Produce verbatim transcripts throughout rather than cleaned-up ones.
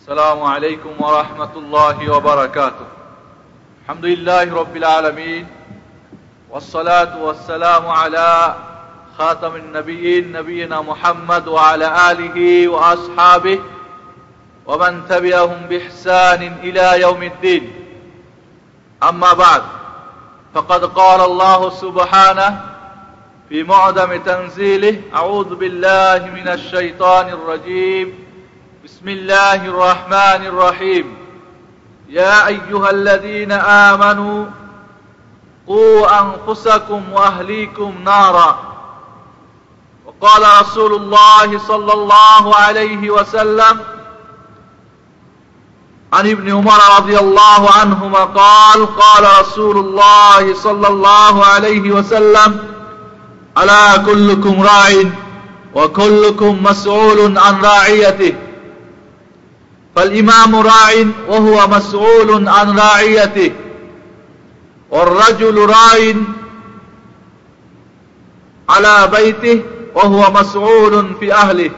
السلام عليكم ورحمة الله وبركاته. الحمد لله رب العالمين والصلاة والسلام على خاتم النبيين نبينا محمد وعلى آله وأصحابه ومن تبعهم بإحسان إلى يوم الدين. أما بعد، فقد قال الله سبحانه في معظم تنزيله: أعوذ بالله من الشيطان الرجيم، بسم الله الرحمن الرحيم، يا أيها الذين آمنوا قوا أنفسكم وأهليكم نارا. وقال رسول الله صلى الله عليه وسلم عن ابن عمر رضي الله عنهما قال: قال رسول الله صلى الله عليه وسلم: ألا كلكم راع وكلكم مسؤول عن رعيته، فالإمام راع وهو مسؤول عن رعيته، والرجل راع على بيته وهو مسؤول في أهله،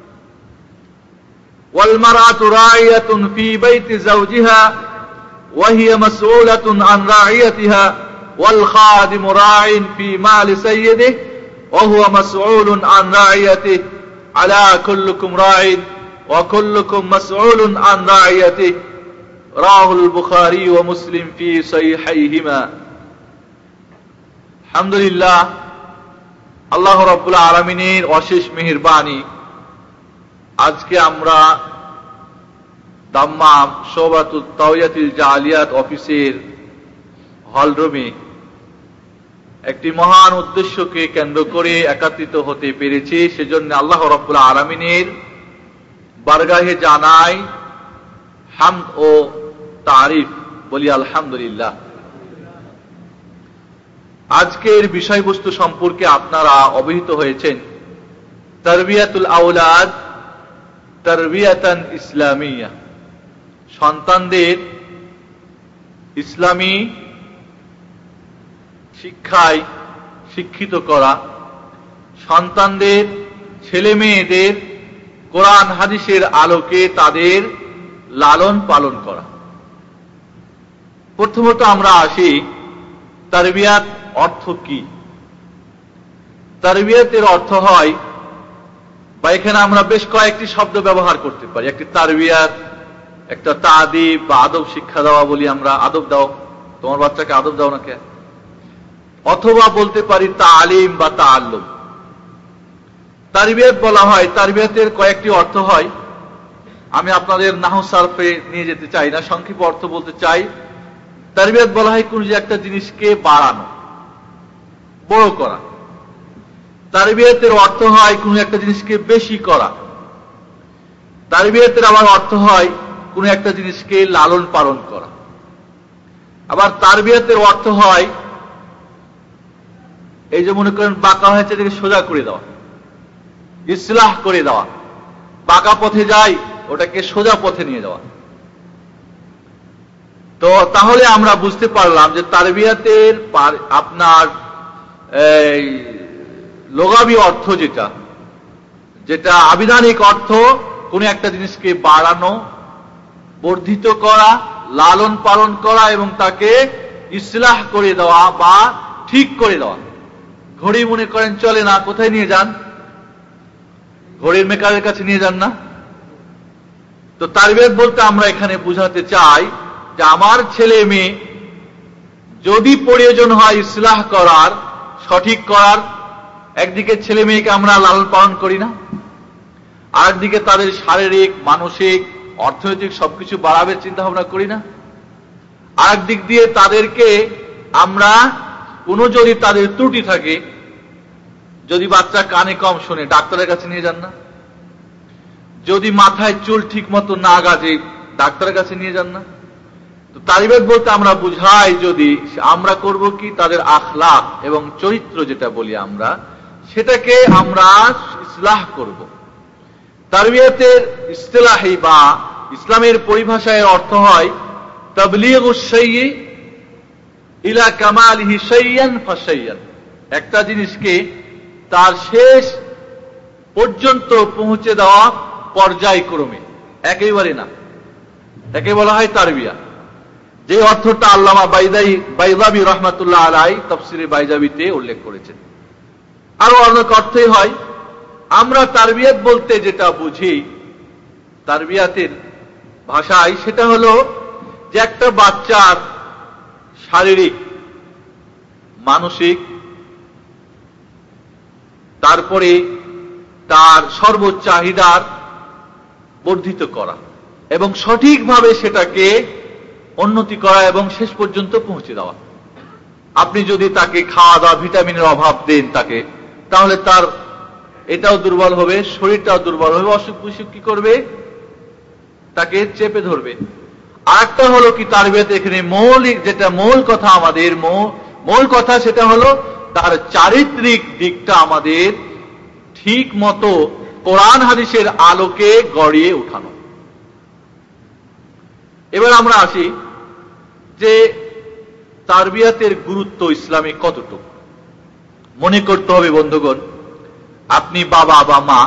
والمرأة راعية في بيت زوجها وهي مسؤولة عن رعيتها، والخادم راع في مال سيده وهو مسؤول عن رعيته، على كلكم راع وكلكم مسؤول عن رعيته. رواه البخاري ومسلم في صحيحيهما. আলহামদুলিল্লাহ, আল্লাহ রাব্বুল আলামিনের অশেষ মেহেরবানি, আজকে আমরা দাম্মাম শোবাতুত তাওয়ায়াতুল জালিয়াত অফিসের হলরুমে একটি মহান উদ্দেশ্যকে কেন্দ্র করে একত্রিত হতে পেরেছি। সেজন্য আল্লাহ রাব্বুল আলামিনের বারগাহে জানাই হামদ ও তারিফ, বলি আলহামদুলিল্লাহ। আজকের বিষয়বস্তু সম্পর্কে আপনারা অবহিত হয়েছেন, তারবিয়াতুল আওলাদ তারবিয়াতান ইসলামিয়া, সন্তানদের ইসলামী শিক্ষায় শিক্ষিত করা, সন্তানদের ছেলে মেয়েদের কোরআন হাদিসের আলোকে তাদের লালন পালন করা। প্রথমত আমরা আসি, তারবিয়াত অর্থ কি? তারবিয়াতের অর্থ হয়, বা এখানে আমরা বেশ কয়েকটি শব্দ ব্যবহার করতে পারি। একটি তারবিয়াত, একটা তাদিব বা আদব শিক্ষা দেওয়া বলি আমরা, আদব দাও, তোমার বাচ্চাকে আদব দাও না কে, অথবা বলতে পারি তালিম বা তাআল্লুম। তারবিয়াত বলা হয়, তারবিয়াতের কয়েকটি অর্থ হয়। আমি আপনাদের নাহু সারফে নিয়ে যেতে চাই না, সংক্ষিপ্ত অর্থ বলতে চাই। তারবিয়াত বলা হয় কোন যে একটা জিনিসকে বাড়ানো, বড় করা। তারবিয়াতের অর্থ হয় কোন একটা জিনিসকে বেশি করা। তারবিয়াতের আবার অর্থ হয় কোন একটা জিনিসকে লালন পালন করা। আবার তারবিয়াতের অর্থ হয়, এই যে মনে করেন বাঁকা হয়েছে এটাকে সোজা করে দেওয়া, ইসলাহ করে দেওয়া। বাঁকা পথে যায়, ওটাকে সোজা পথে নিয়ে যাওয়া। তো তাহলে আমরা বুঝতে পারলাম যে তারবিয়াতের আপনার এই লোগাবি অর্থ যেটা যেটা আবিধানিক অর্থ, কোন একটা জিনিসকে বাড়ানো, বর্ধিত করা, লালন পালন করা এবং তাকে ইসলাহ করে দেওয়া বা ঠিক করে দেওয়া। ঘড়ি মনে করেন চলে না, কোথায় নিয়ে যান? ঘড়ির মেকারের কাছে নিয়ে যান না? তো তারবিয়াত বলতে আমরা এখানে বুঝাতে চাই যে আমার ছেলে মেয়ে যদি প্রয়োজন হয় ইসলাহ করার, সঠিক করার, একদিকে ছেলে মেয়েকে আমরা লালন পালন করি না, আরেকদিকে তাদের শারীরিক, মানসিক, অর্থনৈতিক সবকিছু বাড়াবার চিন্তা ভাবনা করি না। আরেক দিক দিয়ে তাদেরকে আমরা কোনো যদি তাদের ত্রুটি থাকে, যদি বাচ্চা কানে কম শোনে, ডাক্তারের কাছে নিয়ে যান না? যদি মাথায় চুল ঠিক মতো না গাজে, ডাক্তারের কাছে নিয়ে যান না? তো তারবিয়াত বলতে আমরা বুঝাই, যদি আমরা করব কি, তাদের আখলাক এবং চরিত্র যেটা বলি আমরা, সেটাকে আমরা ইসলাহ করব। তারবিয়াতের ইসতিলাহি বা ইসলামের পরিভাষায় অর্থ হয় তাবলীগুশ শাইই ইলা কামালিহি শাইয়ান ফাশাইয়ান, একটা জিনিসকে তার শেষ পর্যন্ত পৌঁছে দেওয়া পর্যায়ক্রমে, একেবারে না। একে বলা হয় তারবিয়া, যে অর্থটা আল্লামা বাইদাই বাইজাবি রহমাতুল্লাহ আলাই তাফসিরে বাইজাবিতে উল্লেখ করেছেন। আরো অনেক অর্থই হয়। আমরা তারবিয়াত বলতে যেটা বুঝি তারবিয়াতের ভাষায়, সেটা হলো যে একটা বাচ্চার শারীরিক, মানসিক, তারপরে তার সর্বোচ্চ চাহিদার বর্ধিত করা এবং সঠিকভাবে সেটাকে উন্নতি করা এবং শেষ পর্যন্ত পৌঁছে দেওয়া। আপনি যদি তাকে খাওয়া দাওয়া ভিটামিনের অভাব দেন তাকে, তাহলে তার এটাও দুর্বল হবে, শরীরটাও দুর্বল হবে, অসুখ বিসুখ কি করবে, তাকে চেপে ধরবে। আর একটা হলো কি তারবিয়াত, এখানে মৌলিক যেটা মূল কথা, আমাদের মূল কথা সেটা হলো তার চারিত্রিক দিকটা আমাদের ঠিক মতো কোরআন হাদিসের আলোকে গড়িয়ে উঠানো। এবার আমরা আসি যে তারবিয়াতের গুরুত্ব ইসলামে কতটুকু। মনে করতে হবে বন্ধুগণ, আপনি বাবা বা মা,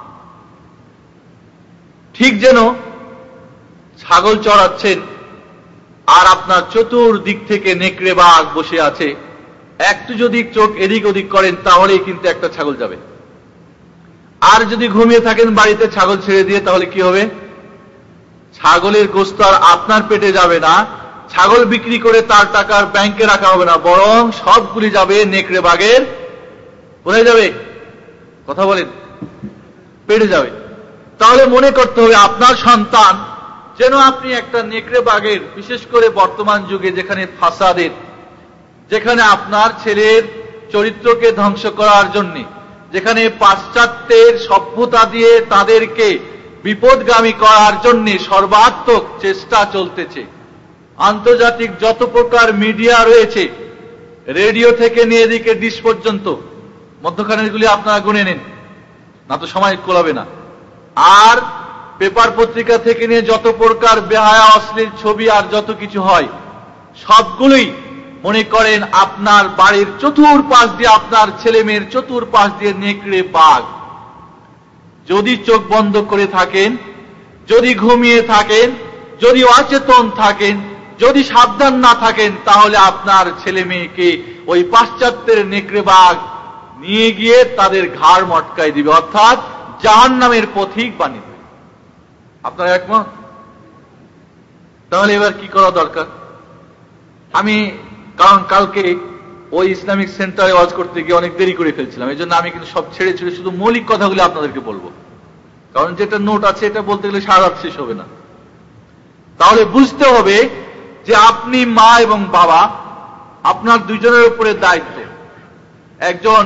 ঠিক যেন ছাগল চড়াচ্ছেন আর আপনার চতুর্দিক থেকে নেকড়ে বাঘ বসে আছে, একটু যদি চোখ এদিক ওদিক করেন তাহলেই কিন্তু একটা ছাগল যাবে। আর যদি ঘুমিয়ে থাকেন বাড়িতে ছাগল ছেড়ে দিয়ে, তাহলে কি হবে, ছাগলের গোশত আর আপনার পেটে যাবে না, ছাগল বিক্রি করে তার টাকার ব্যাংকে রাখা হবে না, বরং সবগুলি যাবে নেকড়ে বাঘের কোথায় যাবে, কথা বলেন, পেটে যাবে। তাহলে মনে করতে হবে আপনার সন্তান যেন আপনি একটা নেকড়ে বাঘের, বিশেষ করে বর্তমান যুগে যেখানে ফাসাদের, যেখানে আপনার ছেলের চরিত্রকে ধ্বংস করার জন্য, যেখানে পাশ্চাত্যের সভ্যতা দিয়ে তাদেরকে বিপদগামী করার জন্য সর্বাত্মক চেষ্টা চলতেছে। আন্তর্জাতিক যত প্রকার মিডিয়া রয়েছে, রেডিও থেকে নিয়ে এদিকে ডিশ পর্যন্ত, মধ্যখানেরগুলি আপনারা গুনে নিন, না তো সময় কোলাবে না। আর পেপার পত্রিকা থেকে নিয়ে যত প্রকার বেহায়া অশ্লীল ছবি আর যত কিছু হয়, সবগুলোই মনে করেন আপনার বাড়ির চতুর্পাশ দিয়ে, আপনার ছেলে মেয়ের চতুর্পাশ দিয়ে নেকড়ে বাঘ। যদি চোখ বন্ধ করে থাকেন, যদি ঘুমিয়ে থাকেন, যদি অচেতন থাকেন, যদি সাবধান না থাকেন, তাহলে আপনার ছেলে মেয়েকে ওই পাশ্চাত্যের নেকড়ে বাঘ নিয়ে গিয়ে তাদের ঘাড় মটকাই দিবে, অর্থাৎ জাহান্নামের পথিক বানিয়ে দেবে। আপনারা একমত? তাহলে এবার কি করা দরকার? আমি কারণ কালকে ওই ইসলামিক সেন্টারে ওয়াজ করতে গিয়ে অনেক দেরি করে ফেলছিলাম, এই জন্য আমি কিন্তু সব ছেড়ে ছেড়ে শুধু মৌলিক কথাগুলো আপনাদেরকে বলবো, কারণ যেটা নোট আছে এটা বলতে গেলে সারা রাত শেষ হবে না। তাহলে বুঝতে হবে যে আপনি মা এবং বাবা, আপনার দুজনের উপরে দায়িত্ব। একজন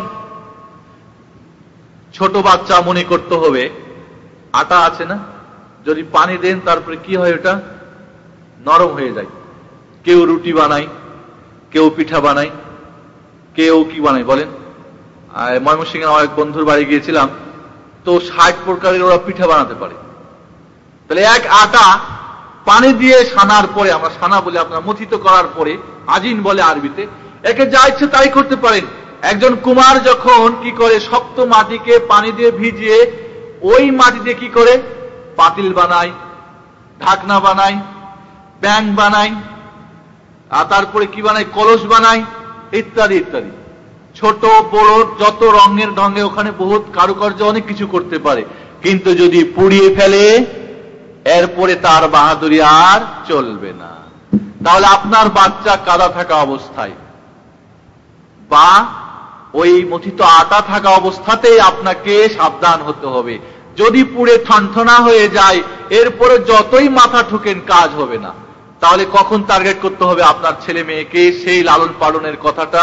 ছোট বাচ্চা মনে করতে হবে আটা আছে না, যদি পানি দেন তারপরে কি হয়, ওটা নরম হয়ে যায়। কেউ রুটি বানায়, কেউ পিঠা বানায়, কেউ কি বানায় বলেন। ময়মনসিংহে আমার এক বন্ধুর বাড়ি গিয়েছিলাম, তো ষাট প্রকারের ওরা পিঠা বানাতে পারে। তাহলে এক আটা পানি দিয়ে সানার পরে, আমরা সানা বলে, আপনার মথিত করার পরে, আজিন বলে আরবিতে, একে যা ইচ্ছে তাই করতে পারেন। একজন কুমার যখন কি করে, শক্ত মাটিকে পানি দিয়ে ভিজিয়ে ওই মাটি দিয়ে কি করে পাতিল বানায়, ঢাকনা বানায়, ব্যাং বানায়, আর তারপরে কি বানায়, কলস বানায়, ইত্যাদি ইত্যাদি। ছোট বড় যত রঙের ঢঙ্গে ওখানে বহুত কারুকার্য অনেক কিছু করতে পারে, কিন্তু যদি পুড়িয়ে ফেলে এরপরে তার বাহাদুরি আর চলবে না। তাহলে আপনার বাচ্চা কাদা থাকা অবস্থায় বা ওই মথিত আটা থাকা অবস্থাতেই আপনাকে সাবধান হতে হবে। যদি পুড়ে ঠনঠনা হয়ে যায়, এরপরে যতই মাথা ঠুকেন কাজ হবে না। তাহলে কখন টার্গেট করতে হবে আপনার ছেলে মেয়েকে, সেই লালন পালনের কথাটা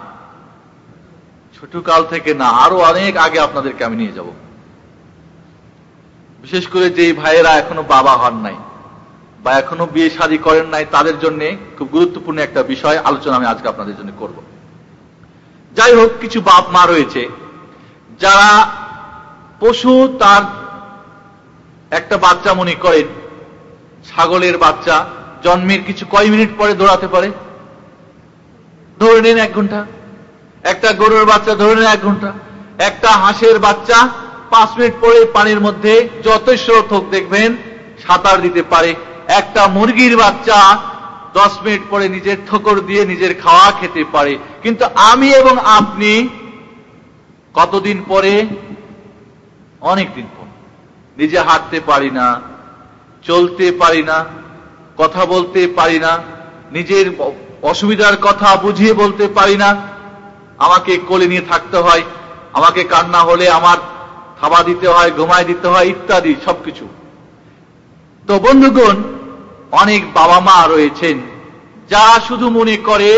ছোটকাল থেকে না, আরো অনেক আগে আপনাদেরকে আমি নিয়ে যাব। বিশেষ করে যে ভাইয়েরা এখনো বাবা হন নাই বা এখনো বিয়ে শাদী করেন নাই, তাদের জন্য খুব গুরুত্বপূর্ণ একটা বিষয় আলোচনা আমি আজকে আপনাদের জন্য করব। যাই হোক, কিছু বাপ মা রয়েছে যারা পশু, তার একটা বাচ্চা মনে করেন ছাগলের বাচ্চা জন্মের কিছু কয় মিনিট পরে দৌড়াতে পারে, ধরে নেন এক ঘন্টা। একটা গরুর বাচ্চা ধরে নেন এক ঘন্টা। একটা হাঁসের বাচ্চা পাঁচ মিনিট পরে পানির মধ্যে যতই স্রোত হোক দেখবেন সাঁতার দিতে পারে। একটা মুরগির বাচ্চা দশ মিনিট পরে নিজের ঠোকর দিয়ে নিজের খাওয়া খেতে পারে, কিন্তু আমি এবং আপনি কতদিন পরে? অনেক দিন পর। নিজে হাঁটতে পারি না, চলতে পারি না, কথা বলতে পারি না, নিজের অসুবিধার কথা বুঝিয়ে বলতে পারি না, আমাকে কোলে নিয়ে থাকতে হয়, আমাকে কান্না হলে আমার খাওয়া দিতে হয়, ঘুমায় দিতে হয়, ইত্যাদি সবকিছু। তো বন্ধুগণ, অনেক বাবা মা রয়েছেন যারা শুধু মনে করে,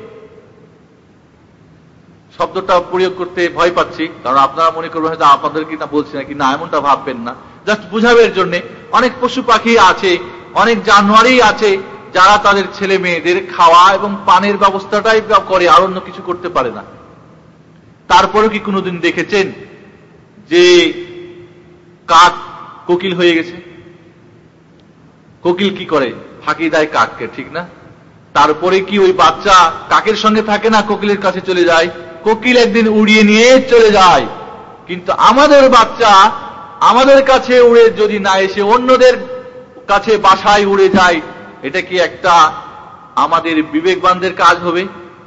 শব্দটা প্রয়োগ করতে ভয় পাচ্ছি কারণ আপনারা মনে করবেন হয়তো আপনাদের কি না বলছি নাকি, না এমনটা ভাববেন না, জাস্ট বুঝাবের জন্য। অনেক পশু পাখি আছে, অনেক জানোয়ারই আছে যারা তাদের ছেলে মেয়েদের খাওয়া এবং পানের ব্যবস্থাটাই করে, আর অন্য কিছু করতে পারে না। তারপরেও কি কোনোদিন দেখেছেন যে কাক কোকিল হয়ে গেছে? কোকিল কি করে? ফাঁকি দেয় কাককে, ঠিক না? তারপরে কি ওই বাচ্চা কাকের সঙ্গে থাকে না, কোকিলের কাছে চলে যায়? কোকিল একদিন উড়িয়ে নিয়ে চলে যায়, কিন্তু আমাদের বাচ্চা আমাদের কাছে উড়ে যদি না এসে অন্যদের কাছে বাসায় উড়ে যায়, এটা কি একটা আমাদের বিবেকবানদের কাজ হবে?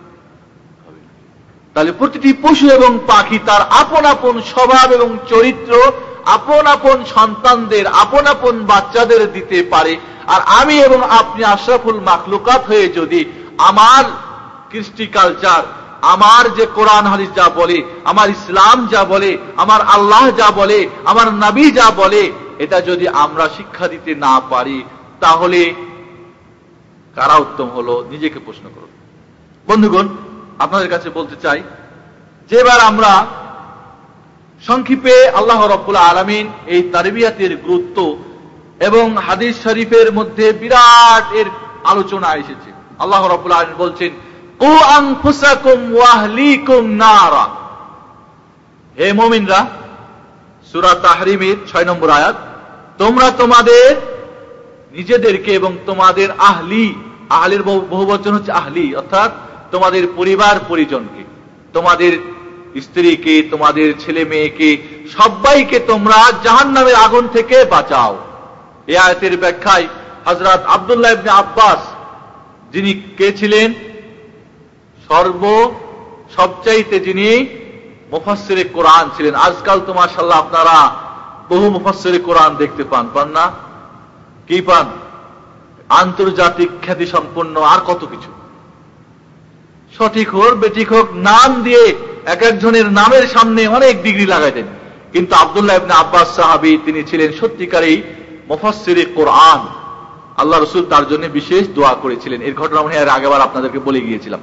তাহলে প্রতিটি পশু এবং পাখি তার আপন আপন স্বভাব এবং চরিত্র আপন আপন সন্তানদের, আপন আপন বাচ্চাদের দিতে পারে। আর আমি এবং আপনি আশরাফুল মাখলুকাত হয়ে যদি আমার কৃষ্টি কালচার, আমার যে কোরআন হাদিস যা বলে, আমার ইসলাম যা বলে, আমার আল্লাহ যা বলে, আমার নবী যা বলে, এটা যদি আমরা শিক্ষা দিতে না পারি, তাহলে কারা উত্তম হলো? নিজেকে প্রশ্ন করুন। বন্ধুগণ, আপনাদের কাছে বলতে চাই যে এবার আমরা সংক্ষেপে আল্লাহ রাব্বুল আলামিন এই তারবিয়াতের গুরুত্ব এবং হাদিস শরীফের মধ্যে বিরাট এর আলোচনা এসেছে। আল্লাহ রাব্বুল আলামিন বলছেন, কু আনফুসাকুম ওয়া আহলিকুম নারা। হে মুমিনরা, সূরা তাহরিমের ছয় নম্বর আয়াত, তোমরা তোমাদের নিজেদেরকে এবং তোমাদের আহলি, আহলির বহুবচন হচ্ছে আহলি, অর্থাৎ তোমাদের পরিবার পরিজনকে, তোমাদের স্ত্রীকে, তোমাদের ছেলে মেয়েকে, সবাইকে তোমরা জাহান্নামের আগুন থেকে বাঁচাও। এই আয়াতের ব্যাখ্যায় হযরত আব্দুল্লাহ ইবনে আব্বাস, যিনি কে ছিলেন? সর্ব সবচাইতে যিনি মুফাসসিরে কোরআন ছিলেন। আজকাল তো মাশাআল্লাহ আপনারা বহু মুফাসসিরে কোরআন দেখতে পান, পান না? কি পান? আন্তর্জাতিক খ্যাতি সম্পন্ন আর কত কিছু। সঠিক হোক বেঠিক হোক, নাম দিয়ে এক একজনের নামের সামনে অনেক ডিগ্রি লাগাইতেন, কিন্তু আব্দুল্লাহ ইবনে আব্বাস সাহাবী, তিনি ছিলেন সত্যিকারই মুফাসসিরে কোরআন। আল্লাহ রাসূল তার জন্য বিশেষ দোয়া করেছিলেন। এর ঘটনা মনে হয় আগেবার আপনাদেরকে বলে গিয়েছিলাম।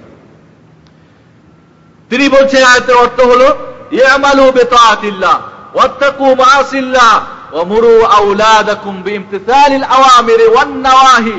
তিনি বলছেন, আয়াতের অর্থ হলো, ইয়ামালু বিতাআতিল্লাহ ওয়াত্তাকু মাআসিল্লাহ ওয়া মুরু আওলাদাকুম বিইমতিসালিল আওয়ামির ওয়ান নাওয়াহি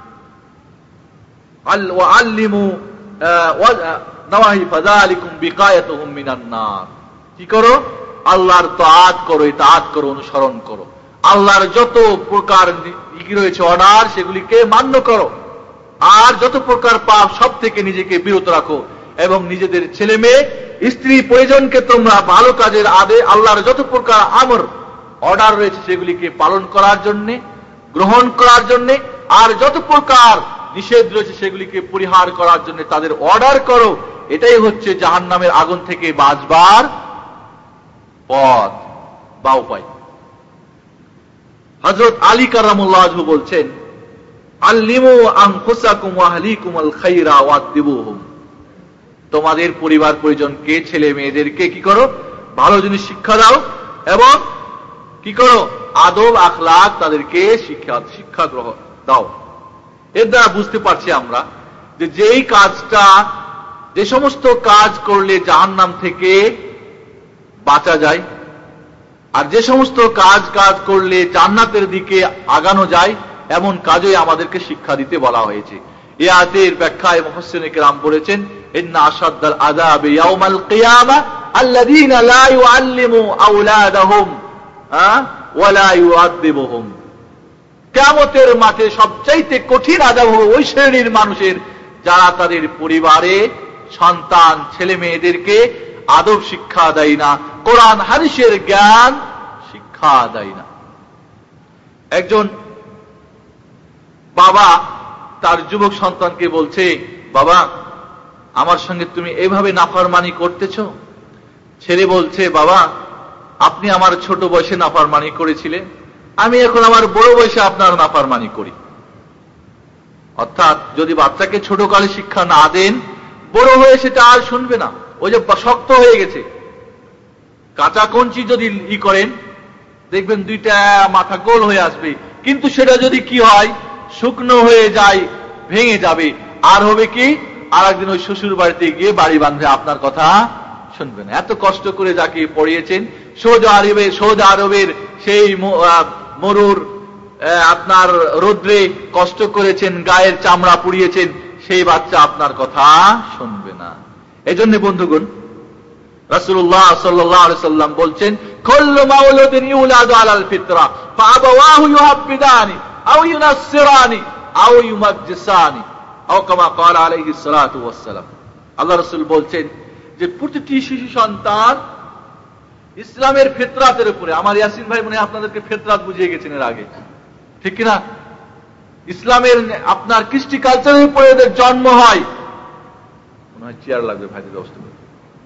আল ওয়া আল্লিমু নাওয়াহি ফাযালিকুম বিকায়াতুহুম মিনান নার। কি করো? আল্লাহর তাআত করো, ইতাআত করো, অনুসরণ করো। আল্লাহর যত প্রকার কি রয়েছে অর্ডার, সেগুলিকে মান্য করো। আর যত প্রকার পাপ, সব থেকে নিজেকে বিরত রাখো। এবং নিজেদের ছেলে মেয়ে, স্ত্রী পরিজনকে তোমরা ভালো কাজের আদে, আল্লাহর যত প্রকার আমর অর্ডার রয়েছে সেগুলিকে পালন করার জন্য, গ্রহণ করার জন্য, আর যত প্রকার নিষেধ রয়েছে সেগুলিকে পরিহার করার জন্য তাদের অর্ডার করো। এটাই হচ্ছে জাহান্নামের আগুন থেকে বাঁচবার পথ বা উপায়। হযরত আলী কারামুল্লাহ ওয়াজহু বলছেন, আল্লিমু আনফুসাকুম ওয়া আহলিকুমুল খায়রা ওয়াদিবুহুম। তোমাদের পরিবার পরিজনকে, ছেলে মেয়েদেরকে কি করো? ভালো জিনিস শিক্ষা দাও এবং কি করো? আদব আখলাক তাদেরকে শিক্ষা শিক্ষা গ্রহণ দাও। এর দ্বারা বুঝতে পারছি আমরা যে যেই কাজটা, যে সমস্ত কাজ করলে জাহান্নাম থেকে বাঁচা যায়, আর যে সমস্ত কাজ কাজ করলে জান্নাতের দিকে আগানো যায়, এমন কাজই আমাদেরকে শিক্ষা দিতে বলা হয়েছে। এই আয়াতের ব্যাখ্যায় মুফাসসিরিন কিরাম বলেছেন, ইন্না আশাদ্দাল আযাবি ইয়াউমাল কিয়ামা আল্লাযীনা লা ইউআল্লিমু আওলাদাহুম ওয়া লা ইউআদ্দিবুহুম। কিয়ামতের মাঠে সবচাইতে কঠিন আযাব হবে ওই শ্রেণীর মানুষের যারা তাদের পরিবারে সন্তান ছেলে মেয়েদেরকে আদব শিক্ষা দেয় না, কোরআন হাদিসের জ্ঞান শিক্ষা দেয় না। একজন বাবা তার যুবক সন্তানকে বলছে, বাবা আমার সঙ্গে তুমি এভাবে নাফরমানি করতেছ? ছেলে বলছে, বাবা আপনি আমার ছোট বয়সে নাফরমানি করেছিলেন, আমি এখন আমার বড় বয়সে আপনার নাফরমানি করি। অর্থাৎ যদি বাচ্চাকে ছোটকালে শিক্ষা না দেন, বড় হয়ে সেটা আর শুনবে না, ওই যে শক্ত হয়ে গেছে। কাঁচা কঞ্চি যদি ই করেন, দেখবেন দুইটা মাথা গোল হয়ে আসবে, কিন্তু সেটা যদি কি হয়, শুকনো হয়ে যায়, ভেঙে যাবে, আর হবে কি, আর একদিন ওই শ্বশুর বাড়িতে গিয়ে বাড়ি বাঁধবে, আপনার কথা শুনবে না। এত কষ্ট করে যাকে পড়িয়েছেন, সৌদি আরবের সৌদি আরবের সেই মরুর আপনার রৌদ্রে কষ্ট করেছেন, গায়ের চামড়া পুড়িয়েছেন, সেই বাচ্চা আপনার কথা শুনবে না। এই জন্য বন্ধুগণ, রাসূলুল্লাহ সাল্লাল্লাহু আলাইহি সাল্লাম বলছেন, কুল্লু মাউলুদিন ইউলাদু আলাল ফিতরা ফাআবাওয়াহু ইউহাব্বিদানি আও ইউনাসসিরানি আও ইউমাজ্জিসানি আও কামা ক্বালা আলাইহিস সালাতু ওয়াস সালাম। আল্লাহ রাসূল বলছেন যে প্রতিটি শিশু সন্তান ইসলামের ফিতরাতের উপরে, আমার ইয়াসিন ভাই মনে হয় আপনাদেরকে ফিতরাত বুঝিয়ে গেছেন এর আগে, ঠিক কিনা? ইসলামের আপনার কৃষ্টি কালচারের উপরে এদের জন্ম হয়। মনে হয় চেয়ার লাগবে ভাইদের ব্যবস্থা করে।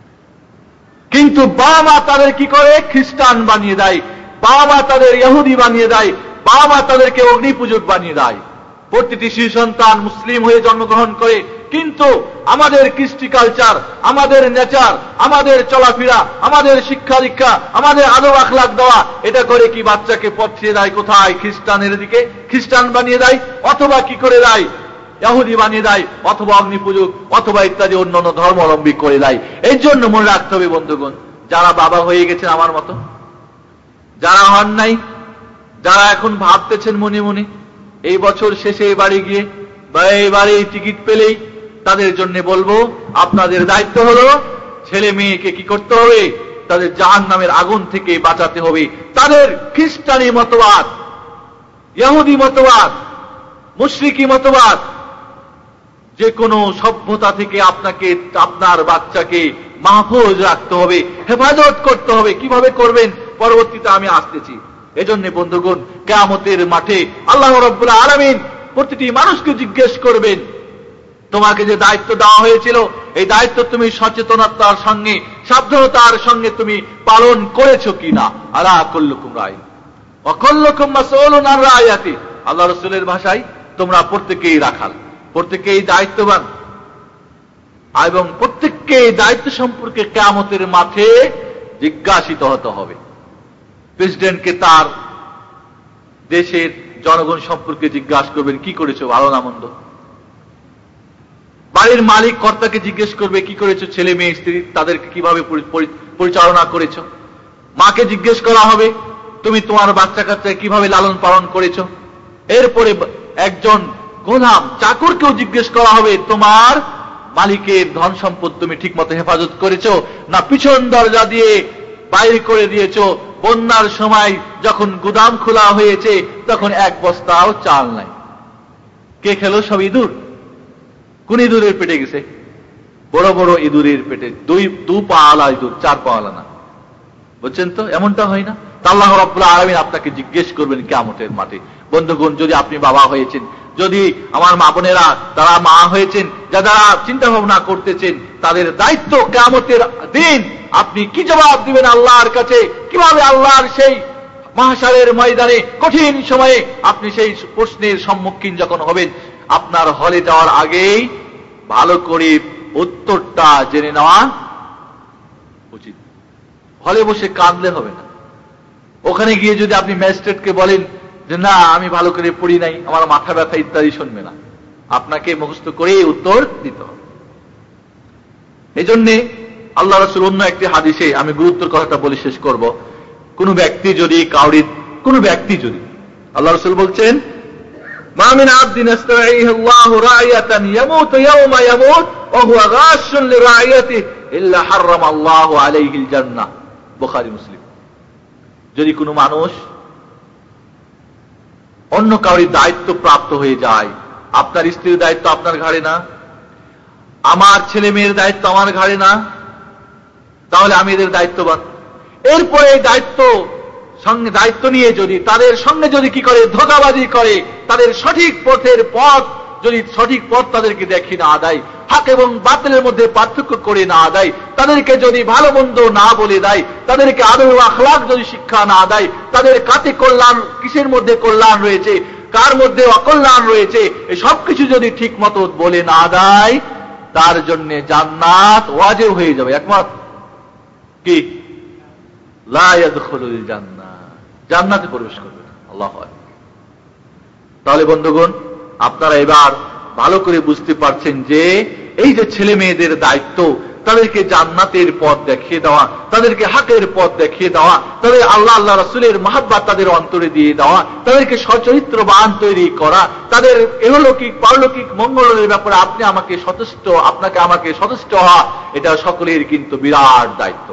কিন্তু বাবা মা তাদের কি করে, খ্রিস্টান বানিয়ে দেয়, বাবা মা তাদের ইহুদি বানিয়ে দেয়, বাবা মা তাদেরকে অগ্নি পূজক বানিয়ে দেয়। প্রতিটি শিশু সন্তান মুসলিম হয়ে জন্মগ্রহণ করে, কিন্তু আমাদের কৃষ্টি কালচার, আমাদের নেচার, আমাদের চলাফেরা, আমাদের শিক্ষা দীক্ষা, আমাদের আদব আখলাক দেওয়া, এটা করে কি বাচ্চাকে পথিয়ে দেয় কোথায়, খ্রিস্টানের দিকে, খ্রিস্টান বানিয়ে দেয়, অথবা কি করে দেয়, ইহুদি বানিয়ে দেয়, অথবা অগ্নি পূজক, অথবা ইত্যাদি অন্যান্য ধর্মাবলম্বী করে দেয়। এই জন্য মনে রাখতে হবে বন্ধুগণ, যারা বাবা হয়ে গেছেন আমার মতো, যারা হন নাই, যারা এখন ভাবতেছেন মনে মনে এই বছর শেষে বাড়ি গিয়ে বা এই বাড়ি টিকিট পেলেই, তাদের জন্য বলবো, আপনাদের দায়িত্ব হলো ছেলে মেয়েকে কি করতে হবে, তাদের জাহান্নামের আগুন থেকে বাঁচাতে হবে। তাদের খ্রিস্টানি মতবাদ, ইহুদি মতবাদ, মুশরিকি মতবাদ, যে কোনো সভ্যতা থেকে আপনাকে আপনার বাচ্চাকে মাহফুজ রাখতে হবে, হেফাজত করতে হবে। কিভাবে করবেন পরবর্তীতে আমি আসতেছি। এজন্য বন্ধুগণ, কিয়ামতের মাঠে আল্লাহ রাব্বুল আলামিন প্রতিটি মানুষকে জিজ্ঞেস করবেন, তোমাকে যে দায়িত্ব দেওয়া হয়েছিল, এই দায়িত্ব তুমি সচেতনতার সঙ্গে, সাবধানতার সঙ্গে তুমি পালন করেছো কিনা। আলা কুল্লুকুম রাইন ওয়া কুল্লুকুম মাসউলুন আন রাইয়াতি। আল্লাহ রাসূলের ভাষায়, তোমরা প্রত্যেকেই রাখাল, প্রত্যেকেই দায়িত্ববান, এবং প্রত্যেককে দায়িত্ব সম্পর্কে কিয়ামতের মাঠে জিজ্ঞাসিত হতে হবে। প্রেসিডেন্টকে তার দেশের জনগণ সম্পর্কে জিজ্ঞাসা করবেন, কি করেছো, ভালো না মন্দ। বাড়ির মালিক কর্তাকে জিজ্ঞেস করবে, কি করেছো, ছেলে মেয়ে স্ত্রী তাদেরকে কিভাবে পরিচালনা করেছো। মাকে জিজ্ঞেস করা হবে, তুমি তোমার বাচ্চা কাচ্চাকে কিভাবে লালন পালন করেছো। এরপরে একজন গোলাম চাকরকেও জিজ্ঞেস করা হবে, তোমার মালিকের ধন সম্পদ তুমি ঠিক মতো হেফাজত করেছো, না পিছন দরজা দিয়ে বাইরে করে দিয়েছো। বন্যার সময় যখন গুদাম খোলা হয়েছে, তখন এক বস্তাও চাল নাই। কে খেলো? সব ইঁদুর। কোন ইঁদুরের পেটে গেছে? বড় বড় ইঁদুরের পেটে, দুই দু পাওয়ালা ইঁদুর, চার পাওয়ালা না। বুঝছেন তো? এমনটা হয় না? আল্লাহ রাব্বুল আলামিন আপনাকে জিজ্ঞেস করবেন কিয়ামতের মাঠে। বন্ধুগণ, যদি আপনি বাবা হয়েছেন, যদি আমার মা বোনেরা তারা মা হয়েছেন, যারা চিন্তা ভাবনা করতেছেন, তাদের দায়িত্ব কিয়ামতের দিন আপনি কি জবাব দিবেন আল্লাহর কাছে, কিভাবে আল্লাহর সেই মাহশারের ময়দানে কঠিন সময়ে আপনি সেই প্রশ্নের সম্মুখীন যখন হবেন, আপনার হলে যাওয়ার আগেই ভালো করে উত্তরটা জেনে নেওয়া উচিত। হলে বসে কাঁদলে হবে না। ওখানে গিয়ে যদি আপনি ম্যাজিস্ট্রেটকে বলেন যে না আমি ভালো করে পড়ি নাই, আমার মাথা ব্যথা ইত্যাদি, শুনবে না। আপনাকে মুখস্থ করেই উত্তর দিতে হবে। এই জন্যে আল্লাহ রাসূল অন্য একটি হাদিসে, আমি গুরুত্বের কথাটা বলে শেষ করব, কোন ব্যক্তি যদি কাউরি কোন ব্যক্তি যদি আল্লাহ রাসূল বলছেন, মা মিন আবদিন ইসতাইহি আল্লাহু রাইয়াতান ইয়ামুতু ইয়াওমা ইয়ামুত ওয়া হুয়া গাশুন লিরাইয়াতিহি ইল্লা হারামা আল্লাহু আলাইহিল জান্নাহ। বুখারী মুসলিম। যদি কোনো মানুষ অন্য কাউরির দায়িত্ব প্রাপ্ত হয়ে যায়, আপনার স্ত্রীর দায়িত্ব আপনার ঘাড়ে না, আমার ছেলে মেয়ের দায়িত্ব আমার ঘাড়ে না, তাহলে আমি এদের দায়িত্ববান। এরপরে এই দায়িত্ব সঙ্গে দায়িত্ব নিয়ে যদি তাদের সঙ্গে যদি কি করে ধোঁকাবাজি করে, তাদের সঠিক পথের পথ যদি সঠিক পথ তাদেরকে দেখি না দেয়, হক এবং বাতিলের মধ্যে পার্থক্য করে না দেয়, তাদেরকে যদি ভালো মন্দ না বলে দেয়, তাদেরকে আদব ও আখলাক যদি শিক্ষা না দেয়, তাদের কাতে কল্যাণ কিসের মধ্যে কল্যাণ রয়েছে, কার মধ্যে অকল্যাণ রয়েছে, এই সব কিছু যদি ঠিক মতো বলে না দেয়, তার জন্য জান্নাত ওয়াজিব হয়ে যাবে। একমত কি? লা ইয়াদখুলুল জান্নাহ, জান্নাতে প্রবেশ করবে না। আল্লাহু আকবার। তাহলে বন্ধুগণ, আপনারা এবার ভালো করে বুঝতে পারছেন যে এই যে ছেলে মেয়েদের দায়িত্ব, তাদেরকে জান্নাতের পথ দেখিয়ে দেওয়া, তাদেরকে হকের পথ দেখিয়ে দেওয়া, তাদের আল্লাহ আল্লাহ রাসূলের মহব্বত তাদের অন্তরে দিয়ে দেওয়া, তাদেরকে সচরিত্রবান তৈরি করা, তাদের ইহলৌকিক পারলৌকিক মঙ্গলের ব্যাপারে আপনি আমাকে সচেষ্ট আপনাকে আমাকে সচেষ্ট হওয়া, এটা সকলের কিন্তু বিরাট দায়িত্ব।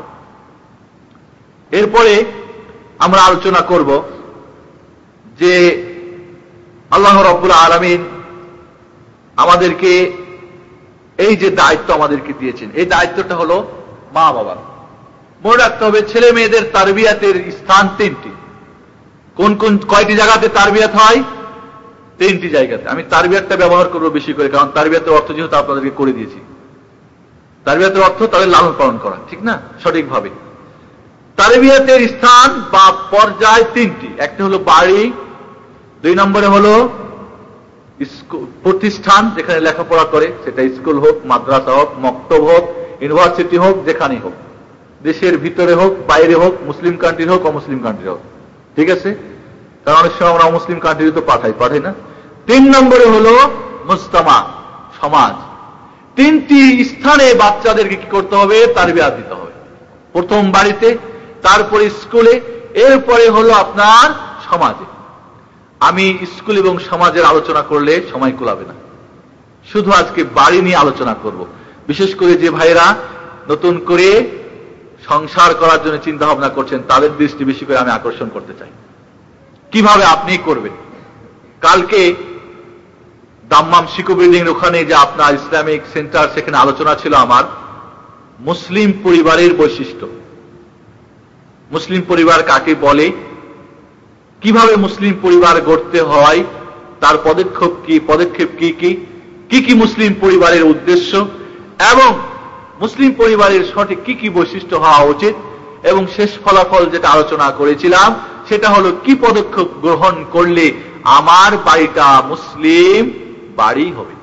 এরপরে আমরা আলোচনা করব যে আল্লাহ রাব্বুল আলামিন আমাদেরকে এই যে দায়িত্ব আমাদেরকে দিয়েছেন, এই দায়িত্বটা হলো মা বাবা। মনে রাখতে হবে ছেলে মেয়েদের তারবিয়াতের স্থান তিনটি। কোন কোন কয়টি জায়গাতে তারবিয়াত হয়? তিনটি জায়গাতে। আমি তারবিয়াতটা ব্যবহার করবো বেশি করে, কারণ তারবিয়াতের অর্থ যেহেতু আপনাদেরকে করে দিয়েছি। তারবিয়াতের অর্থ তাদের লালন পালন করা, ঠিক না? সঠিকভাবে তারবিয়াতের স্থান বা পর্যায় তিনটি। একটা হলো বাড়ি, দুই নম্বরে হলো প্রতিষ্ঠান যেখানে লেখাপড়া করে, সেটা স্কুল হোক, মাদ্রাসা হোক, মক্তব হোক, ইউনিভার্সিটি হোক, যেখানেই হোক, দেশের ভিতরে হোক, বাইরে হোক, মুসলিম কান্ট্রি হোক, অমুসলিম কান্ট্রি হোক, ঠিক আছে? কারণ অনেক সময় আমরা অমুসলিম কান্ট্রি তো পাঠাই পাঠাই না। তিন নম্বরে হলো মুজতামা, সমাজ। তিনটি স্থানে বাচ্চাদেরকে কি করতে হবে? তারবিয়াত দিতে হবে। প্রথম বাড়িতে, তারপরে স্কুলে, এরপরে হলো আপনার সমাজে। আমি স্কুল এবং সমাজের আলোচনা করলে সময় কুলাবে না, শুধু আজকে বাড়ি নিয়ে আলোচনা করব। বিশেষ করে যে ভাইরা নতুন করে সংসার করার জন্য চিন্তা ভাবনা করছেন, তাদের দৃষ্টি বেশি করে আমি আকর্ষণ করতে চাই। কিভাবে আপনি করবেন? কালকে দাম্মাম শিকো বিল্ডিং এর ওখানে যে আপনার ইসলামিক সেন্টার, সেখানে আলোচনা ছিল আমার মুসলিম পরিবারের বৈশিষ্ট্য। মুসলিম পরিবার কাকে বলে, কিভাবে মুসলিম পরিবার গড়তে হয়, তার পদক্ষেপ কি পদক্ষেপ কি কি কি কি মুসলিম পরিবারের উদ্দেশ্য, এবং মুসলিম পরিবারের সঠিক কি কি বৈশিষ্ট্য হওয়া উচিত, এবং শেষ ফলাফল যেটা আলোচনা করেছিলাম সেটা হলো কি পদক্ষেপ গ্রহণ করলে আমার বাড়িটা মুসলিম বাড়ি হবে।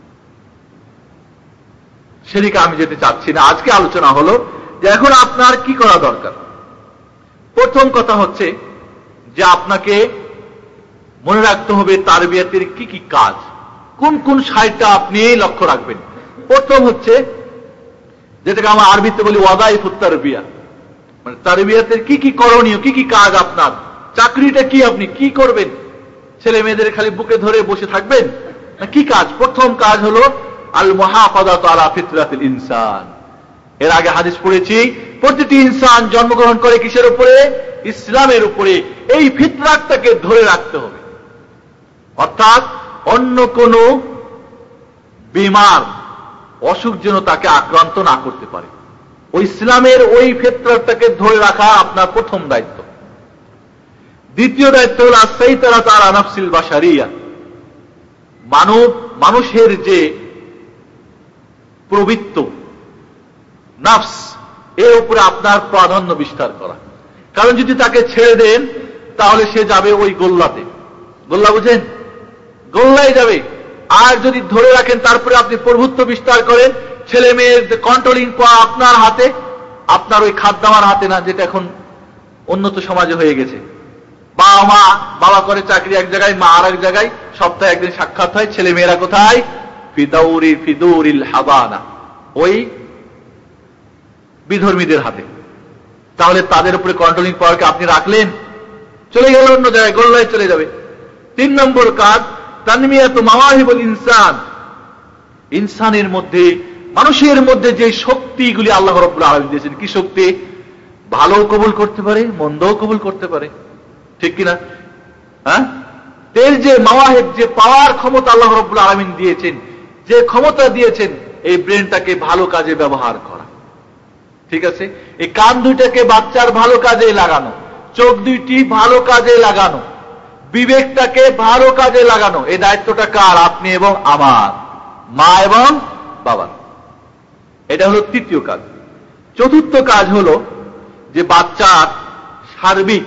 সেদিকে আমি যেতে চাচ্ছি না। আজকে আলোচনা হলো যে এখন আপনার কি করা দরকার। প্রথম কথা হচ্ছে যে আপনাকে মনে রাখতে হবে তারবিয়াতের কি কি কাজ, কোন কোন সাইডটা আপনি লক্ষ্য রাখবেন। প্রথম হচ্ছে যেটাকে আমরা আরবিতে বলি ওয়াদাইফুত তারবিয়া, মানে তারবিয়াতের কি কি করণীয়, কি কি কাজ আপনার। চাকরিটা কি, আপনি কি করবেন? ছেলে মেয়েদের খালি বুকে ধরে বসে থাকবেন না, কি কাজ? প্রথম কাজ হলো আল মুহাফাযাতু আলা ফিতরাতিল ইনসান। এর আগে হাদিস পড়েছি, প্রতিটি ইনসান জন্মগ্রহণ করে কিসের উপরে? ইসলামের উপরে। এই ফিতরাতটাকে ধরে রাখতে হবে, অর্থাৎ অন্য কোন বিমার অসুখ যেন তাকে আক্রান্ত না করতে পারে। ওই ইসলামের ওই ফিতরাতটাকে ধরে রাখা আপনার প্রথম দায়িত্ব। দ্বিতীয় দায়িত্ব হল আস-সাইতারাতু আলা নাফসিল বাশারিয়া, মানব মানুষের যে প্রবৃত্ত নাফস, এর উপরে আপনার প্রাধান্য বিস্তার করা। কারণ যদি তাকে ছেড়ে দেন তাহলে সে যাবে ওই গোল্লাতে। গোল্লা বুঝেন? গোল্লাই যাবে। আর যদি ধরে রাখেন, তারপরে আপনি প্রভুত্ব বিস্তার করেন, ছেলে মেয়ের কন্ট্রোলিং করা আপনার হাতে, আপনার ওই খাদ্যামার হাতে না, যেটা এখন উন্নত সমাজে হয়ে গেছে। বাবা মা, বাবা করে চাকরি এক জায়গায়, মা আর এক জায়গায়, সপ্তাহে একদিন সাক্ষাৎ হয়। ছেলে মেয়েরা কোথায়? ফিদাউরি ফিদুরিল হাবানা, ওই বিধর্মীদের হাতে। তাহলে তাদের উপরে কন্ট্রোলিং পাওয়ারকে আপনি রাখলেন, চলে গেল অন্য জায়গায়, গোল্লায় চলে যাবে। তিন নম্বর কাজ তানমিয়াতু মাওয়াহিবুল ইনসান, ইনসানের মধ্যে, মানুষের মধ্যে যে শক্তিগুলি আল্লাহ রাব্বুল আলামিন দিয়েছেন। কি শক্তি? ভালো কবুল করতে পারে, মন্দও কবুল করতে পারে, ঠিক কিনা? হ্যাঁ, এর যে মাওয়াহিব, যে পাওয়ার ক্ষমতা আল্লাহ রাব্বুল আলামিন দিয়েছেন, যে ক্ষমতা দিয়েছেন এই ব্রেনটাকে ভালো কাজে ব্যবহার করা, ঠিক আছে? এই কান দুইটাকে বাচ্চার ভালো কাজে লাগানো, চোখ দুইটি ভালো কাজে লাগানো, বিবেকটাকে ভালো কাজে লাগানো, এই দায়িত্বটা কার? আপনি এবং আমার, মা এবং বাবা। এটা হলো তৃতীয় কাজ। চতুর্থ কাজ হলো যে বাচ্চার সার্বিক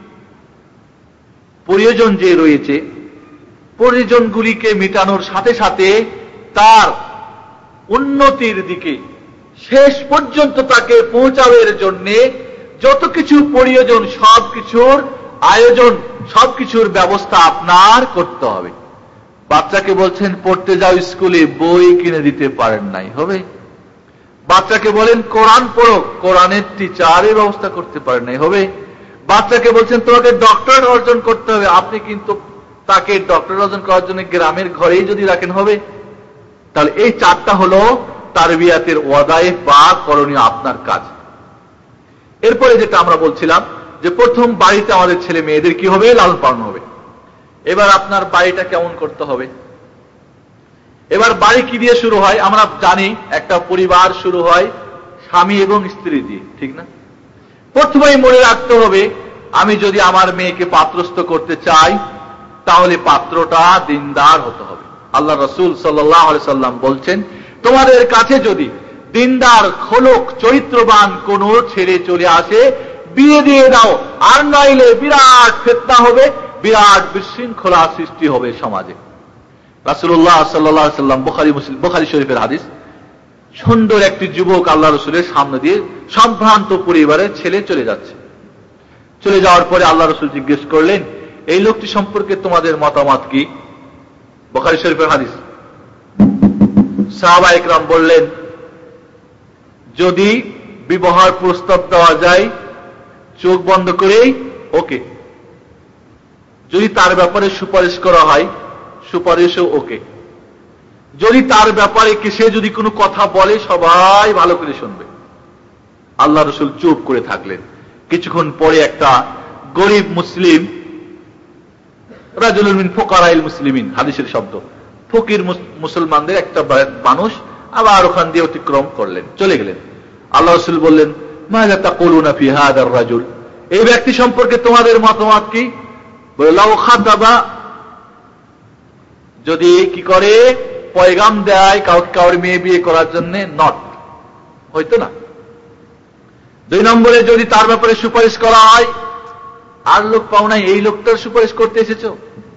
প্রয়োজন যে রয়েছে, প্রয়োজনগুলিকে মেটানোর সাথে সাথে তার উন্নতির দিকে শেষ পর্যন্ত তাকে পৌঁছানোর জন্য যত কিছু প্রয়োজন সবকিছুর আয়োজন, সবকিছুর ব্যবস্থা আপনার করতে হবে। বাচ্চাকে বলছেন পড়তে যাও স্কুলে, বই কিনে দিতে পারেন নাই, হবে? বাচ্চাকে বলেন কোরআন পড়ো, কোরআনের টিচারের ব্যবস্থা করতে পারেন নাই, হবে? বাচ্চাকে বলছেন তোমাকে ডক্টর অর্জন করতে হবে, আপনি কিন্তু তাকে ডক্টর অর্জন করার জন্য গ্রামের ঘরেই যদি রাখেন, হবে? তাহলে এই চারটা হলো তারবিয়াতের ওয়াদায়ে বা করণীয় আপনার কাজ। এরপরে যেটা আমরা বলছিলাম যে প্রথম বাড়িতে আমাদের ছেলে মেয়েদের কি হবে? লালন পালন হবে। এবার আপনার বাড়িটা কেমন করতে হবে? এবার বাড়ি কি দিয়ে শুরু হয়? আমরা জানি একটা পরিবার শুরু হয় স্বামী এবং স্ত্রী দিয়ে, ঠিক না? প্রথমেই মনে রাখতে হবে, আমি যদি আমার মেয়েকে পাত্রস্থ করতে চাই তাহলে পাত্রটা দিনদার হতে হবে। আল্লাহ রাসূল সাল্লাল্লাহু আলাইহি সাল্লাম বলছেন, তোমাদের কাছে যদি দিনদার খোলক চরিত্রবান কোন ছেলে চলে আসে, বিয়ে দিয়ে দাও, আর নইলে বিরাট ফিতনা হবে, বিরাট বিশৃঙ্খলা সৃষ্টি হবে সমাজে। রাসূলুল্লাহ সাল্লাল্লাহু আলাইহি সাল্লাম, বুখারী মুসলিম, বুখারী শরীফের হাদিস। সুন্দর একটি যুবক আল্লাহ রাসূলের সামনে দিয়ে সম্ভ্রান্ত পরিবারের ছেলে চলে যাচ্ছে। চলে যাওয়ার পরে আল্লাহ রাসূল জিজ্ঞেস করলেন, এই লোকটি সম্পর্কে তোমাদের মতামত কি? বুখারী শরীফের হাদিস। সাহাবায়ে কেরাম বললেন, যদি বিবাহের প্রস্তাব দেওয়া যায় চোখ বন্ধ করেই ওকে, যদি তার ব্যাপারে সুপারিশ করা হয় সুপারিশও ওকে, যদি তার ব্যাপারে সে যদি কোনো কথা বলে সবাই ভালো করে শুনবে। আল্লাহ রাসূল চুপ করে থাকলেন। কিছুক্ষণ পরে একটা গরিব মুসলিম, রাজুলুন মিন ফুকারাইল মুসলিমিন, হাদিসের শব্দ, ফকির মুসলমানদের একটা মানুষ আবার ওখান দিয়ে অতিক্রম করলেন, চলে গেলেন। আল্লাহ রাসূল বললেন, মাযা তাকুলুনা ফি হাযার রাজুল, এই ব্যক্তি সম্পর্কে তোমাদের মতামত কি? বলে, লাউ খাতাবা, যদি কি করে পয়গাম দেয় কাউকে কাউর মেয়ে বিয়ে করার জন্য, নট, হয়তো না। দুই নম্বরে, যদি তার ব্যাপারে সুপারিশ করা হয়, আর লোক পাও নাই, এই লোকটার সুপারিশ করতে এসেছো।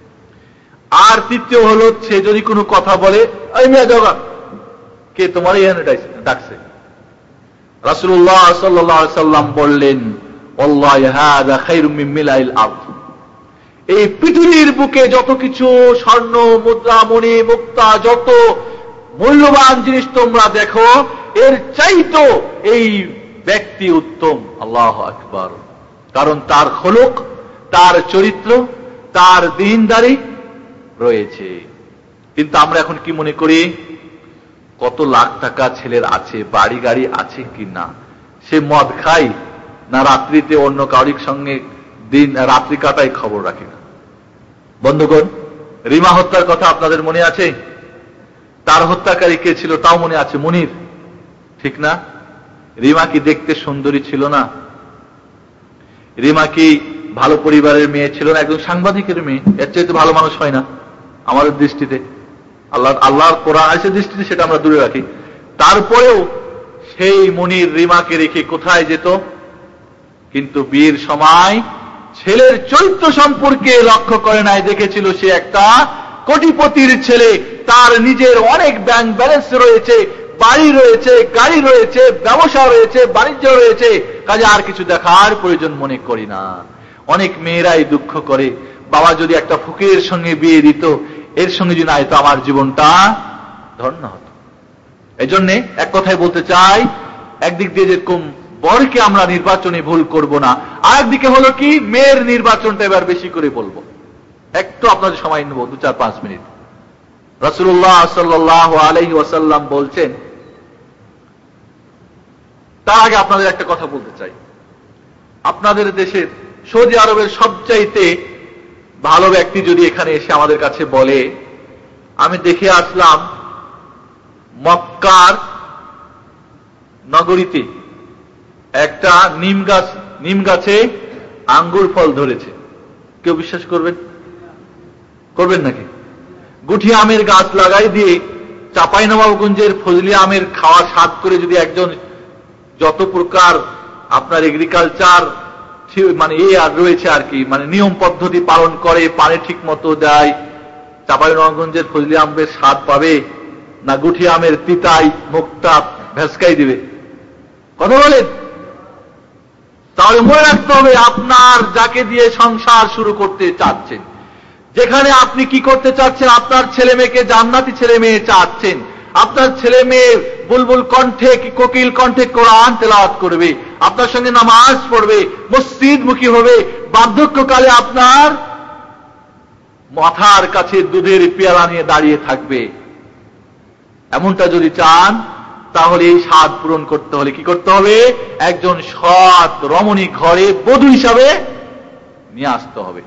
আর তৃতীয় হলো, সে যদি কোনো কথা বলে, এই মেয়ে জগা, কে তোমার এখানে ডাকছে? রাসূলুল্লাহ সাল্লাল্লাহু আলাইহি সাল্লাম বললেন, ওয়াল্লাহি হাযা খায়রুম মিন মিলাইল আরদ, এই পৃথিবীর বুকে যত কিছু স্বর্ণ মুদ্রা মণি মুক্তা যত মূল্যবান জিনিস তোমরা দেখো, এর চাইতো এই ব্যক্তি উত্তম। আল্লাহু আকবার। কারণ তার খলক, তার চরিত্র, তার দীনদারি রয়েছে। কিন্তু আমরা এখন কি মনে করি, কত লাখ টাকা ছেলের আছে, বাড়ি গাড়ি আছে কি না, সে মদ খায় না রাত্রিতে অন্য কাউরির সঙ্গে দিন রাত্রি কাটায়, খবর রাখি না। বন্ধুগণ, রিমা হত্যার কথা আপনাদের মনে আছে? তার হত্যাকারী কে ছিল তাও মনে আছে, মুনির, ঠিক না? রিমা কি দেখতে সুন্দরী ছিল না? রিমা কি ভালো পরিবারের মেয়ে ছিল না? একজন সাংবাদিকের মেয়ে, এর চাইতে ভালো মানুষ হয় না আমাদের দৃষ্টিতে। আল্লাহ আল্লাহর কোরআন আয়াতের দৃষ্টিতে সেটা আমরা দূরে রাখি। তারপরেও সেই মুনির রিমাকে রেখে কোথায় যেত? কিন্তু বিয়ের সময় ছেলের চরিত্র সম্পর্কে লক্ষ্য করে নাই, দেখেছিল সে একটা কোটিপতির ছেলে, তার নিজের অনেক ব্যাংক ব্যালেন্স রয়েছে, বাড়ি রয়েছে, গাড়ি রয়েছে, ব্যবসা রয়েছে, বাণিজ্য রয়েছে, কাজে আর কিছু দেখার প্রয়োজন মনে করি না। অনেক মেয়েরাই দুঃখ করে, বাবা যদি একটা ফকিরের সঙ্গে বিয়ে দিত, এর সঙ্গে যদি নাই তো আমার জীবনটা ধন্য হতো। এই জন্যে এক কথায় বলতে চাই, একদিক দিয়ে যেরকম বরকে আমরা নির্বাচনে ভুল করব না, আর একদিকে হলো কি মেয়ের নির্বাচনটা এবার বেশি করে বলবো। একটু আপনাদের সময় নেব, দু চার পাঁচ মিনিট। রাসূলুল্লাহ সাল্লাল্লাহু আলাইহি ওয়াসাল্লাম বলছেন, তার আগে আপনাদের একটা কথা বলতে চাই। আপনাদের দেশের সৌদি আরবের সবচাইতে ভালো ব্যক্তি যদি এখানে এসে আমাদের কাছে বলে, আমি দেখে আসলাম মক্কার নগরীতে একটা নিম গাছ, নিম গাছে আঙ্গুর ফল ধরেছে, কেউ বিশ্বাস করবেন? করবেন নাকি? গুঠি আমের গাছ লাগাই দিয়ে চাঁপাইনবাবগঞ্জের ফজলি আমের খাওয়া স্বাদ করে যদি একজন যত প্রকার আপনার এগ্রিকালচার মানে এ আর রয়েছে আর কি, মানে নিয়ম পদ্ধতি পালন করে, পানি ঠিক মতো দেয়, চাঁপাইনবাবগঞ্জের ফজলি আমের স্বাদ পাবে না গুঠি আমের তিতাই মুখটা ভেসকাই দিবে? কথা বলেন? তাহলে মনে রাখতে হবে, আপনার যাকে দিয়ে সংসার শুরু করতে চাচ্ছেন, যেখানে আপনি কি করতে চাচ্ছেন, আপনার ছেলে মেয়েকে জান্নাতি ছেলে মেয়ে চাচ্ছেন, আপনার ছেলে মেয়ে বুলবুল কণ্ঠে কি কোকিল কণ্ঠে কোরআন তেলাওয়াত করবে, আপনার সঙ্গে নামাজ পড়বে, মসজিদমুখী হবে, বার্ধক্যকালে আপনার মাথার কাছে দুধের পেয়ালা নিয়ে দাঁড়িয়ে থাকবে, এমনটা যদি চান, তাহলে এই স্বাদ পূরণ করতে হলে কি করতে হবে? একজন সৎ রমণী ঘরে বধূ হিসাবে নিয়ে আসতে হবে।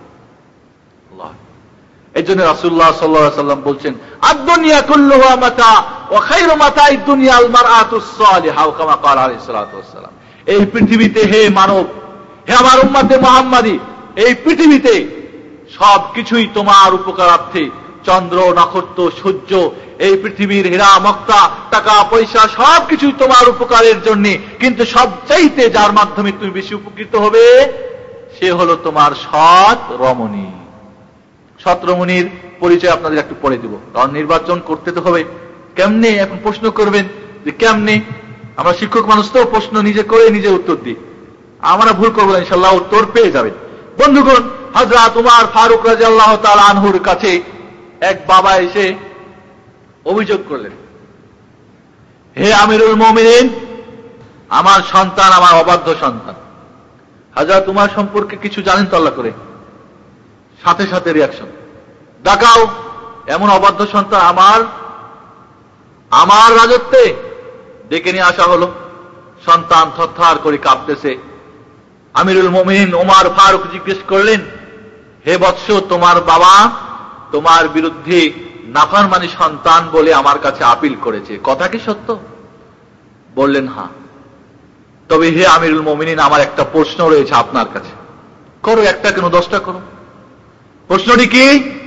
এই জন্য রাসূলুল্লাহ সাল্লাল্লাহু আলাইহি ওয়াসাল্লাম বলছেন, আদ-দুনিয়া কুল্লুহা মাতা ওয়া খায়রু মাতা'id দুনিয়া আল মারআতুস সালিহা, ওয়া কামা ক্বালা আলাইহিস সালাতু ওয়াস সালাম। এই পৃথিবীতে হে মানব, হে আমার উম্মতে মুহাম্মাদী, এই পৃথিবীতে সবকিছুই তোমার উপকারার্থে, চন্দ্র নক্ষত্র সূর্য, এই পৃথিবীর হীরা মুক্তা টাকা পয়সা সবকিছুই তোমার উপকারের জন্য, কিন্তু সবচাইতে যার মাধ্যমে তুমি বেশি উপকৃত হবে সে হলো তোমার সৎ রমণী। সৎ রমণীর পরিচয় আপনাদের একটু পরে দিব, কারণ নির্বাচন করতে তো হবে। কেমনে? এখন প্রশ্ন করবেন যে কেমনে? আমরা শিক্ষক মানুষ তো, প্রশ্ন নিজে করে নিজে উত্তর দিই, আমরা ভুল করবো না, ইনশাআল্লাহ উত্তর পেয়ে যাবেন। বন্ধুগণ, হযরত উমর ফারুক রাদিয়াল্লাহু তাআলা আনহুর কাছে এক বাবা এসে অভিযোগ করলেন, হে আমিরুল মুমিনিন, আমার সন্তান আমার অবাধ্য সন্তান। হযরত উমর সম্পর্কে কিছু জানেন তো আল্লাহ করে? সাথে সাথে রিয়াকশন, দেখাও এমন অবাধ্য সন্তান আমার আমার রাজত্বে। ডেকে নিয়ে আসা হলো, সন্তান থরথর করে কাঁপতেছে। আমিরুল মুমিনিন ওমর ফারুক জিজ্ঞেস করলেন, হে বৎস, তোমার বাবা তোমার বিরুদ্ধে নাফরমানি সন্তান বলে আমার কাছে আপিল করেছে, কথা কি সত্য? বললেন হ্যাঁ। তবে হে আমিরুল মুমিনিন, আমার একটা প্রশ্ন রয়েছে আপনার কাছে। করো, একটা কেন দশটা করো। প্রশ্নটি কি?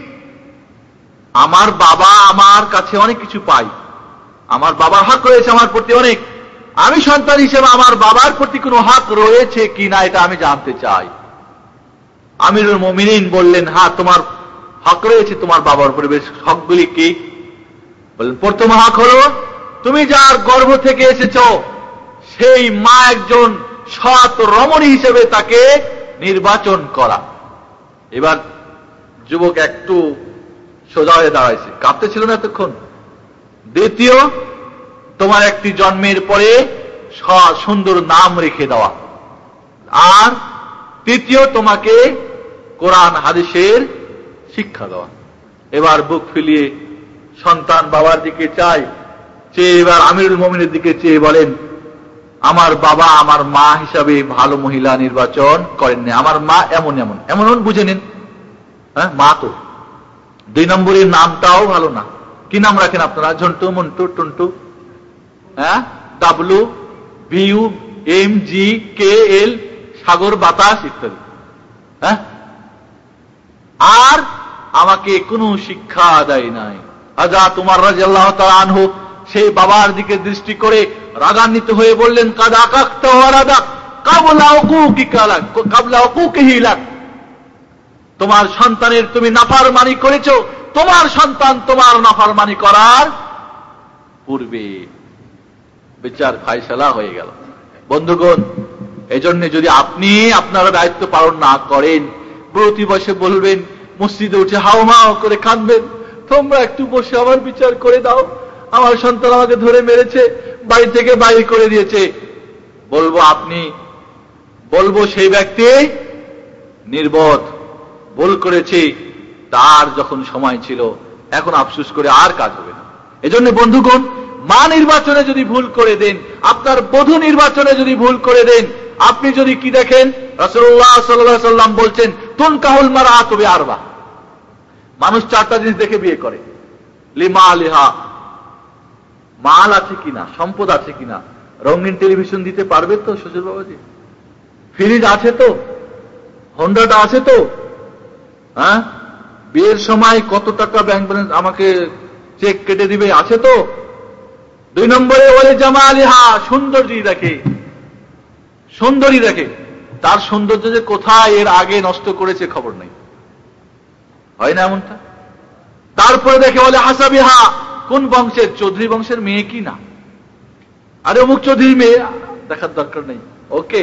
আমার বাবা আমার কাছে অনেক কিছু পাই, আমার বাবার হক রয়েছে আমার প্রতি অনেক, আমি সন্তান হিসেবে আমার বাবার প্রতি কোনো হক রয়েছে কিনা এটা আমি জানতে চাই। আমিরুল মুমিনিন বললেন, হ্যাঁ তোমার হক রয়েছে তোমার বাবার উপরে। বেশ, হকগুলি কি? বললেন, প্রথম হক হলো তুমি যার গর্ভ থেকে এসেছ সেই মা একজন সৎ রমণী হিসেবে তাকে নির্বাচন করা। এবার যুবক একটু সোজা হয়ে দাঁড়াইছে, কাঁপতে ছিল না এতক্ষণ। দ্বিতীয়, তোমার একটি জন্মের পরে সুন্দর নাম রেখে দেওয়া। আর তৃতীয়, তোমাকে কোরআন হাদিসের শিক্ষা দেওয়া। এবার বুক ফিলিয়ে সন্তান বাবার দিকে চায়, চেয়ে এবার আমিরুল মুমিনের দিকে চেয়ে বলেন, আমার বাবা আমার মা হিসাবে ভালো মহিলা নির্বাচন করেননি, আমার মা এমন এমন এমন বুঝে নিন। হ্যাঁ, মা তো। দুই নম্বরের নামটাও ভালো না। কি নাম রাখেন আপনারা? ঝন্টু, মন্টু, টুন্টু, হ্যাঁ, W, view, M, G, K, L, সাগর, বাতাস ইত্যাদি। হ্যাঁ, আর আমাকে কোনো শিক্ষা দেয় নাই। হযরত উমর রাদিয়াল্লাহু তাআলা আনহু সেই বাবার দিকে দৃষ্টি করে রাগান্বিত হয়ে বললেন, কাদ আকাক্তা ওয়ারাদা কাবলা উকুকিকা লাক কাবলা উকুকিহি লাক, তোমার সন্তানের তুমি নাফরমানি করেছো, তোমার সন্তান তোমার নাফরমানি করার পূর্বে। বিচার ফায়সালা হয়ে গেল। বন্ধুগণ, এজন্য যদি আপনি আপনার দায়িত্ব পালন না করেন, প্রতি বসে বলবেন, মসজিদে উঠে হাওমাও করে কাঁদবেন, তোমরা একটু বসে আমার বিচার করে দাও, আমার সন্তান আমাকে ধরে মেরেছে, বাড়ি থেকে বাইরে করে দিয়েছে। বলবো আপনি বলবো সেই ব্যক্তি নির্বোধ, ভুল করেছে, তার যখন সময় ছিল, এখন আফসোস করে আর কাজ হবে না। এজন্য বন্ধুগণ, মা নির্বাচনে যদি ভুল করে দেন, আপনার বধূ নির্বাচনে যদি ভুল করে দেন, আপনি যদি কি দেখেন, রাসূলুল্লাহ সাল্লাল্লাহু আলাইহি ওয়াসাল্লাম বলছেন, তুনকাহুল মারআতু বিআরবা, মানুষ চারটা জিনিস দেখে বিয়ে করে। লিমালিহা, মাল আছে কিনা, সম্পদ আছে কিনা, রঙিন টেলিভিশন দিতে পারবে তো শ্বশুর বাবাজি, ফ্রিজ আছে তো, হোন্ডাটা আছে তো? হ্যাঁ, বিয়ের সময় কত টাকা ব্যাংক ব্যালেন্স আমাকে চেক কেটে দিবে, আছে তো? দুই নম্বরে ওয়ালি জামালিহা, সৌন্দর্যই দেখে, সুন্দরী দেখে। তার সৌন্দর্য যে কোথায় এর আগে নষ্ট করেছে খবর নেই, হয় না এমনটা? তারপরে দেখে বলে হাসাবিহা, কোন বংশের, চৌধুরী বংশের মেয়ে কি না, আরে অমুক চৌধুরী মেয়ে, দেখার দরকার নেই, ওকে।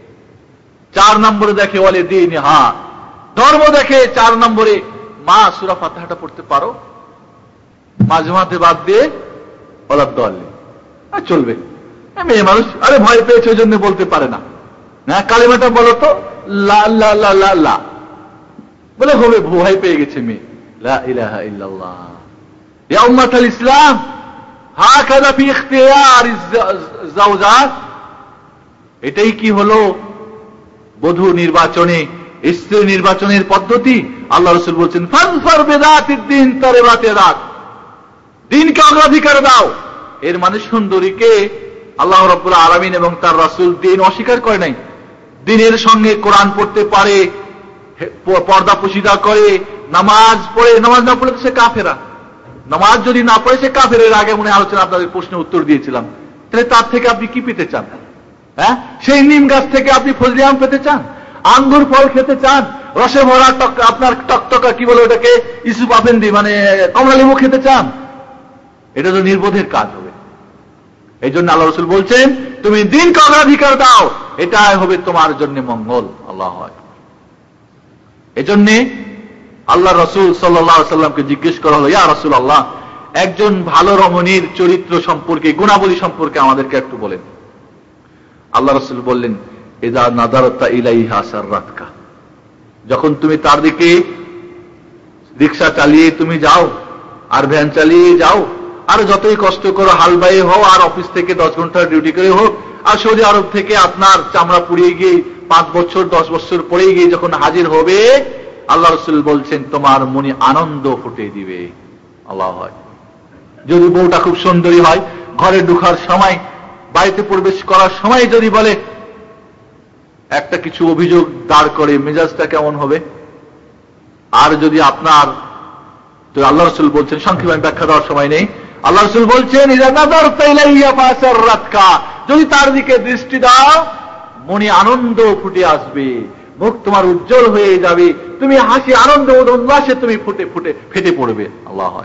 চার নম্বরে দেখে বলে দিন, হা, ধর্ম দেখে। চার নম্বরে মা সূরা ফাতিহাটা পড়তে পারো, মাঝে মাঝে বাদ দিয়ে বলার দল চলবে, মেয়ে মানুষ, আরে ভয় পেয়েছে ওই জন্য বলতে পারে না, হ্যাঁ কালিমাটা বলো তো, লা লা লা লা লা বলে হবে, ভয় পেয়ে গেছে মেয়ে। লা ইলাহা ইল্লাল্লাহ। ইয়া উম্মাতুল ইসলাম, হাকাযা ফি ইখতিয়ার আয-যাওজাত, এটাই কি হলো বধূ নির্বাচনে, স্ত্রী নির্বাচনের পদ্ধতি? আল্লাহ রাসূল বলছেন ফানফার বিযাতিদ দ্বীন তারিবাত ইয়াদাক, দ্বীনকে অগ্রাধিকার দাও। এর মানে সুন্দরীকে আল্লাহ রাব্বুল আলামিন এবং তার রাসূল দ্বীন অস্বীকার করে নাই। দ্বীনের সঙ্গে কোরআন পড়তে পারে, পর্দা পুশিদা করে, নামাজ পড়ে, নামাজ না পড়লে সে কাফেরা, নামাজ যদি না পড়ে সে কাফের। এর আগে মনে আলোচনা আপনাদের প্রশ্নের উত্তর দিয়েছিলাম। তাহলে তার থেকে আপনি কি পেতে চান? হ্যাঁ, সেই নিম গাছ থেকে আপনি ফজলি আম পেতে চান, আঙ্গুর ফল খেতে চান, রসে ভরা টক, আপনার টকটকা কি বলে ওটাকে, ইসুফ আফেন্দি মানে কমলা লেবু খেতে চান? এটা তো নির্বোধের কাজ হবে। এই জন্য আল্লাহ রাসূল বলছেন তুমি দ্বীনকে অগ্রাধিকার দাও, এটাই হবে তোমার জন্য মঙ্গল। আল্লাহ, এই জন্য আল্লাহ রাসূল সাল্লাল্লাহু আলাইহি ওয়াসাল্লামকে জিজ্ঞেস করা হলো, ইয়া রাসূলুল্লাহ, একজন ভালো রমণীর চরিত্র সম্পর্কে, গুণাবলী সম্পর্কে আমাদেরকে একটু বলেন। আল্লাহ রাসূল বললেন, ইযা নাযারতা ইলাইহা সাররাতকা, যখন তুমি তার দিকে রিকশা চালিয়ে তুমি যাও, আর ভ্যান চালিয়ে যাও, আর যতই কষ্ট করো, হালবাই হও, আর অফিস থেকে দশ ঘন্টার ডিউটি করে হোক, আর সৌদি আরব থেকে আপনার চামড়া পুড়িয়ে গিয়ে পাঁচ বছর দশ বছর পরে গিয়ে যখন হাজির হবে, আল্লাহ রাসূল বলছেন তোমার মনে আনন্দ ফুটে দিবে। আল্লাহ, হয় যদি বউটা খুব সুন্দরী হয়, ঘরে ঢোকার সময়, বাড়িতে প্রবেশ করার সময় যদি বলে একটা কিছু অভিযোগ দাঁড় করে, মেজাজটা কেমন হবে? আর যদি আপনার, তো আল্লাহ রাসূল বলছেন, সংক্ষেপে আমি ব্যাখ্যা দেওয়ার সময় নেই, আল্লাহ রাসূল বলছেন ইযা নাযারতা ইলাইহা ফাসাররাতকা, যদি তার দিকে দৃষ্টি দাও মনে আনন্দ ফুটে আসবে, মুখ তোমার উজ্জ্বল হয়ে যাবে, তুমি হাসি আনন্দ উল্লাসে তুমি ফুটে ফুটে ফেটে পড়বে। আল্লাহ, হয়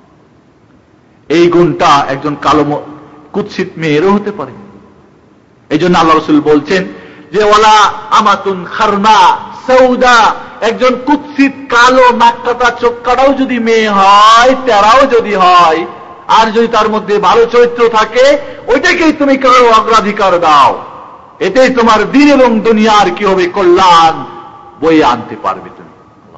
এই গুণটা একজন কালো কুৎসিত মেয়েরও হতে পারে। এই জন্য আল্লাহ রাসূল বলছেন যে ওয়ালা আমাতুন খারনা সাউদা, একজন কুৎসিত কালো নাককাটা চোখ কাটাও যদি মেয়ে হয়, তেরাও যদি হয়, আর যদি তার মধ্যে ভালো চরিত্র থাকে, ওইটাকেই তুমি কারো অগ্রাধিকার দাও, এটাই তোমার দ্বীন এবং দুনিয়ার কি হবে কল্যাণ বয়ে আনতে পারবে তুমি।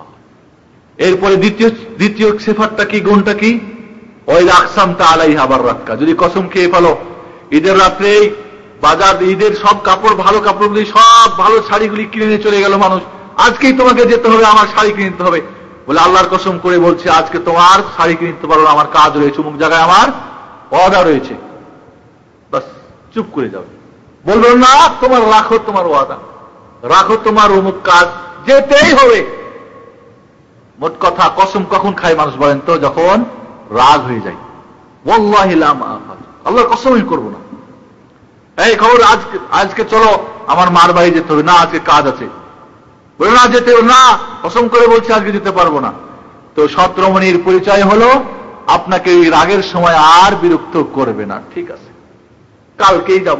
এরপরে দ্বিতীয় দ্বিতীয় সিফাতটা কি, গুণটা কি? ওই আকসামতা আলাইহা বাররাতকা, যদি কসম খেয়ে ফেলো, ঈদের রাত্রে বাজার, ঈদের সব কাপড়, ভালো কাপড়গুলি, সব ভালো শাড়িগুলি কিনে নিয়ে চলে গেল মানুষ, আজকেই তোমাকে যেতে হবে, আমার শাড়ি কিনতে হবে, বলে আল্লাহর কসম করে বলছে আজকে তোমার শাড়ি কিনতে পারো, আমার কাজ রয়েছে, অমুক জায়গায় আমার অর্ডার রয়েছে, বাস চুপ করে যাবে, বলবে না তোমার রাখো, তোমার ওয়াদা রাখো, তোমার অমুক কাজ যেতেই হবে। মোট কথা কসম কখন খায় মানুষ বলেন তো? যখন রাগ হয়ে যায়। ওয়াল্লাহি লা মাআফাল, আল্লাহর কসমই করব না, এই খবর আজকে আজকে চলো আমার মার বাড়ি যেতে হবে, না আজকে কাজ আছে, বলে না যেতে না, কসম করে বলছে আজকে যেতে পারবো না। তো সৎ রমণীর পরিচয় হলো আপনাকে ওই রাগের সময় আর বিরক্ত করবে না, ঠিক আছে কালকেই যাব।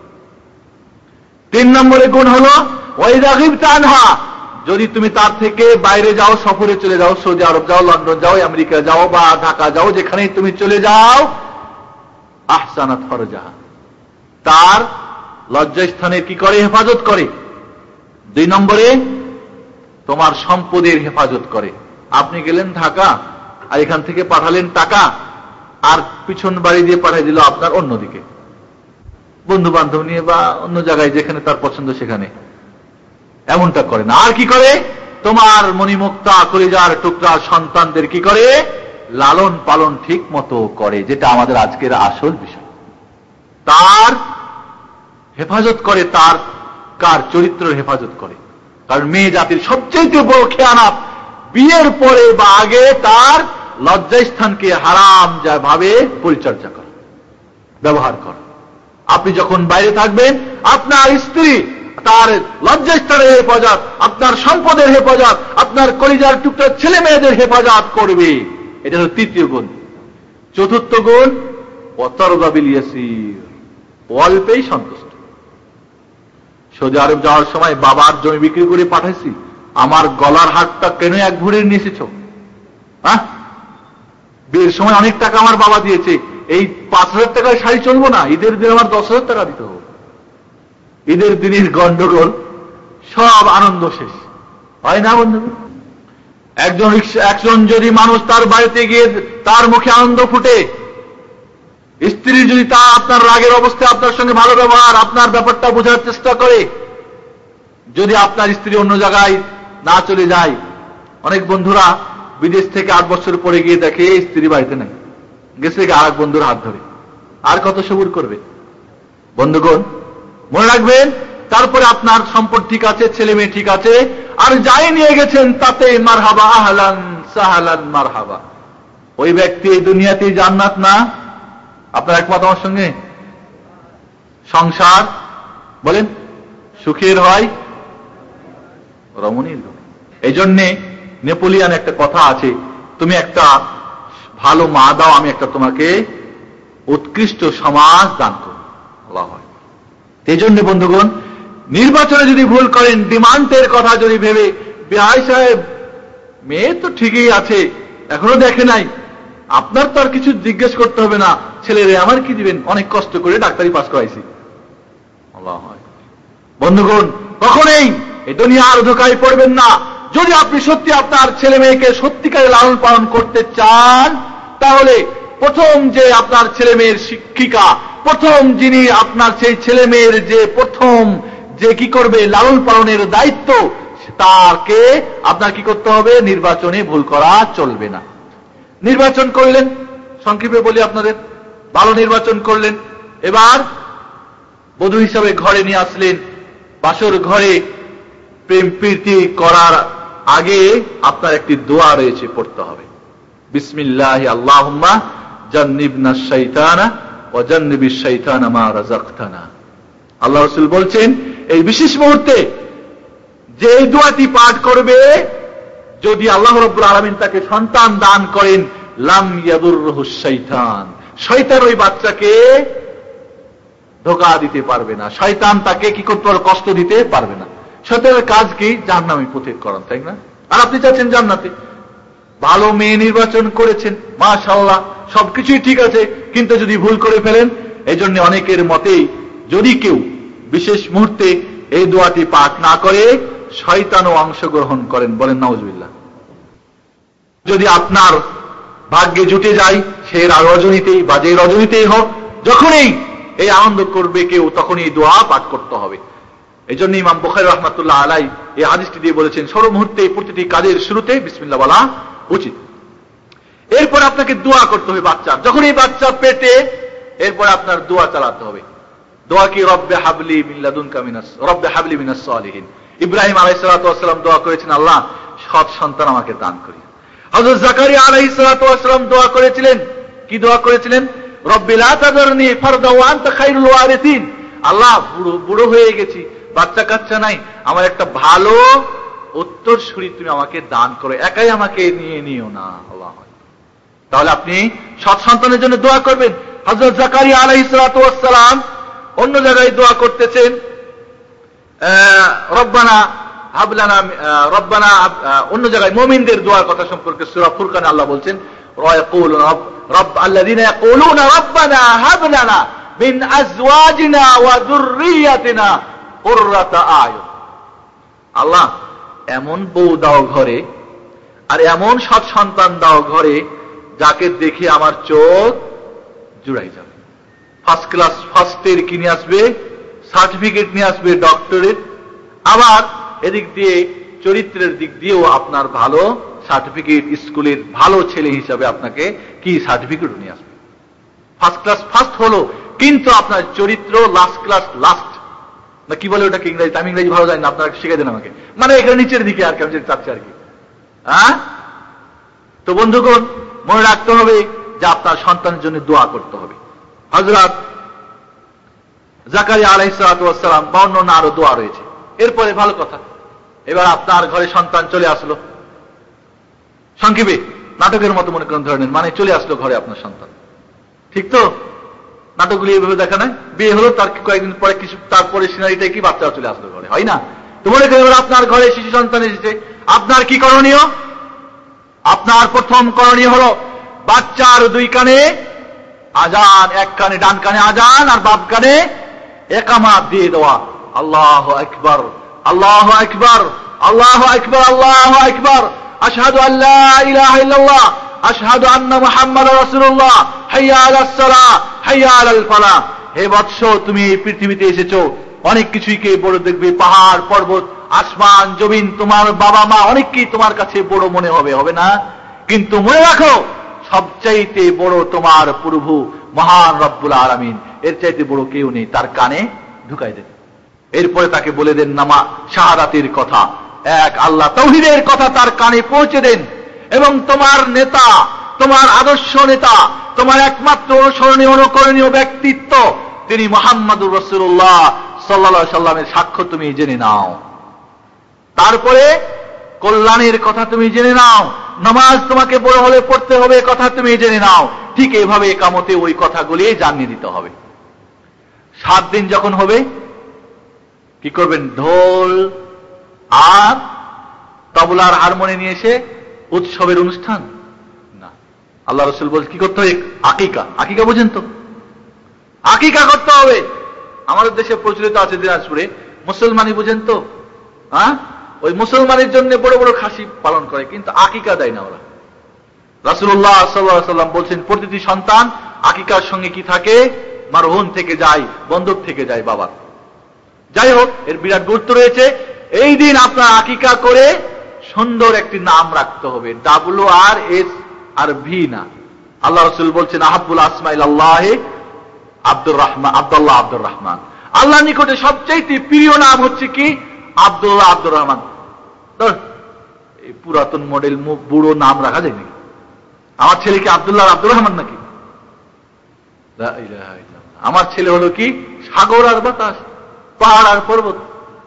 তিন নম্বরে গুণ হলো ওই রাগিবতা আনহা, যদি তুমি তার থেকে বাইরে যাও, সফরে চলে যাও, সৌদি আরব যাও, লন্ডন যাও, আমেরিকা যাও বা ঢাকা যাও, যেখানেই তুমি চলে যাও, আহসানাত ফরজাহা, তার লজ্জাস্থানের কি করে? হেফাজত করে। দুই নম্বরে তোমার সম্পদের হেফাজত করে। আপনি গেলেন ঢাকা, আর এখান থেকে পাঠালেন টাকা, আর পিছন বাড়ি দিয়ে পাঠিয়ে দিল আপনার অন্যদিকে, বন্ধু বান্ধব নিয়ে বা অন্য জায়গায় যেখানে তার পছন্দ সেখানে, এমনটা করে না। আর কি করে? তোমার মণিমুক্তা কলিজার টুকরা সন্তানদের কি করে? লালন পালন ঠিক মতো করে, যেটা আমাদের আজকের আসল বিষয়। তার হেফাজত করে, তার কার চরিত্রের হেফাজত করে। কারণ মেয়ে জাতির সবচেয়ে বড় খেয়ানাত বিয়ের পরে বা আগে তার লজ্জাস্থানকে হারাম যা ভাবে পরিচর্যা করা, ব্যবহার করা। আপনি যখন বাইরে থাকবেন, আপনার স্ত্রী তার লজ্জাস্থানের হেফাজত, আপনার সম্পদের হেফাজত, আপনার কলিজার টুকটার ছেলে মেয়েদের হেফাজত করবে। এটা হল তৃতীয় গুণ। চতুর্থ গুণ, ওয়াতারদা বিল ইয়াসির, অল্পেই সন্তুষ্ট। সৌদি আরব যাওয়ার সময় বাবার জমি বিক্রি করে পাঠাইছি, আমার গলার হাতটা কেন এক ভরে নিয়ে এসেছ? হ্যাঁ, বিয়ের সময় অনেক টাকা আমার বাবা দিয়েছে, এই পাঁচ হাজার টাকায় শাড়ি চলবো না, ঈদের দিন আমার দশ হাজার টাকা দিতে হবে। ঈদের দিনের গন্ডগোল, সব আনন্দ শেষ হয় না বন্ধু? একজন একজন যদি মানুষ তার বাড়িতে গিয়ে তার মুখে আনন্দ ফুটে, স্ত্রী যদি তা আপনার রাগের অবস্থায় আপনার সঙ্গে ভালো ব্যবহার, আপনার ব্যাপারটা বোঝার চেষ্টা করে, যদি আপনার স্ত্রী অন্য জায়গায় না চলে যায়, অনেক বন্ধুরা বিদেশ থেকে আট বছর পরে গিয়ে দেখে স্ত্রী বাড়িতে নাই, গেছে আর এক বন্ধুর হাত ধরে, আর কত সবুর করবে? বন্ধুগণ, মনে রাখবেন, তারপরে আপনার সম্পদ ঠিক আছে, ছেলে মেয়ে ঠিক আছে, আর যাই নিয়ে গেছেন তাতে মারহাবা, আহলান সাহালান মারহাবা। ওই ব্যক্তি এই দুনিয়াতে জান্নাত না। আপনার একমত আমার সঙ্গে? সংসার বলেন সুখের হয়, রমণীর। এই জন্যে নেপোলিয়ান একটা কথা আছে, তুমি একটা ভালো মা দাও, আমি একটা তোমাকে উৎকৃষ্ট সমাজ দান করব। বলা হয়। এই জন্য বন্ধুগণ, নির্বাচনে যদি ভুল করেন, ডিমান্ডের কথা যদি ভেবে, বিআই সাহেব মেয়ে তো ঠিকই আছে, এখনো দেখে নাই, আপনার তো আর কিছু জিজ্ঞেস করতে হবে না, ছেলেরে আমার কি দিবেন, অনেক কষ্ট করে ডাক্তারি পাস করাইছি। বন্ধুগণ, কখনোই এই দুনিয়ার ধোঁকায় পড়বেন না। যদি আপনি সত্যি আপনার ছেলে মেয়েকে সত্যিকারে লালন পালন করতে চান, তাহলে প্রথম যে আপনার ছেলে মেয়ের শিক্ষিকা, প্রথম যিনি আপনার সেই ছেলে মেয়ের যে প্রথম যে কি করবে লালন পালনের দায়িত্ব, তাকে আপনার কি করতে হবে? নির্বাচনে ভুল করা চলবে না। নির্বাচন করলেন, সংক্ষেপে বলি আপনাদের, ভালো নির্বাচন করলেন, এবার বধূ হিসাবে ঘরে নিয়ে আসলেন। বাসর ঘরে প্রেম প্রীতি করার আগে আপনার একটি দোয়া রয়েছে, পড়তে হবে। বিসমিল্লাহি আল্লাহুম্মা জান্নিবনা শাইতানা ওয়া জান্নিবিশ শাইতানা মা রাযাকতানা। আল্লাহ রাসূল বলছেন, এই বিশেষ মুহূর্তে যে এই দোয়াটি পাঠ করবে, যদি আল্লাহ রাব্বুল আলামিন তাকে সন্তান দান করেন, লাম ইয়াদুররুহু শাইতান, শয়তান ওই বাচ্চাকে ধোঁকা দিতে পারবে না, শয়তান তাকে কি করতে পারবে? কষ্ট দিতে পারবে না। শয়তানের কাজ কি? জাহান্নামে পথে করান, তাই না? আর আপনি চাচ্ছেন জান্নাতে। ভালো মেয়ে নির্বাচন করেছেন, মাশাআল্লাহ, সবকিছুই ঠিক আছে, কিন্তু যদি ভুল করে ফেলেন, এই জন্য অনেকের মতেই যদি কেউ বিশেষ মুহূর্তে এই দোয়াটি পাঠ না করে, শয়তানও অংশগ্রহণ করেন, বলেন নাউজুবিল্লাহ। যদি আপনার ভাগ্যে জুটে যায়, সে রজনীতেই বা যে রজনীতেই হোক, যখনই এই আনন্দ করবে কেউ, তখনই এই দোয়া পাঠ করতে হবে। এই জন্য ইমাম বুখারী রাহমাতুল্লাহ আলাইহি এই হাদিসটি দিয়ে বলেছেন, সর্ব মুহূর্তে প্রতিটি কাজের শুরুতে বিসমিল্লাহ বলা উচিত। এরপর আপনাকে দোয়া করতে হবে বাচ্চার, যখন এই বাচ্চা পেটে, এরপর আপনার দোয়া চালাতে হবে। দোয়া কি? রব্বে হাবলি মিন লাদুনকা মিনাস রব্বে হাবলি মিনাস সালিহিন। ইব্রাহিম আলাইহিস সালাতু ওয়াস সালাম দোয়া করেছেন, আল্লাহ সৎ সন্তান আমাকে দান করি। হযরত জাকারিয়া আলাইহিস সালাতু ওয়াস সালাম দোয়া করেছিলেন, কি দোয়া করেছিলেন? রব্বি লা তাযারনি ফারদা ওয়া আনতা খায়রুল ওয়ারিসিন। আল্লাহ, বুড়ো বুড়ো হয়ে গেছি, বাচ্চা কাচ্চা নাই, আমার একটা ভালো উত্তরসূরি তুমি আমাকে দান করো, একাই আমাকে নিয়ে নিও না। আল্লাহ, তাহলে আপনি সৎ সন্তানের জন্য দোয়া করবেন। হযরত জাকারিয়া আলাইহিস সালাতু ওয়াস সালাম অন্য জায়গায় দোয়া করতেছেন, রব্বানা হাবলানা, রব্বানা, অন্য জায়গায় মুমিনদের দোয়ার কথা সম্পর্কে সূরা ফুরকানে আল্লাহ বলছেন, ওয়ায়াকুলুনা রব আল্লাযীনা ইয়াকুলুনা রব্বানা হাব লানা মিন আজওয়াজিনা ওয়া যুররিয়াতিনা কুররাতা আয়ুন। আল্লাহ, এমন বউ দাও ঘরে, আর এমন সৎ সন্তান দাও ঘরে, যাকে দেখে আমার চোখ জুড়াই যাবে। ফার্স্ট ক্লাস ফার্স্ট ইয়ার কিনে আসবে, সার্টিফিকেট নিয়ে আসবে ডক্টরেট, আবার এদিক দিয়ে চরিত্রের দিক দিয়েও আপনার ভালো সার্টিফিকেট, স্কুলের ভালো ছেলে হিসাবে আপনাকে কি সার্টিফিকেট নিয়ে আসবে। ফার্স্ট ক্লাস ফার্স্ট হলো, কিন্তু আপনার চরিত্র লাস্ট ক্লাস লাস্ট। না কি বলে ওটাকে ইংরেজি, আমি ইংরেজি ভালো জানি না, আপনারা শিখে দেন আমাকে। মানে এখানে নিচের দিকে আর কি, আমি যেটা চাচ্ছি আর কি। হ্যাঁ, তো বন্ধুগণ মনে রাখতে হবে যে আপনার সন্তানের জন্য দোয়া করতে হবে। হযরত জাকারিয়া আলাইহিস সালাতু ওয়াস সালাম বা অন্য আরো দোয়া রয়েছে। এরপরে ভালো কথা, এবার আপনার ঘরে সন্তান চলে আসলো, সংক্ষেপে নাটকের মতো মনে করেন ধরনের, মানে চলে আসলো ঘরে আপনার সন্তান, ঠিক তো? নাটকগুলি এইভাবে দেখা নয়, বিয়ে হলো তার কয়েকদিন পরে কিছু, তারপরে সিনারিটাই কি বাচ্চা চলে আসলো ঘরে, হয় না? তো মনে করেন এবার আপনার ঘরে শিশু সন্তান এসেছে, আপনার কি করণীয়? আপনার প্রথম করণীয় হলো বাচ্চার দুই কানে আজান, এক কানে ডান কানে আজান আর বাম কানে একামাত দিয়ে দেওয়া। আল্লাহু আকবার, আল্লাহু আকবার, আল্লাহু আকবার, আল্লাহু আকবার, আশহাদু আল্লা ইলাহা ইল্লাল্লাহ, আশহাদু আন্না মুহাম্মাদুর রাসূলুল্লাহ, হাইয়া আলাস সালাহ, হাইয়া আলাল ফালাহ। হে বৎস, তুমি এই পৃথিবীতে এসেছো, অনেক কিছুই কে বড় দেখবে, পাহাড় পর্বত আসমান জমিন, তোমার বাবা মা অনেককেই তোমার কাছে বড় মনে হবে, হবে না? কিন্তু মনে রাখো সবচাইতে বড় তোমার প্রভু মহান রব্বুল আলামিন, এর চাইতে বড় কেউ নেই। তার কানে ঢুকাই দেন। এরপরে তাকে বলে দেন নামা শাহাদাতের কথা, এক আল্লাহ তাওহীদের কথা তার কানে পৌঁছে দেন। এবং তোমার নেতা, তোমার আদর্শ নেতা, তোমার একমাত্র অনুসরণীয় অনুকরণীয় ব্যক্তিত্ব তিনি মুহাম্মাদুর রাসূলুল্লাহ সাল্লাল্লাহু আলাইহি সাল্লামের সাক্ষ্য তুমি জেনে নাও। তারপরে কল্যাণের কথা তুমি জেনে নাও, নামাজ তোমাকে বড় হলে পড়তে হবে কথা তুমি জেনে নাও। ঠিক এইভাবে একামতে ওই কথাগুলি জানিয়ে দিতে হবে। সাত দিন যখন হবে কি করবেন? ঢোল আর তবলার হারমোনি নিয়ে এসে উৎসবের অনুষ্ঠান না। আল্লাহ রাসূল বলেন কি করতে হবে? আকিকা। আকিকা বুঝেন তো? আকিকা করতে হবে। আমাদের দেশে প্রচলিত আছে দিনাজপুরে, মুসলমানি বুঝেন তো? হ্যাঁ, ওই মুসলমানের জন্য বড় বড় খাসি পালন করে, কিন্তু আকিকা দেয় না ওরা। রাসূলুল্লাহ সাল্লাল্লাহু আলাইহি ওয়াসাল্লাম বলছেন প্রতিটি সন্তান আকিকার সঙ্গে কি থাকে? মারহুন থেকে যায়, বন্ধক থেকে যায় বাবা। যাই হোক, এর বিরাট গুরুত্ব রয়েছে। এই দিন আপনার আকিকা করে সুন্দর একটি নাম রাখতে হবে, W R S R V না। আল্লাহ রাসূল বলছেন আহাব্বুল আসমাইল আল্লাহি আব্দুর রহমান, আব্দুল্লাহ আব্দুর রহমান। আল্লাহর নিকটে সবচেয়ে প্রিয় নাম হচ্ছে কি? আব্দুল্লাহ আব্দুর রহমান। এই পুরাতন মডেল বুড়ো নাম রাখা যায় নাকি? আমার ছেলেকে আব্দুল্লাহ আব্দুর রহমান নাকি? আমার ছেলে হলো কি? সাগর আর বাতাস, পাহাড় আর পর্বত।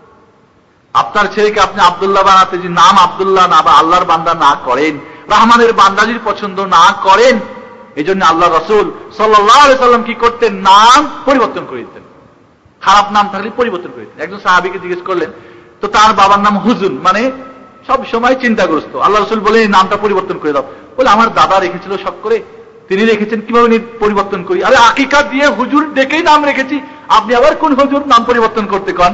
আপনার ছেলেকে আপনি আব্দুল্লাহ বানাতে যে নাম আব্দুল্লাহ না বা আল্লাহর বান্দা না করেন, রহমানের বান্দাজির পছন্দ না করেন, এই জন্য আল্লাহ রাসূল সাল্লাল্লাহু আলাইহি সাল্লাম কি করতেন? নাম পরিবর্তন করে দিতেন। খারাপ নাম থাকলে পরিবর্তন করে দিতেন। একজন সাহাবীকে জিজ্ঞেস করলেন, তো তার বাবার নাম হুজুন, মানে সব সময় চিন্তাগ্রস্ত। আল্লাহ রাসূল বলেন এই নামটা পরিবর্তন করে দাও। বলে আমার দাদা রেখেছিল শখ করে, তিনি রেখেছেন, কিভাবে পরিবর্তন করি? আরে আকিকা দিয়ে হুজুর ডেকেই নাম রেখেছি, আপনি আবার কোন হুজুর নাম পরিবর্তন করতে কন?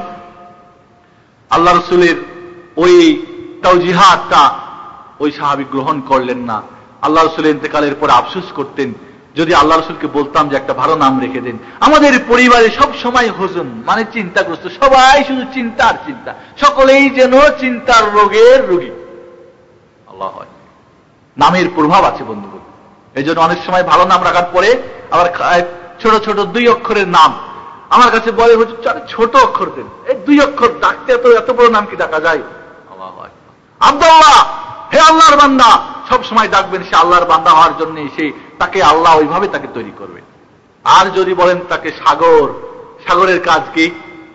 আল্লাহ রাসূলের ওই তাওজিহাতটা ওই সাহাবী গ্রহণ করলেন না। আল্লাহ রাসূলের ইন্তেকালের পর আফসোস করতেন, যদি আল্লাহ রাসূলকে বলতাম যে একটা ভালো নাম রেখে দেন। আমাদের পরিবারে সব সময় হুজুন মানে চিন্তাগ্রস্ত, সবাই শুধু চিন্তার চিন্তা, সকলেই যেন চিন্তার রোগের রোগী। আল্লাহ হয়, নামের প্রভাব আছে বন্ধুগণ। এই জন্য অনেক সময় ভালো নাম রাখার পরে আবার ছোট ছোট দুই অক্ষরের নাম আমার কাছে বলে, হুজুর ছোট অক্ষর দেন, এই দুই অক্ষর ডাকতে এত এত বড় নাম কি ডাকা যায়? আল্লাহ হয়, আব্দুল্লাহ, হে আল্লাহর বান্দা, সব সময় ডাকবেন সে আল্লাহর বান্দা হওয়ার জন্য, সে তাকে আল্লাহ ওইভাবে তাকে তৈরি করবে। আর যদি বলেন তাকে সাগর, সাগরের কাজ কি?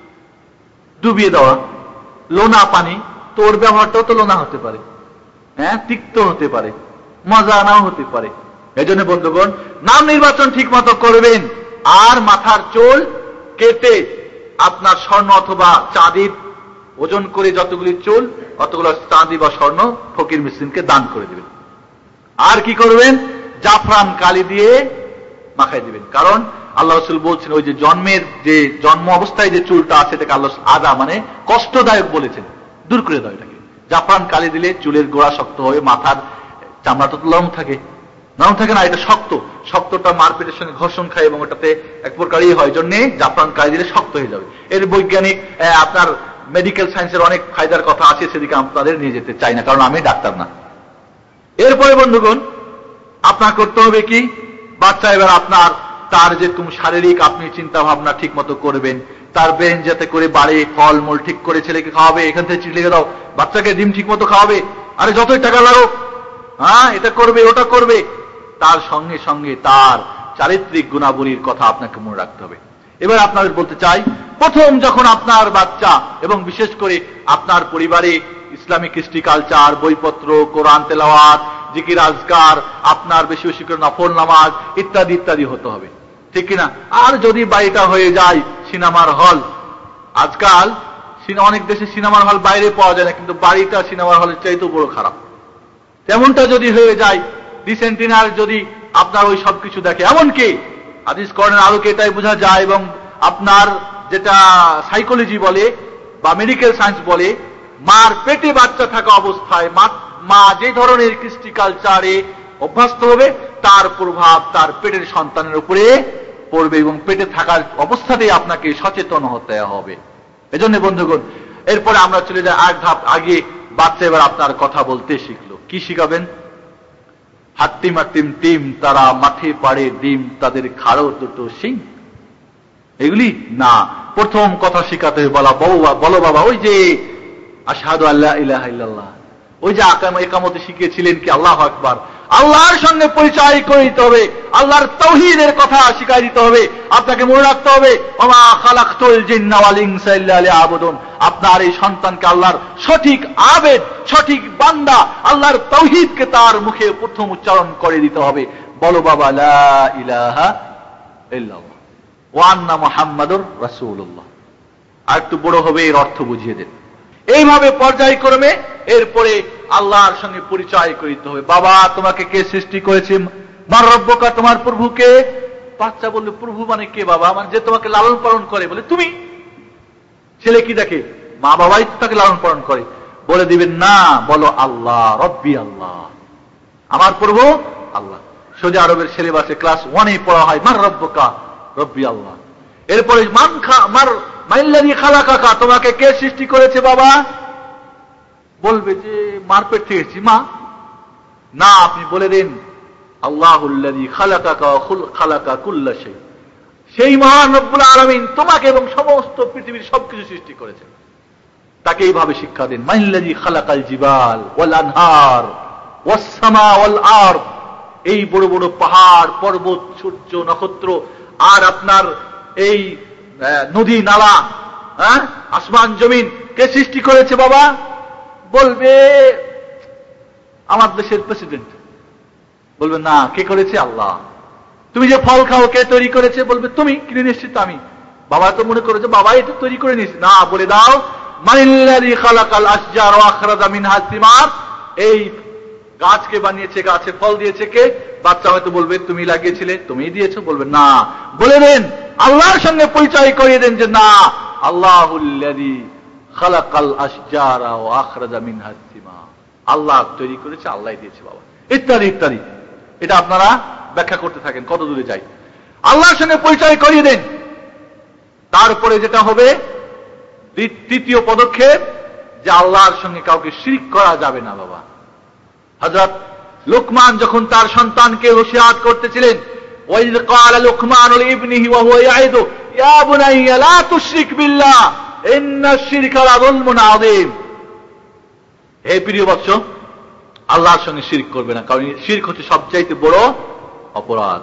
ডুবিয়ে দেওয়া, লোনা পানি, তো ওর ব্যবহারটাও তো লোনা হতে পারে, হ্যাঁ, তিক্ত হতে পারে, মজা নাও হতে পারে। এই জন্য বন্ধুগণ নাম নির্বাচন ঠিক মতো করবেন। আর মাথার চুল কেটে আপনার স্বর্ণ অথবা চাঁদির ওজন করে যতগুলি চুল অতগুলো চাঁদি বা স্বর্ণ ফকির মিসকিনকে দান করে দিবেন। আর কি করবেন? জাফরান কালি দিয়ে মাখাই দিবেন। কারণ আল্লাহ রাসূল বলছেন ওই যে জন্মের যে জন্ম অবস্থায় যে চুলটা আছে এটাকে আল্লাহ আদা মানে কষ্টদায়ক বলেছেন, দূর করে দাও এটাকে। জাফরান কালি দিলে চুলের গোড়া শক্ত হয়ে, মাথার চামড়াটা তো নরম থাকে, নরম থাকে না, এটা শক্ত, শক্তটা মারপিটের সঙ্গে ঘর্ষণ খায় এবং ওটাতে এক প্রকারই হয়, জন্য জাফরান কালি দিলে শক্ত হয়ে যাবে। এর বৈজ্ঞানিক আপনার মেডিকেল সায়েন্সের অনেক ফায়দার কথা আছে, সেদিকে আপনাদের নিয়ে যেতে চাই না, কারণ আমি ডাক্তার না। এরপরে বন্ধুগণ আপনার করতে হবে কি? বাচ্চা এবার আপনার তার যেরকম শারীরিক আপনি চিন্তা ভাবনা ঠিক মতো করবেন, তার ব্রেন যাতে করে বাড়ে, ফলমূল ঠিক করে ছেলেকে খাওয়াবে, এখান থেকে চিঠি লিখে দাও, বাচ্চাকে ডিম ঠিক মতো খাওয়াবে, আরে যতই টাকা লাগুক, হ্যাঁ এটা করবে ওটা করবে, তার সঙ্গে সঙ্গে তার চারিত্রিক গুণাবলীর কথা আপনাকে মনে রাখতে হবে। এবার আপনাদের বলতে চাই, প্রথম যখন আপনার বাচ্চা এবং বিশেষ করে আপনার পরিবারে ইসলামিক কৃষ্টি কালচার, বইপত্র, কোরআন তেলাওয়াত, জিকির আজকার, আপনার বেশি বেশি করে নফল নামাজ ইত্যাদি ইত্যাদি হতে হবে, ঠিক কিনা? আর যদি বাড়িটা হয়ে যায় সিনেমার হল, আজকাল অনেক দেশে সিনেমার হল বাইরে পাওয়া যায় না, কিন্তু বাড়িটা সিনেমার হলের চাইতেও বড় খারাপ। তেমনটা যদি হয়ে যায়, ডিসেন্টিনার যদি আপনার ওই সবকিছু দেখে, এমনকি হাদিস কোরআনের আলোকে এটাই বোঝা যায়, এবং আপনার যেটা সাইকোলজি বলে বা মেডিকেল সায়েন্স বলে, মার পেটে বাচ্চা থাকা অবস্থায় মা যে ধরনের কৃষ্টি কালচারে অভ্যস্ত হবে, তার প্রভাব তার পেটের সন্তানের উপরে পড়বে, এবং পেটে থাকার অবস্থাতেই আপনাকে সচেতন হতে হবে। এজন্য বন্ধুগণ, এরপরে আমরা চলে যাই এক ধাপ আগে। বাচ্চা এবার আপনার কথা বলতে শিখলো, কি শিখাবেন? হাত্তিম হাত্তিম টিম, তারা মাঠে পাড়ে ডিম, তাদের খাড়ো দুটো শিং, এগুলি না। প্রথম কথা শিখাতে বলা, বলো বাবা ওই যে আশহাদু আল্লা ইলাহা ইল্লাল্লাহ, ওই যে একামতে শিখিয়েছিলেন কি আল্লাহু আকবার, আল্লাহর সঙ্গে পরিচয় করে দিতে হবে, আল্লাহর তাওহীদের কথা শিখাই দিতে হবে। আপনাকে মনে রাখতে হবে, ওমা খালাকতুল জিন্না ওয়াল ইনসা ইল্লা লিয়াবুদুন, আপনার এই সন্তানকে আল্লাহর সঠিক আবেদ, সঠিক বান্দা, আল্লাহর তাওহীদকে তার মুখে প্রথম উচ্চারণ করে দিতে হবে। বলো বাবা লা ইলাহা ইল্লাল্লাহ ওয়া আন্না মুহাম্মাদুর রাসূলুল্লাহ। আর একটু বড় হবে এর অর্থ বুঝিয়ে দেন। এইভাবে পর্যায়ক্রমে এরপরে আল্লাহর সঙ্গে পরিচয় করিতে হবে। বাবা তোমাকে কে সৃষ্টি করেছে? মার রব্বুকা, তোমার প্রভুকে। বাচ্চা বললে প্রভু মানে কে বাবা? মানে যে তোমাকে লালন পালন করে। বলে তুমি। ছেলে কি দেখে? মা বাবাই তাকে লালন পালন করে। বলে দিবেন না, বলো আল্লাহ, রব্বি আল্লাহ, আমার প্রভু আল্লাহ। সৌদি আরবের সিলেবাসে ক্লাস ওয়ানে পড়া হয় মার রব্বুকা, রব্বি আল্লাহ। এরপরে মান খা মার মাইল্লাযী খালাকাকা, তোমাকে কে সৃষ্টি করেছে বাবা? বলবে যে মার পেট থেকে এসেছি মা। না, আপনি বলে দেন আল্লাহুল্লাযী খালাকাকা ওয়া খালাকা কুল্লা শাই, সেই মহান রব্বুল আলামিন তোমাকে এবং সমস্ত পৃথিবীর সবকিছু সৃষ্টি করেছেন। তাকে এইভাবে শিক্ষা দেন। মাইল্লাযী খালাকাল জিবাল ওয়াল আনহার ওয়াস সামা ওয়াল আরদ, এই বড় বড় পাহাড়, পর্বত, সূর্য, নক্ষত্র, আর আপনার এই নদী নালা, হ্যাঁ, আসমান জমিন কে সৃষ্টি করেছে বাবা? বলবে আমার দেশের প্রেসিডেন্ট। বলবে না, কে করেছে? আল্লাহ। তুমি যে ফল খাও কে তৈরি করেছে? বলবে তুমি। কিনে নিশ্চিত আমি। বাবা তো মনে করেছে বাবা এটা তৈরি করে নিয়েছে। না, বলে দাও মানিল্লাযী খালাকাল আশজার ওয়া আখরাজা মিনহা সিমার, এই গাছকে বানিয়েছে, গাছে ফল দিয়েছে কে? বাচ্চা হয়তো বলবে তুমি লাগিয়েছিলে, তুমিই দিয়েছো। বলবে না, বলে দেন আল্লাহর সঙ্গে পরিচয় করিয়ে দেন যে না, আল্লাহুল্লাযী খালাকাল আশজারা ওয়া আখরাজা মিনহা সিমার, আল্লাহ তৈরি করেছে, আল্লাহ দিয়েছে বাবা, ইত্যাদি ইত্যাদি। এটা আপনারা ব্যাখ্যা করতে থাকেন, কত দূরে যাই। আল্লাহর সঙ্গে পরিচয় করিয়ে দেন। তারপরে যেটা হবে তৃতীয় পদক্ষেপ, যে আল্লাহর সঙ্গে কাউকে শিরক করা যাবে না বাবা। হযরত লুকমান যখন তার সন্তানকে নসিহত করতেছিলেন, ওয়াইয ক্বালা লুকমানু লিইবনিহি ওয়া হুয়া ইয়াইদু ইয়া বুনাইয়া লা তুশরিক বিল্লাহ ইন্নাশ শিরকা লাযুলমুন আযীম, হে প্রিয় বৎস, আল্লাহর সঙ্গে শিরক করবে না, কারণ শিরক হচ্ছে সবচাইতে বড় অপরাধ।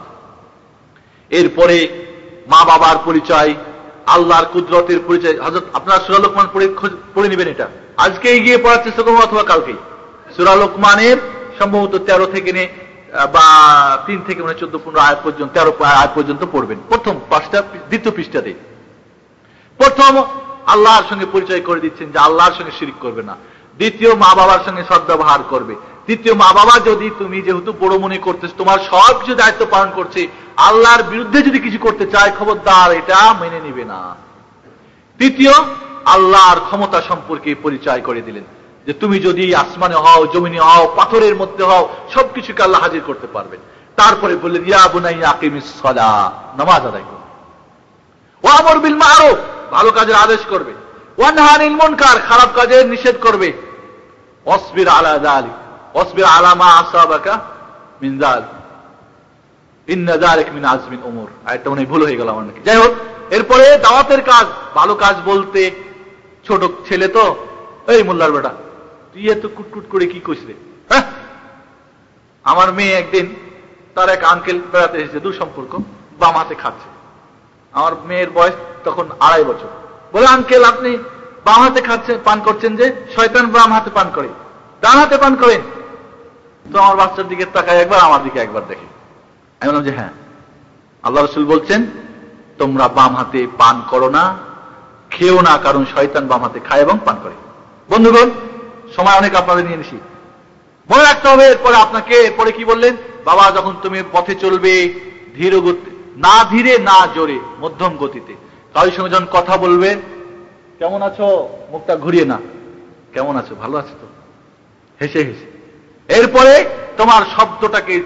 এরপরে মা বাবার পরিচয়, আল্লাহর কুদরতের পরিচয়। হযরত আপনারা সূরা লুকমান পড়ে পড়ে নেবেন, এটা আজকেই গিয়ে পড়ার চেষ্টা করবো অথবা কালকেই। সূরা লুকমানের সম্ভবত তেরো থেকে নে বা তিন থেকে মানে চোদ্দ পনেরো আয়াত পর্যন্ত, তেরো আয়াত পর্যন্ত পড়বেন। প্রথম পাঁচটা, দ্বিতীয় পৃষ্ঠাতে প্রথম আল্লাহর সঙ্গে পরিচয় করে দিচ্ছেন যে আল্লাহর সঙ্গে শিরক করবে না। দ্বিতীয়, মা বাবার সঙ্গে সদ্ব্যবহার করবে। তৃতীয়, মা বাবা যদি তুমি যেহেতু বড় মনে করতেছ, তোমার সব কিছু দায়িত্ব পালন করছে, আল্লাহর বিরুদ্ধে যদি কিছু করতে চায়, খবরদার এটা মেনে নিবে না। তৃতীয়, আল্লাহর ক্ষমতা সম্পর্কে পরিচয় করে দিলেন যে তুমি যদি আসমানে হও, জমিনে হও, পাথরের মধ্যে হও, সবকিছুকে আল্লাহ হাজির করতে পারবেন। তারপরে বললেন ইয়া বুনাইয়া আকিমিস সালাহ, নামাজ আদায় করো। ওয়া আমর বিল মা'রুফ, ভালো কাজের আদেশ করবে। ওয়া নাহা আনিল মুনকার, খারাপ কাজের নিষেধ করবে। ওয়াসবির আলা যালিক, ওয়াসবির আলা মা আসাবাকা মিন যালিক ইন্না যালিক মিন আজমিল উমুর। আয়াতটা মনে ভুল হয়ে গেল আমার নাকি। যাই হোক, এরপরে দাওয়াতের কাজ, ভালো কাজ বলতে, ছোট ছেলে তো, এই মোল্লার বেটা তুই এত কুটকুট করে কি কইস রে? হ্যাঁ, আমার মেয়ে একদিন তার এক আঙ্কেল বেড়াতে এসেছে, দূর সম্পর্ক, বাম হাতে খাচ্ছে। আমার মেয়ের বয়স তখন আড়াই বছর। বলে, আঙ্কেল আপনি বাম হাতে খাচ্ছেন, পান করছেন যে, শয়তান বাম হাতে পান করে, ডান হাতে পান করেন। তো আমার বাচ্চার দিকে তাকায় একবার, আমার দিকে একবার দেখে। আমি বললাম যে হ্যাঁ, আল্লাহ রাসূল বলছেন তোমরা বাম হাতে পান করো না, খেও না, কারণ শয়তান বাম হাতে খায় এবং পান করে। বন্ধুগণ, সময় অনেক আপনাদের নিয়ে নিছি, মনে রাখতে হবে। এরপরে আপনাকে এরপরে কি বললেন? বাবা যখন তুমি পথে চলবে, ধীর গতি, না ধীরে না জোরে, মধ্যম গতিতে। কারোর সঙ্গে যখন কথা বলবে, কেমন আছো, মুখটা ঘুরিয়ে না, কেমন আছো, ভালো আছো তো, হেসে হেসে। এরপরে তোমার শব্দটাকে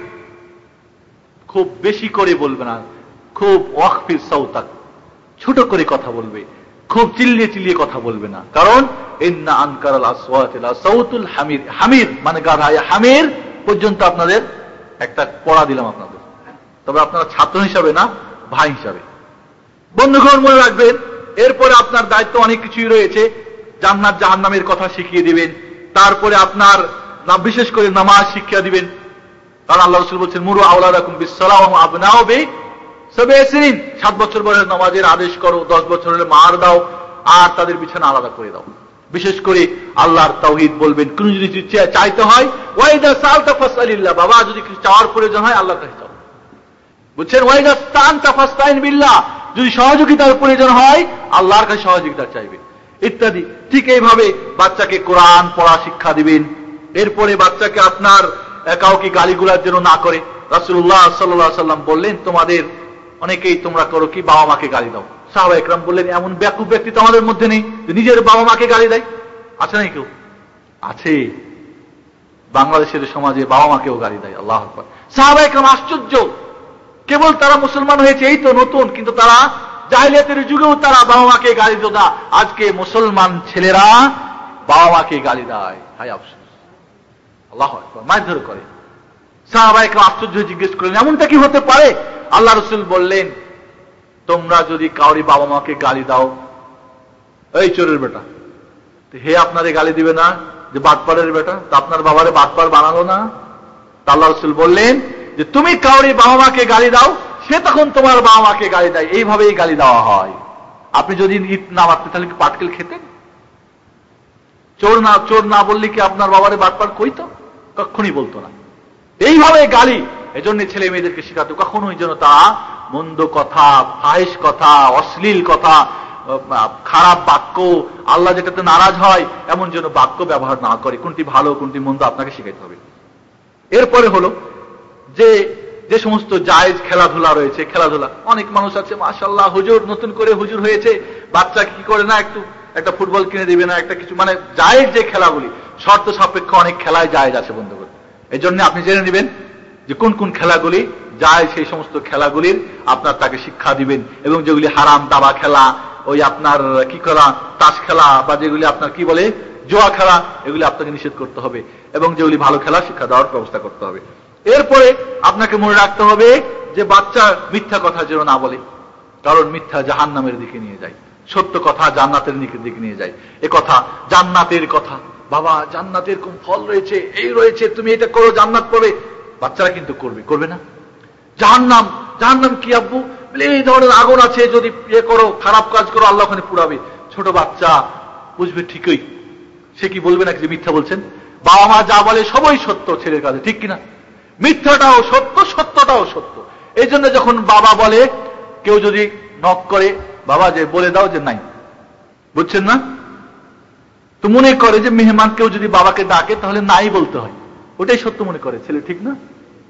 খুব বেশি করে বলবে না, খুব ওয়াকফির সাউতাক, ছোট করে কথা বলবে, খুব চিল্লিয়ে চিল্লিয়ে কথা বলবে না। কারণ ইন্না আনকারাল আসওয়াতি লা সাউতুল হামির, হামির মানে গাধা, হামির পর্যন্ত আপনাদের একটা পড়া দিলাম আপনাদের, তবে আপনারা ছাত্র হিসাবে না, ভাই হিসাবে। বন্ধুগণ মনে রাখবেন, এরপরে আপনার দায়িত্ব অনেক কিছুই রয়েছে। জান্নাত জাহান্নামের কথা শিখিয়ে দিবেন, তারপরে আপনার বিশেষ করে নামাজ শিক্ষা দিবেন। কারণ আল্লাহ রাসূল বলছেন মুরু আওলাদাকুম বিসসালাহ ওয়া আবনাউ বিসাবঈ সিনিন, সাত বছর বয়সে নামাজের আদেশ করো, দশ বছর হলে মার দাও, আর তাদের বিছানা আলাদা করে দাও। বিশেষ করে আল্লাহর তাওহীদ বলবেন। কোন যদি চাইতে হয়, ওয়াইদা সালতা ফাসআলিল্লাহ, বাবা যদি কিছু চাওয়ার প্রয়োজন হয় আল্লাহর কাছে চাও, বুঝছেন? ওয়াইদা স্তানতা ফাসতাইন বিল্লাহ, যদি সহযোগিতার প্রয়োজন হয় আল্লাহর কাছে সহযোগিতা চাইবে, ইত্যাদি। ঠিক এইভাবে বাচ্চাকে কোরআন পড়া শিক্ষা দিবেন। এরপরে বাচ্চাকে আপনার কাউকে গালিগুলার জন্য না করে, রাসূলুল্লাহ সাল্লাল্লাহু আলাইহি ওয়াসাল্লাম বললেন তোমাদের অনেকেই তোমরা করো কি, বাবা মাকে গালি দাও। সাহাবা একরাম বললেন এমন বেকুব ব্যক্তি তো আমাদের মধ্যে নেই যে নিজের বাবা মাকে গালি দেয়, আছে নাকি কেউ? আছে, বাংলাদেশের সমাজে বাবা মাকেও গালি দেয়। আল্লাহু আকবার। সাহাবা একরাম আশ্চর্য, কেবল তারা মুসলমান হয়েছে এই তো নতুন, কিন্তু তারা জাহেলিয়াতের যুগেও তারা বাবা মাকে গালি দিত না। আজকে মুসলমান ছেলেরা বাবা মাকে গালি দেয়, হায় আফসোস। আল্লাহু আকবার, মারধর করে। সাহাবা একরাম আশ্চর্য জিজ্ঞেস করলেন এমনটা কি হতে পারে? আল্লাহ রাসূল বললেন তোমরা যদি কাউরি বাবা মাকে গালি দাও, এই চোরের বেটা, হে আপনারে গালি দিবে না যে বাটপারের বেটা, তা আপনার বাবারে বাটপার বানালো না? আল্লাহ রাসূল বললেন যে তুমি কাউরি বাবা মাকে গালি দাও, সে তখন তোমার বাবা মাকে গালি দেয়। এইভাবেই গালি দেওয়া হয়। আপনি যদি ইট না মারতেন তাহলে কি পাটকেল খেতেন? চোর না চোর না বললে কি আপনার বাবারে বাটপার কইতো? কখনই বলতো না। এইভাবে গালি, এজন্য ছেলে মেয়েদেরকে শেখাতো কখনোই যেন তারা মন্দ কথা, ফাহিশ কথা, অশ্লীল কথা, খারাপ বাক্য, আল্লাহ যেটাতে নারাজ হয় এমন যেন বাক্য ব্যবহার না করে। কোনটি ভালো কোনটি মন্দ আপনাকে শিখাইতে হবে। এরপরে হলো যে যে সমস্ত জায়েজ খেলাধুলা রয়েছে, খেলাধুলা অনেক মানুষ আছে মাশাআল্লাহ হুজুর নতুন করে হুজুর হয়েছে, বাচ্চা কি করে না একটু একটা ফুটবল কিনে দিবে না, একটা কিছু, মানে জায়েজ যে খেলাগুলি, শর্ত সাপেক্ষ অনেক খেলায় জায়েজ আছে বন্ধুগণ। এই জন্য আপনি জেনে নেবেন যে কোন কোন খেলাগুলি যায়, সেই সমস্ত খেলাগুলির আপনার তাকে শিক্ষা দিবেন। এবং যেগুলি হারাম, দাবা খেলা, ওই আপনার কি করা, তাস খেলা, বা যেগুলি আপনার কি বলে জুয়া খেলা, এগুলি আপনাকে নিষেধ করতে হবে। এবং যেগুলি ভালো খেলা শিক্ষা দেওয়ার ব্যবস্থা করতে হবে। এরপরে আপনাকে মনে রাখতে হবে যে বাচ্চা মিথ্যা কথা যেন না বলে, কারণ মিথ্যা জাহান্নামের দিকে নিয়ে যায়, সত্য কথা জান্নাতের দিকে নিয়ে যায়। এ কথা জান্নাতের কথা, বাবা জান্নাতের কোন ফল রয়েছে, এই রয়েছে, তুমি এটা করো জান্নাত পাবে, বাচ্চারা কিন্তু করবে, করবে না। জাহান্নাম, জাহান্নাম কি আব্বু? এই ধরনের আগুন আছে, যদি ইয়ে করো, খারাপ কাজ করো, আল্লাহ ওখানে পুরাবে। ছোট বাচ্চা বুঝবে ঠিকই, সে কি বলবে নাকি যে মিথ্যা বলছেন? বাবা মা যা বলে সবই সত্য ছেলের কাছে, ঠিক কিনা? মিথ্যাটাও সত্য, সত্যটাও সত্য। এই জন্য যখন বাবা বলে, কেউ যদি নক করে, বাবা যে বলে দাও যে নাই, বুঝছেন না? তো মনে করে যে মেহমান কেউ যদি বাবাকে ডাকে তাহলে নাই বলতে হয়, ওটাই সত্য মনে করে ছেলে, ঠিক না?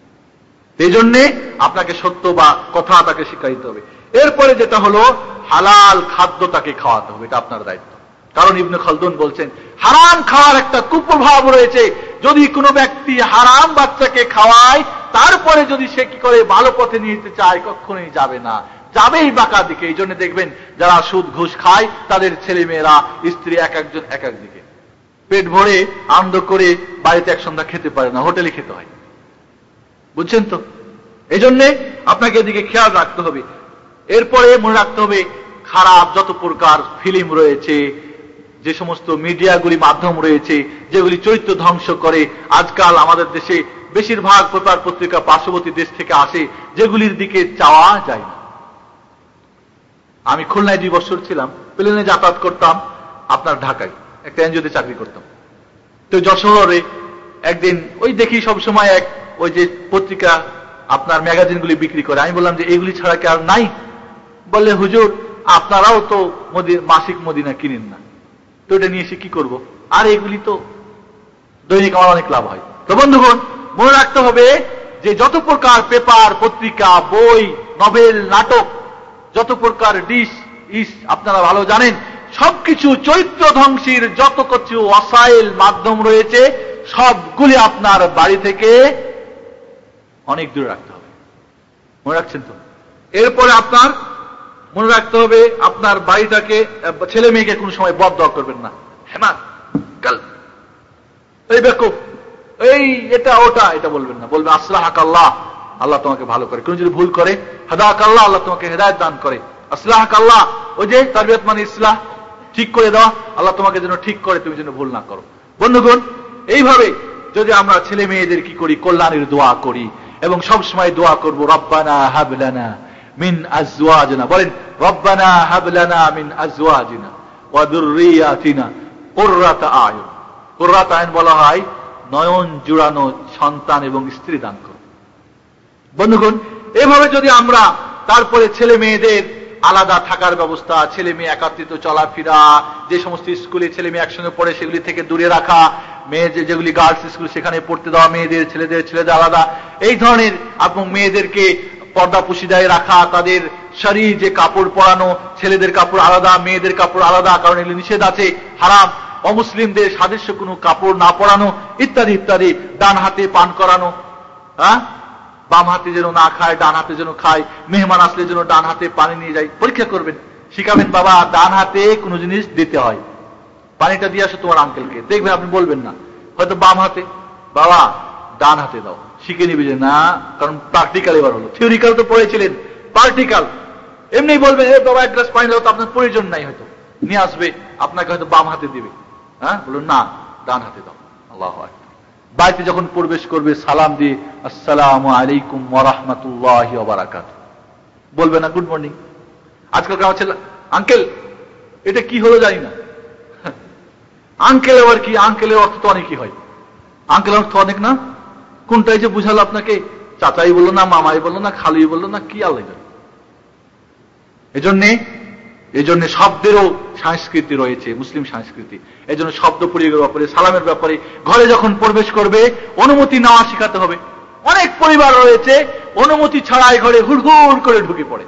এই জন্যে আপনাকে সত্য বা কথা তাকে শিখাইতে হবে। এরপরে যেটা হলো হালাল খাদ্য তাকে খাওয়াতে হবে, এটা আপনার দায়িত্ব। কারণ ইবনে খালদুন বলছেন হারাম খাওয়ার একটা কুপ্রভাব রয়েছে। যদি কোনো ব্যক্তি হারাম বাচ্চাকে খাওয়ায়, তারপরে যদি সে কি করে ভালো পথে নিয়ে যেতে চায়, কখনোই যাবে না, যাবেই বাঁকা দিকে। এই জন্য দেখবেন যারা সুদ ঘুষ খায় তাদের ছেলে মেয়েরা, স্ত্রী এক একজন এক এক দিকে, পেট ভরে আনন্দ করে বাড়িতে এক সন্ধ্যা খেতে পারে না, হোটেলে খেতে হয়, বুঝছেন তো? এই জন্যে আপনাকে এদিকে খেয়াল রাখতে হবে। এরপরে মনে রাখতে হবে খারাপ যত প্রকার ফিল্ম রয়েছে, যে সমস্ত মিডিয়াগুলি মাধ্যম রয়েছে যেগুলি চরিত্র ধ্বংস করে, আজকাল আমাদের দেশে বেশিরভাগ পেপার পত্রিকা পার্শ্ববর্তী দেশ থেকে আসে, যেগুলির দিকে চাওয়া যায় না। আমি খুলনায় দুই বছর ছিলাম, প্লেনে যাতায়াত করতাম, আপনার ঢাকায় একটা এনজিওতে চাকরি করতাম। তো যশোরে একদিন ওই দেখি সবসময় এক ওই যে পত্রিকা আপনার ম্যাগাজিনগুলি বিক্রি করে। আমি বললাম যে এইগুলি ছাড়া কি আর নাই? বললে হুজুর আপনারাও তো মাসিক মদিনা কিনেন না, তো এটা নিয়ে এসে কি করবো? আর এগুলি তো দৈনিক আমার অনেক লাভ হয়। তো বন্ধুগণ, মনে রাখতে হবে যে যত প্রকার পেপার পত্রিকা, বই, নভেল, নাটক, যত প্রকার ডিশ ইস আপনারা ভালো জানেন, সবকিছু চরিত্র ধ্বংসের যত কিছু ওয়াসাইল মাধ্যম রয়েছে সবগুলি আপনার বাড়ি থেকে অনেক দূরে রাখতে হবে। মনে রাখছেন তো? এরপরে আপনার মনে রাখতে হবে আপনার বাড়িটাকে, ছেলে মেয়েকে কোনো সময় বদদোয়া করবেন না। হ্যাঁ কাল এই বেকুফ, এই এটা ওটা, এটা বলবেন না। বলবেন আসলাহাক আল্লাহ, আল্লাহ তোমাকে ভালো করে। কেউ যদি ভুল করে, হাদাক আল্লাহ, আল্লাহ তোমাকে হেদায়েত দান করে। আসলাহাক আল্লাহ, ওই যে তারবিয়াত মানে ইসলাহ, ঠিক করে দেওয়া, আল্লাহ তোমাকে যেন ঠিক করে, তুমি যেন ভুল না করো। বন্ধুগণ, এইভাবে যদি আমরা ছেলে মেয়েদের কি করি, কল্যাণের দোয়া করি এবং সব সময় দোয়া করব, রব্বানা হাব লানা মিন আজওয়াজিনা, বলেন রব্বানা হাব লানা মিন আজওয়াজিনা ওয়া যুররিয়াতিনা কুররাতা আয়ুন। কুররাতা আয়ুন বলা হয় নয়ন জুড়ানো সন্তান এবং স্ত্রী দান করো। বন্ধুগণ, এভাবে যদি আমরা তারপরে ছেলে মেয়েদের আলাদা থাকার ব্যবস্থা, ছেলে মেয়ে একাত্রিত চলাফেরা, যে সমস্ত স্কুলে ছেলে মেয়ে একসঙ্গে পড়ে সেগুলি থেকে দূরে রাখা, মেয়ে যেগুলি গার্লস স্কুল সেখানে পড়তে দেওয়া মেয়েদের, ছেলেদের ছেলেদের আলাদা, এই ধরনের, এবং মেয়েদেরকে পর্দা পুশিদায় রাখা, তাদের শরীর যে কাপড় পরানো, ছেলেদের কাপড় আলাদা, মেয়েদের কাপড় আলাদা, কারণ এগুলি নিষেধ আছে, হারাম। অমুসলিমদের সাদৃশ্য কোনো কাপড় না পরানো, ইত্যাদি ইত্যাদি। ডান হাতে পান করানো, হ্যাঁ, বাম হাতে যেন না খায়, ডান হাতে যেন খায়। মেহমান আসলে যেন ডান হাতে পানি নিয়ে যায়। পরীক্ষা করবেন, শিখাবেন, বাবা ডান হাতে কোনো জিনিস দিতে হয়, পানিটা দিয়ে আসো তোমার আঙ্কেলকে। দেখবেন আপনি বলবেন না, হয়তো বাম হাতে, বাবা ডান হাতে দাও, শিখে নিবি যে না, কারণ প্র্যাকটিক্যাল এবার হলো। থিওরিক্যাল তো পড়েছিলেন, প্র্যাকটিক্যাল এমনি বলবেন, এ বাবা এক গ্লাস পানি দাও, তো আপনার প্রয়োজন নাই, হয়তো নিয়ে আসবে, আপনাকে হয়তো বাম হাতে দিবে। হ্যাঁ, বলুন না, ডান হাতে দাও। আল্লাহু আকবার। বাড়িতে যখন প্রবেশ করবে সালাম দিয়ে আসসালামু আলাইকুম ওয়া রাহমাতুল্লাহি ওয়া বারাকাতুহু বলবে না গুড মর্নিং। আজকালকার আমার ছেলে, আঙ্কেল এটা কি হলো জানি না। আঙ্কেল আবার কি? আঙ্কেলের অর্থ তো অনেকই হয়। আঙ্কেলের অর্থ অনেক না, কোনটাই যে বুঝালো আপনাকে? চাচাই বললো না, মামাই বললো না, খালুই বললো না, কি আল্লাহ জানে। এজন্যে এজন্য শব্দেরও সংস্কৃতি রয়েছে, মুসলিম সংস্কৃতি। এই জন্য শব্দ প্রয়োগের ব্যাপারে, সালামের ব্যাপারে, ঘরে যখন প্রবেশ করবে অনুমতি নেওয়া শেখাতে হবে। অনেক পরিবার রয়েছে অনুমতি ছাড়াই ঘরে হুড়হুড় করে ঢুকে পড়ে।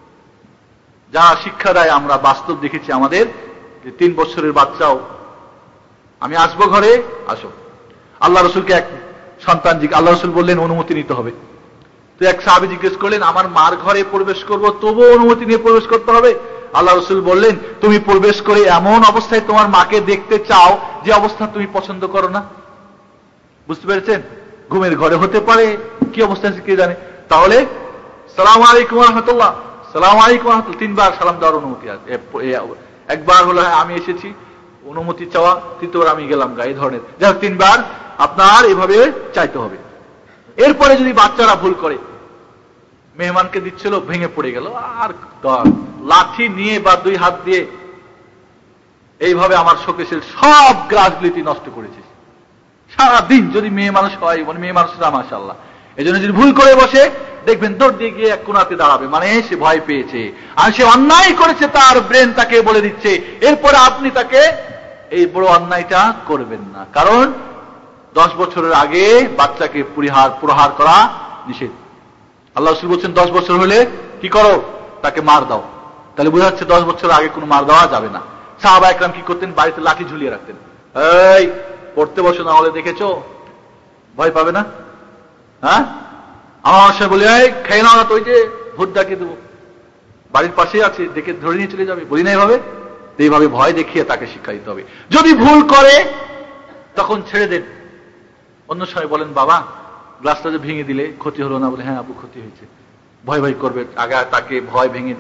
যারা শিক্ষা দেয়, আমরা বাস্তব দেখেছি আমাদের, যে তিন বছরের বাচ্চাও, আমি আসবো ঘরে, আসো। আল্লাহ রসুলকে এক সন্তান, আল্লাহ রসুল বললেন অনুমতি নিতে হবে। তো এক সাহাবী জিজ্ঞেস করলেন, আমার মার ঘরে প্রবেশ করব, তবুও অনুমতি নিয়ে প্রবেশ করতে হবে? আল্লাহ রসুল বললেন, তুমি প্রবেশ করে এমন অবস্থায় তোমার মাকে দেখতে চাও যে অবস্থা তুমি পছন্দ করো না। বুঝতে পেরেছেন? ঘুমের ঘরে হতে পারে, কি অবস্থা আছে কে জানে। তাহলে সালাম আলাইকুম ওয়া রাহমাতুল্লাহ, সালাম আলাইকুম ওয়া রাহমাতুল্লাহ, তিনবার সালাম দেওয়ার অনুমতি আছে। একবার হলো হ্যাঁ আমি এসেছি, অনুমতি চাওয়া, তৃতীয়বার আমি গেলাম গা, এই ধরনের। যাই হোক, তিনবার আপনার এভাবে চাইতে হবে। এরপরে যদি বাচ্চারা ভুল করে, মেহমানকে দিচ্ছিল, ভেঙে পড়ে গেল, আর লাঠি নিয়ে বা দুই হাত দিয়ে এইভাবে আমার শোকেশের সব গ্লাসগুলি নষ্ট করেছিস। সারাদিন যদি মেয়ে মানুষ হয়, মানে মেয়ে মানুষরা মাশাআল্লাহ, এই জন্য যদি ভুল করে বসে, দেখবেন দৌড় দিয়ে গিয়ে এক কোণাতে দাঁড়াবে, মানে সে ভয় পেয়েছে আর সে অন্যায় করেছে, তার ব্রেন তাকে বলে দিচ্ছে। এরপরে আপনি তাকে এই বড় অন্যায়টা করবেন না, কারণ দশ বছরের আগে বাচ্চাকে পরিহার প্রহার করা নিষেধ। আল্লাহ রাসূল বলছেন দশ বছর হলে কি করো, তাকে মার দাও। তাহলে বোঝা যাচ্ছে দশ বছর আগে কোনো মার দেওয়া যাবে না। সাহাবা একরাম কি করতেন, বাড়িতে লাঠি ঝুলিয়ে রাখতেন। এই পড়তে বসো, না হলে দেখেছো ভয় পাবে না? হ্যাঁ, আমার সাথে বলি, এই খেয়ে নাও না তো, ওই যে ভূত ডাকিয়ে দেবো, বাড়ির পাশেই আছে, দেখে ধরে নিয়ে চলে যাবে। বলি না এইভাবে, এইভাবে ভয় দেখিয়ে তাকে শিক্ষা দিতে হবে। যদি ভুল করে তখন ছেড়ে দেন। অন্য সময় বলেন, বাবা গ্লাসটা যে ভেঙে দিলে ক্ষতি হলো না? বলে হ্যাঁ আপু ক্ষতি হয়েছে। ভয় ভয় করবে, আগে তাকে ভয় ভেঙে দিবেন।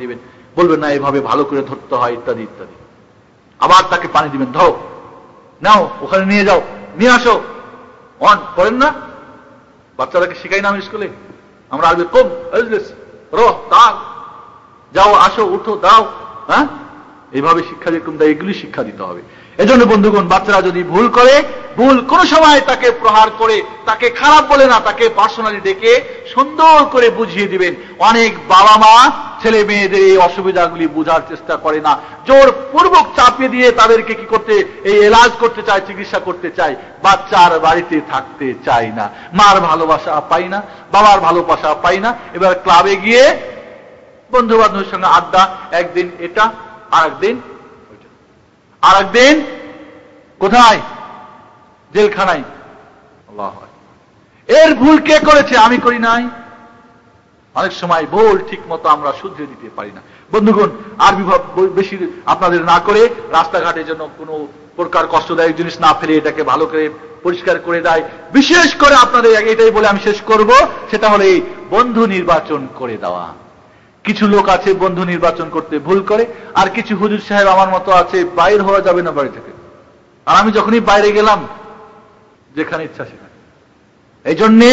বলবেন না এভাবে ভালো করে ধরতে হয় ইত্যাদি ইত্যাদি। আবার তাকে পানি দিবেন, ধরো, নাও, ওখানে নিয়ে যাও, নিয়ে আসো, অন করেন না? বাচ্চারাকে শিখাই না আমি স্কুলে, আমরা আরবি কম রহ তাও, যাও, আসো, উঠো, দাও, হ্যাঁ, এইভাবে শিক্ষা যেরকম দেয় এগুলি শিক্ষা দিতে হবে। এজন্য বন্ধুগণ, বাচ্চারা যদি ভুল করে, ভুল কোন সময় তাকে প্রহার করে, তাকে খারাপ বলে না, তাকে পার্সোনালি ডেকে সুন্দর করে বুঝিয়ে দিবেন। অনেক বাবা মা ছেলে মেয়েদের এই অসুবিধাগুলি বোঝার চেষ্টা করে না, জোর পূর্বক চাপিয়ে দিয়ে তাদেরকে কি করতে, এই এলাজ করতে চায়, চিকিৎসা করতে চায়, বাচ্চার বাড়িতে থাকতে চায় না, মার ভালোবাসা পাই না, বাবার ভালোবাসা পাই না। এবার ক্লাবে গিয়ে বন্ধু বান্ধবের সঙ্গে আড্ডা, একদিন এটা, আর একদিন ওইটা, আর একদিন কোথায়, জেলখানায়। আল্লাহু আকবার। এর ভুল কে করেছে? আমি করি নাই। অনেক সময় ভুল ঠিক মতো আমরা শুধরে দিতে পারি না। বন্ধুগণ, আর বিভাগ বেশি আপনাদের না করে, রাস্তাঘাটে যেন কোনো প্রকার কষ্টদায়ক জিনিস না ফেলে এটাকে ভালো করে পরিষ্কার করে দেয়। বিশেষ করে আপনাদের এটাই বলে আমি শেষ করব, সেটা হলো এই বন্ধু নির্বাচন করে দেওয়া। কিছু লোক আছে বন্ধু নির্বাচন করতে ভুল করে, আর কিছু হুজুর সাহেব আমার মতো আছে, বাইর হওয়া যাবে না বাড়ি থেকে, আর আমি যখনই বাইরে গেলাম যেখানে ইচ্ছা সেখানে। এই জন্যে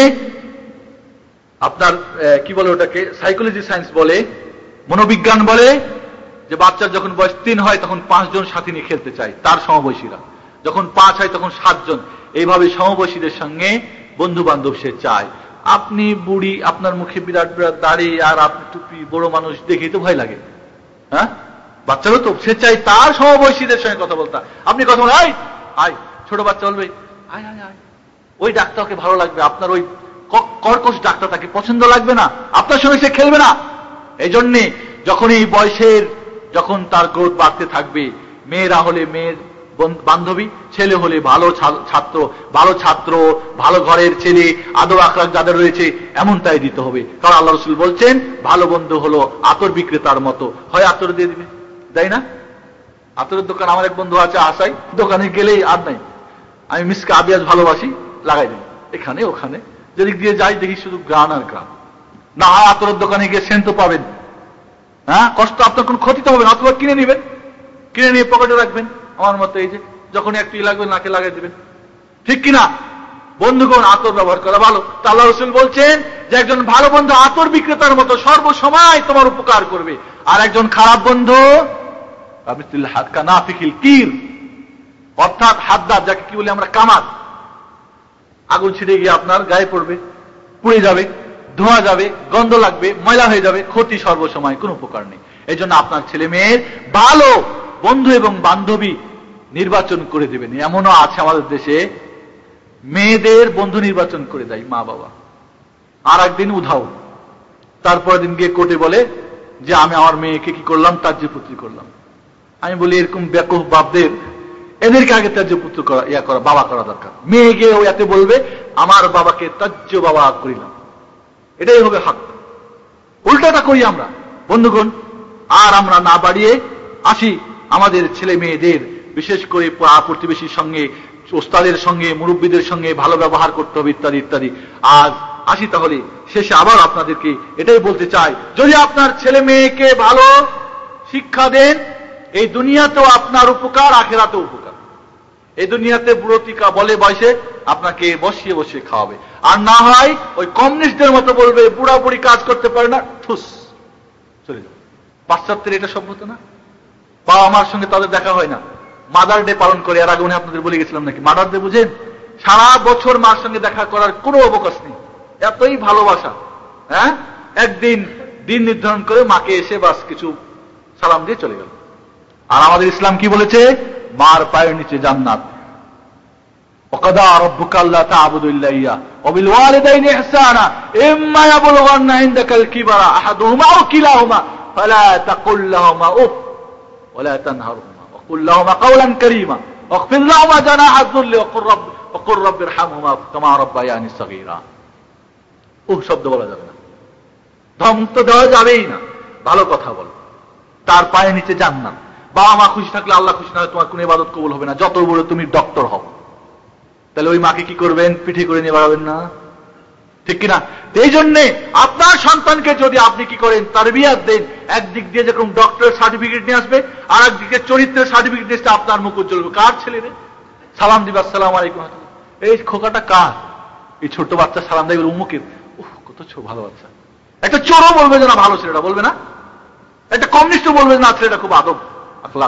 আপনার কি বলে ওটাকে, সাইকোলজি সায়েন্স বলে, মনোবিজ্ঞান বলে, যে বাচ্চার যখন বয়স তিন হয় তখন পাঁচজন সাথী নিয়ে খেলতে চায়, তার সমবয়সীরা। যখন পাঁচ হয় তখন সাতজন। এইভাবে সমবয়সীদের সঙ্গে বন্ধু বান্ধব সে চায়। আপনি বুড়ি, আপনার মুখে বিরাট বিরাট দাড়ি, আর আপনি টুপি, বড় মানুষ, দেখেই তো ভয় লাগে, হ্যাঁ? বাচ্চারও তো সে চাই তার সমবয়সীদের সঙ্গে কথা বলতে। আপনি কথা বলেন, আয় আয়, ছোট বাচ্চা বলবে আয় আয় আয়, ওই ডাক্তারকে ভালো লাগবে, আপনার ওই কর্কশ ডাক্তার তাকে পছন্দ লাগবে না, আপনার সঙ্গে সে খেলবে না। এই জন্যে যখন এই বয়সের, যখন তার গ্রোথ বাড়তে থাকবে, মেয়েরা হলে মেয়ের বান্ধবী, ছেলে হলে ভালো ছাত্র, ভালো ছাত্র, ভালো ঘরের ছেলে, আদব আখলাক যাদের রয়েছে এমনটাই দিতে হবে। কারণ আল্লাহ রাসূল বলছেন, ভালো বন্ধু হলো আতর বিক্রেতার মতো, হয় আতর দিয়ে দিবে, তাই না? আতরের দোকান, আমার এক বন্ধু আছে আসাই, দোকানে গেলেই আর নাই, আমি মিসকে আবিয়াজ ভালোবাসি, লাগাই দিই এখানে ওখানে, যেদিক দিয়ে যাই দেখি শুধু গ্রান আর গ্রান। না হয় আতরের দোকানে গিয়ে সেন্ট পাবেন, হ্যাঁ, কষ্ট, আপনার কোন ক্ষতি তো হবে না, অথবা কিনে নিবেন, কিনে নিয়ে পকেটে রাখবেন। আমার মতো এই যে যখন একটু লাগবে নাকে লাগাই দিবেন, ঠিক কিনা? বন্ধুগণ, আতর ব্যবহার করা ভালো। তা আল্লাহ রাসূল বলছেন যে একজন ভালো বন্ধু আতর বিক্রেতার মতো সর্বসময় তোমার উপকার করবে, আর একজন খারাপ বন্ধু কির, অর্থাৎ হাদ্দার, যাকে কি বলি আমরা, কামার, আগুন ছিটে গিয়ে আপনার গায়ে পড়বে, পুড়ে যাবে, ধোঁয়া যাবে, গন্ধ লাগবে, ময়লা হয়ে যাবে, ক্ষতি সর্বসময়, কোনো উপকার নেই। এই জন্য আপনার ছেলে মেয়ের ভালো বন্ধু এবং বান্ধবী নির্বাচন করে দেবেন। এমনও আছে আমাদের দেশে, মেয়েদের বন্ধু নির্বাচন করে দেয় মা বাবা, আর একদিন উধাও, তারপরের দিন গিয়ে কোর্টে বলে যে আমি আমার মেয়েকে কি করলাম, ত্যায্যপুত্রী করলাম। আমি বলি এরকম বেকুফ বাপদের, এদেরকে আগে ত্যায্যপুত্র করা, ইয়া করা, বাবা করা দরকার। মেয়ে গিয়ে ও এতে বলবে আমার বাবাকে ত্যায্য বাবা করিলাম, এটাই হবে হক। উল্টাটা করি আমরা। বন্ধুগণ, আর আমরা না বাড়িয়ে আসি, আমাদের ছেলে মেয়েদের বিশেষ করে প্রতিবেশীর সঙ্গে, ওস্তাদের সঙ্গে, মুরব্বীদের সঙ্গে ভালো ব্যবহার করতে হবে, ইত্যাদি ইত্যাদি। আজ আসি তাহলে শেষে আবার আপনাদেরকে এটাই বলতে চাই, যদি আপনার ছেলে মেয়েকে ভালো শিক্ষা দেন, এই দুনিয়াতেও আপনার উপকার, আখেরাতেও উপকার। এই দুনিয়াতে বুড়োতিকা বলে বয়সে আপনাকে বসিয়ে বসিয়ে খাওয়াবে, আর না হয় ওই কমিউনিস্টদের মতো বলবে বুড়া বুড়ি কাজ করতে পারে না, ঠুস চলে যাবে। পাশ্চাত্যের এটা সভ্যতা না? বাবা আমার সঙ্গে তাদের দেখা হয় না, মাদার ডে পালন করে। এর আগে উনি আপনাদের বলে গেছিলাম নাকি, মাদার ডে বুঝেন? সারা বছর মার সঙ্গে দেখা করার কোনো অবকাশ নেই, এতই ভালোবাসা। হ্যাঁ, একদিন দিন নির্ধারণ করে মাকে এসে বাস কিছু সালাম দিয়ে চলে গেল। আর আমাদের ইসলাম কি বলেছে? মার পায়ের নিচে জান্নাত। وقضى ربك الا تعبدوا الا اياه وبالوالدين احسانا اما يبلغن عندك الكبر احدهما او كلاهما فلا تقل لهما اف ولا تنهرهما وقل لهما قولا كريما واخفض لهما جناح الذل وقل رب وقل رب ارحمهما كما ربياني صغيرا। উহ শব্দ বলা যাবে না, ধমক তো দেওয়া যাবেই না, ভালো কথা বল। তার পায়ের নিচে জান্নাত। বাবা মা খুশি থাকলে আল্লাহ খুশি, না হলে তোমার কোনো ইবাদত কবুল হবে না, যত বড় তুমি ডক্টর হও। তাহলে ওই মাকে কি করবেন? পিঠে করে নিয়ে বাড়াবেন না, ঠিক কিনা? এই জন্যে আপনার সন্তানকে যদি আপনি কি করেন, তারবিয়াত দেন, একদিক দিয়ে যেরকম ডক্টরের সার্টিফিকেট নিয়ে আসবে, আর একদিকে চরিত্রের সার্টিফিকেট নিয়ে আসলে আপনার মুখ উজ্জ্বল হবে। কার ছেলে রে? সালাম দিবে, আসসালামু আলাইকুম। এই খোকাটা কার? এই ছোট্ট বাচ্চা সালাম দেবে উমুকের। উহ, কত ভালো বাচ্চা। একটা চোরও বলবে যে না ভালো ছেলেটা, বলবে না? একটা কমিউনিস্টও বলবে না ছেলেটা খুব আদব আখলাক।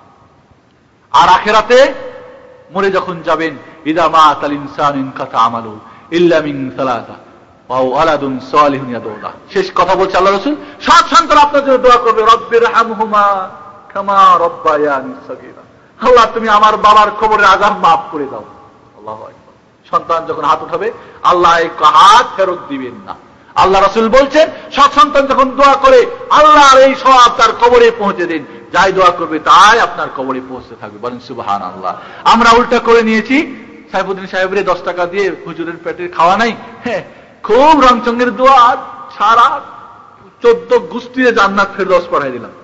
আর আখেরাতে মরে যখন যাবেন, ইদা মাতাল ইনসানু ইনকাতা আমালু ইল্লা মিন সালাসা ওয়া ওয়ালাদুন সালিহুন ইয়াদউলা। শেষ কথা বলছে আল্লাহ রাসূল, সৎ সন্তান আপনার জন্য দোয়া করবে, রব্বির হামহুমা কামা রব্বায়ানি সাগীরা। আল্লাহ তুমি আমার বাবার কবরের আযাব maaf করে দাও। আল্লাহু আকবার। সন্তান যখন হাত উঠাবে, আল্লাহ এই হাত ফেরত দিবেন না। আল্লাহ রাসূল বলছেন, সৎ সন্তান যখন দোয়া করে, আল্লাহর এই সওয়াব তার কবরে পৌঁছে দিন। যাই দোয়া করবে তাই আপনার কবরে পৌঁছতে থাকবে। বলেন সুবহানাল্লাহ। আমরা উল্টা করে নিয়েছি, সাইফুদ্দিন সাহেবের দশ টাকা দিয়ে হুজুরের পেটের খাওয়া নাই, হ্যাঁ খুব রংচঙ্গের দোয়া, সারা চোদ্দ গুস্তিতে জান্নাত ফেরদৌস পড়াই দিলাম।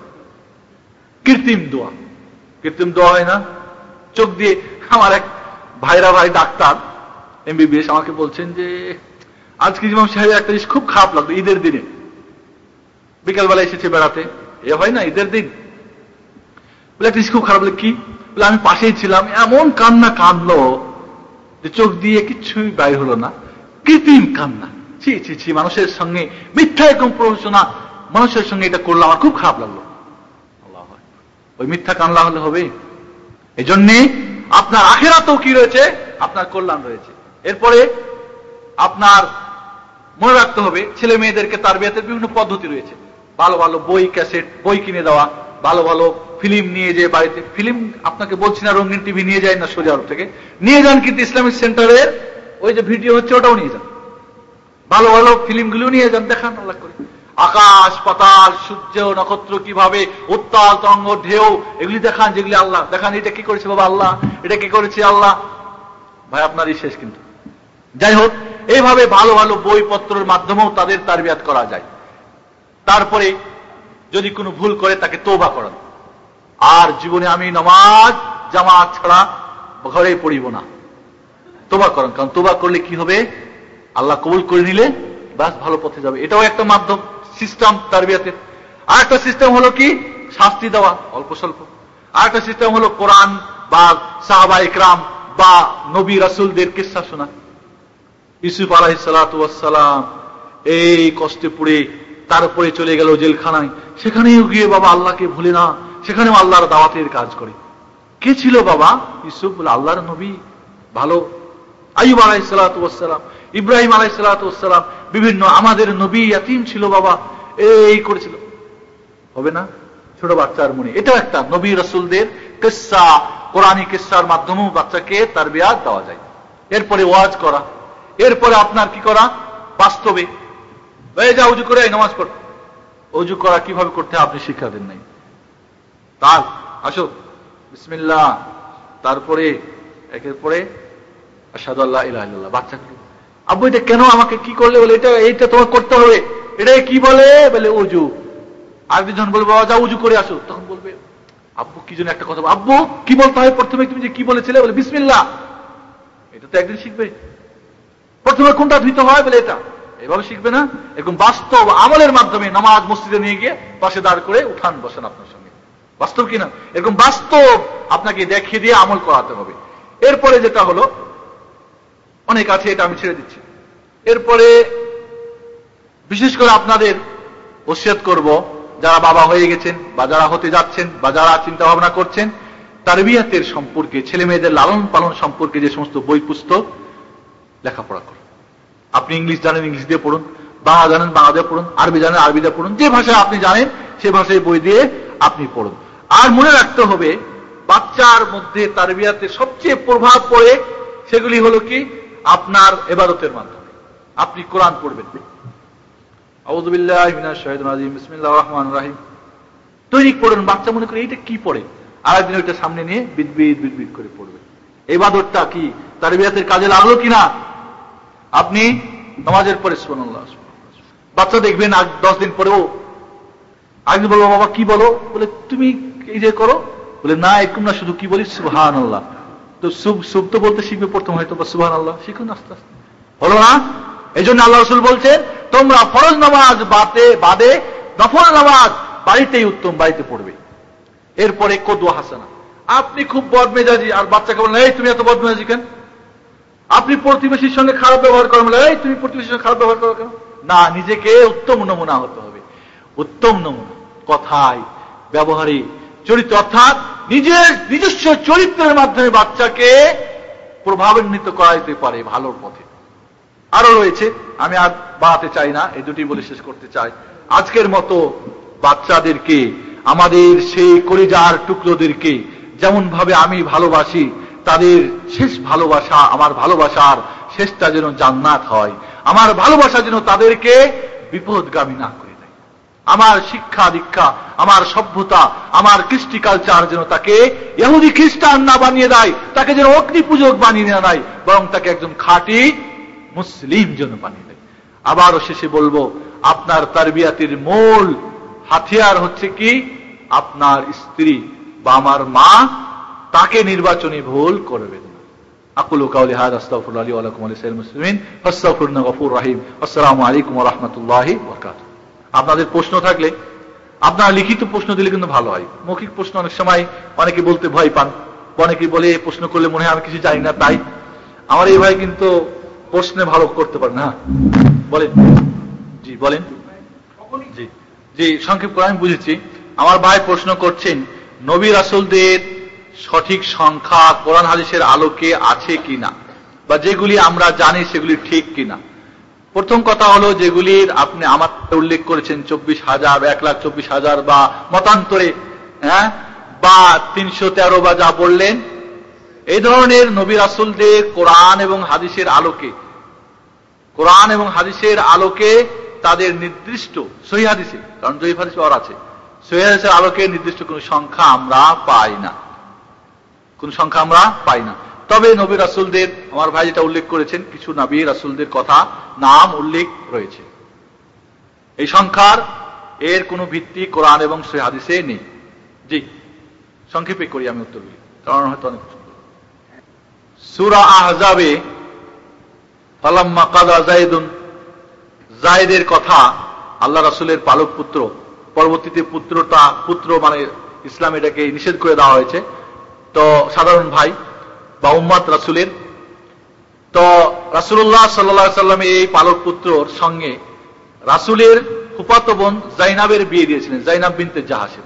কৃত্রিম দোয়া, কৃত্রিম দোয়া হয় না? চোখ দিয়ে। আমার এক ভাইরা ভাই ডাক্তার এমবিবিএস আমাকে বলছেন যে আজকে ইমাম সাহেবের একটা জিনিস খুব খারাপ লাগলো। ঈদের দিনে বিকালবেলা এসেছে বেড়াতে, এ হয় না ঈদের দিন, বলে একটা জিনিস খুব খারাপ লাগে। কি? বলে আমি পাশেই ছিলাম, এমন কান্না কাঁদলো যে চোখ দিয়ে কিচ্ছুই বাইর হলো না, কৃত্রিম কান্না। ছি ছি ছি, মানুষের সঙ্গে মিথ্যা এরকম প্ররোচনা, মানুষের সঙ্গে এটা করলো, আমার খুব খারাপ লাগলো। আল্লাহু আকবার। ওই মিথ্যা কান্না হলে হবে? এই জন্যে আপনার আখিরাতেও কি রয়েছে? আপনার কল্যাণ রয়েছে। এরপরে আপনার মনে রাখতে হবে, ছেলে মেয়েদেরকে তারবিয়াতের বিভিন্ন পদ্ধতি রয়েছে। ভালো ভালো বই, ক্যাসেট, বই কিনে দেওয়া, ভালো ভালো ফিল্ম নিয়ে যে বাড়িতে, ফিল্ম আপনাকে বলছি না রঙিন টিভি নিয়ে যায় না সৌদি আরব থেকে, নিয়ে যান, কিন্তু ইসলামিক সেন্টারের ওই যে ভিডিও হচ্ছে ওটাও নিয়ে যান, ভালো ভালো ফিল্মগুলো নিয়ে যান, দেখান আল্লাহ করে। আকাশ পাতাল, সূর্য নক্ষত্র কিভাবে, উত্তাল তরঙ্গ ঢেউ, এগুলি দেখান, যেগুলি আল্লাহ দেখান, এটা কি করেছে বাবা আল্লাহ, এটা কি করেছে আল্লাহ। ভাই আপনারই শেষ কিন্তু। যাই হোক, এইভাবে ভালো ভালো বইপত্রের মাধ্যমেও তাদের তারবিয়াত করা যায়। তারপরে যদি কোনো ভুল করে তাকে তওবা করান। আর জীবনে আমি নামাজ জামাত ছাড়া ঘরে পড়িব না, তওবা করেন। কারণ তওবা করলে কি হবে? আল্লাহ কবুল করে নিলে বাস ভালো পথে যাবে। এটাও একটা মাধ্যম, সিস্টেম তারবিয়াতের। আর একটা সিস্টেম হলো কি? শাস্তি দেওয়া অল্প স্বল্প। আর একটা সিস্টেম হলো কোরআন বা সাহাবা ইকরাম বা নবী রাসূলদের কিসসা শোনা। ইউসুফ আলাইহিস সালাতু ওয়াস সালাম এই কষ্টে পড়ে তারপরে চলে গেল জেলখানায়, সেখানেও গিয়ে বাবা আল্লাহকে ভুলে না, সেখানেও আল্লাহর দাওয়াতের কাজ করে। কে ছিল বাবা? ইউসুফ বলে আল্লাহর নবী, ভালো। আইয়ুব আলাইহিস সালাতু ওয়াস সালাম, ইব্রাহিম আলাইহিস সালাতু ওয়াস সালাম, বিভিন্ন আমাদের নবী ইয়াতীম ছিল বাবা, এই করেছিল। হবে না? ছোট বাচ্চার মনে এটাও একটা নবী রাসূলদের কিসসা, কোরআনী কিসসার মাধ্যমেও বাচ্চাকে তারবিয়াত দেওয়া যায়। এরপরে ওয়াজ করা, এরপরে আপনার কি করা? বাস্তবে এই যা ওযু করে নামাজ পড়, ওযু করা কিভাবে করতে আপনি শিক্ষা দেন নাই। তার আসো বিসমিল্লাহ, তারপরে একের পরে আশহাদু আল্লা ইলাহা ইল্লাল্লাহ। বাচ্চা আব্বু এটা কেন আমাকে কি করলে? বলে এটা এইটা তোমার করতে হবে। এটা কি বলে? বলে ওযু। আর দুজন বলবে বাবা যা ওযু করে আসো। তখন বলবে আব্বু কি যেন একটা কথা, আব্বু কি বলতে হয় প্রথমে? তুমি যে কি বলেছিলে? বলে বিসমিল্লাহ। এটা তো একদিন শিখবে। প্রথমে কোনটা ধুইতে হয়? বলে এটা। এভাবে শিখবে না? এরকম বাস্তব আমলের মাধ্যমে নামাজ মসজিদে নিয়ে গিয়ে পাশে দাঁড় করে উঠান বসেন আপনার সঙ্গে, বাস্তব কিনা? এরকম বাস্তব আপনাকে দেখিয়ে দিয়ে আমল করাতে হবে। এরপরে যেটা হলো, অনেক আছে, এটা আমি ছেড়ে দিচ্ছি। এরপরে বিশেষ করে আপনাদের ওসিয়ত করব, যারা বাবা হয়ে গেছেন বা যারা হতে যাচ্ছেন বা যারা চিন্তা ভাবনা করছেন, তারবিয়াতের সম্পর্কে, ছেলে মেয়েদের লালন পালন সম্পর্কে যে সমস্ত বই পুস্তক লেখাপড়া করুন। আপনি ইংলিশ জানেন ইংলিশ দিয়ে পড়ুন, বাংলা জানেন বাংলা দিয়ে পড়ুন, আরবি জানেন আরবি দিয়ে পড়ুন, যে ভাষায় আপনি জানেন সে ভাষায় বই দিয়ে আপনি পড়ুন। আর মনে রাখতে হবে, বাচ্চার মধ্যে তারবিয়াতের সবচেয়ে প্রভাব পড়ে সেগুলি হলো কি? আপনার ইবাদতের মাধ্যমে। আপনি কোরআন পড়বেন, আউযু বিল্লাহি মিনাশ শাইতানির রাজিম, বিসমিল্লাহির রহমানির রহিম, তৈরি পড়ুন। বাচ্চা মনে করে এইটা কি পড়ে, আর একদিন ওইটা সামনে নিয়ে বিদবিদ বিদবিদ করে পড়বে। ইবাদতটা কি তারবিয়াতের কাজে লাগলো কিনা? আপনি নামাজের পরে সুবহানাল্লাহ, বাচ্চা দেখবেন আজ দশ দিন পরেও আগে বলবো বাবা কি বলো? বলে তুমি এই যে করো। বলে না এরকম না, শুধু কি বলি? সুবহানাল্লাহ। তো সুব সুব তো বলতে শিখবে প্রথম, হয়তো বা সুবহানাল্লাহ শিখুন আস্তে আস্তে। হলো না? এই জন্য আল্লাহ রাসূল বলছেন, তোমরা ফরজ নামাজ বাদে বাদে নফল নামাজ বাড়িতেই উত্তম, বাড়িতে পড়বে। এরপরে কদওয়া হাসানা। আপনি খুব বদমেজাজি, আর বাচ্চাকে বলেন, এই তুমি এত বদমেজাজি কেন? আপনি প্রতিবেশীর সঙ্গে খারাপ ব্যবহার করেন, বলে এই তুমি প্রতিবেশীর সঙ্গে খারাপ ব্যবহার করো কেন? না, নিজেকে উত্তম নমুনা হতে হবে। উত্তম নমুনা কথায়, ব্যবহারে, চরিত্র, অর্থাৎ নিজের নিজস্ব চরিত্রের মাধ্যমে বাচ্চাকে প্রভাবান্বিত করা যেতে পারে ভালোর পথে। আরো রয়েছে, আমি আর বাড়াতে চাই না, এই দুটি বলে শেষ করতে চাই। আজকের মতো বাচ্চাদেরকে, আমাদের সেই কলিজার টুকরোদেরকে যেমন ভাবে আমি ভালোবাসি, তাদের শেষ ভালোবাসা, আমার ভালোবাসার শেষটা যেন জান্নাত হয়। আমার ভালোবাসা যেন তাদেরকে বিপদগামী না করে দেয়। আমার শিক্ষা দীক্ষা, আমার সভ্যতা, আমার কৃষ্টি কালচার যেন তাকে ইহুদি খ্রিস্টান না বানিয়ে দেয়, তাকে যেন অগ্নি পূজক বানিয়ে না দেয়, বরং তাকে একজন খাঁটি মুসলিম যেন বানিয়ে দেয়। আবারও শেষে বলবো, আপনার তারবিয়াতের মূল হাতিয়ার হচ্ছে কি? আপনার স্ত্রী বা আমার মা, তাকে নির্বাচনী ভুল করবেন না। আকুলু কাউলি হাযা আস্তাগফিরুল্লাহ লি ওয়া লাকুম ওয়া লিসাইরিল মুসলিমিন ফাস্তাগফিরুহু গফুরুর রহিম। আসসালামু আলাইকুম ওয়া রাহমাতুল্লাহি ওয়া বারাকাতুহু। আপনাদের প্রশ্ন থাকলে আপনারা লিখিত প্রশ্ন দিলে কিন্তু ভালো হয়। মৌখিক প্রশ্ন অনেক সময় অনেকে বলতে ভয় পান, অনেকে বলে প্রশ্ন করলে মনে হয় আমি কিছু জানি না। তাই আমার এই ভাই কিন্তু প্রশ্নে ভালো করতে পারে না। বলেন, জি বলেন। জি জি সংক্ষেপ করে আমি বুঝেছি। আমার ভাই প্রশ্ন করছেন, নবী রাসূলদের সঠিক সংখ্যা কোরআন হাদিসের আলোকে আছে কিনা, বা যেগুলি আমরা জানি সেগুলি ঠিক কিনা। প্রথম কথা হলো, যেগুলির আপনি আমার উল্লেখ করেছেন চব্বিশ হাজার, এক লাখ চব্বিশ হাজার, বা মতান্তরে হ্যাঁ বা তিনশো তেরো বা যা বললেন, এই ধরনের নবী রাসূলদের কোরআন এবং হাদিসের আলোকে, কোরআন এবং হাদিসের আলোকে তাদের নির্দিষ্ট সহিহ হাদিসে, কারণ জয়ীফ হাদিস আর আছে, সহিহ হাদিসের আলোকে নির্দিষ্ট কোন সংখ্যা আমরা পাই না, কোন সংখ্যা আমরা পাই না। তবে নবী রাসূলদের, আমার ভাই যেটা উল্লেখ করেছেন, কিছু নবী রাসূলদের কথা নাম উল্লেখ রয়েছে। এই সংখ্যার এর কোনো ভিত্তি কোরআন এবং সহিহ হাদিসে নেই। জি সংক্ষেপে করি আমি উত্তরগুলি, কারণ হয়তো অনেক সূরা আহজাবে ফালাম্মা কাযা যায়েদুন, যায়েদের কথা, আল্লাহ রাসূলের পালক পুত্র, পরবর্তীতে পুত্রটা পুত্র মানে ইসলাম এটাকে নিষেধ করে দেওয়া হয়েছে। তো সাধারণ ভাই বা উম্মত রাসূলের, তো রাসূলুল্লাহ সাল্লাল্লাহু আলাইহি সাল্লাম এই পালক পুত্রর সঙ্গে রাসূলের ফুফাতো বোন যায়নাবের বিয়ে দিয়েছিলেন, যায়নাব বিনতে জাহাসের।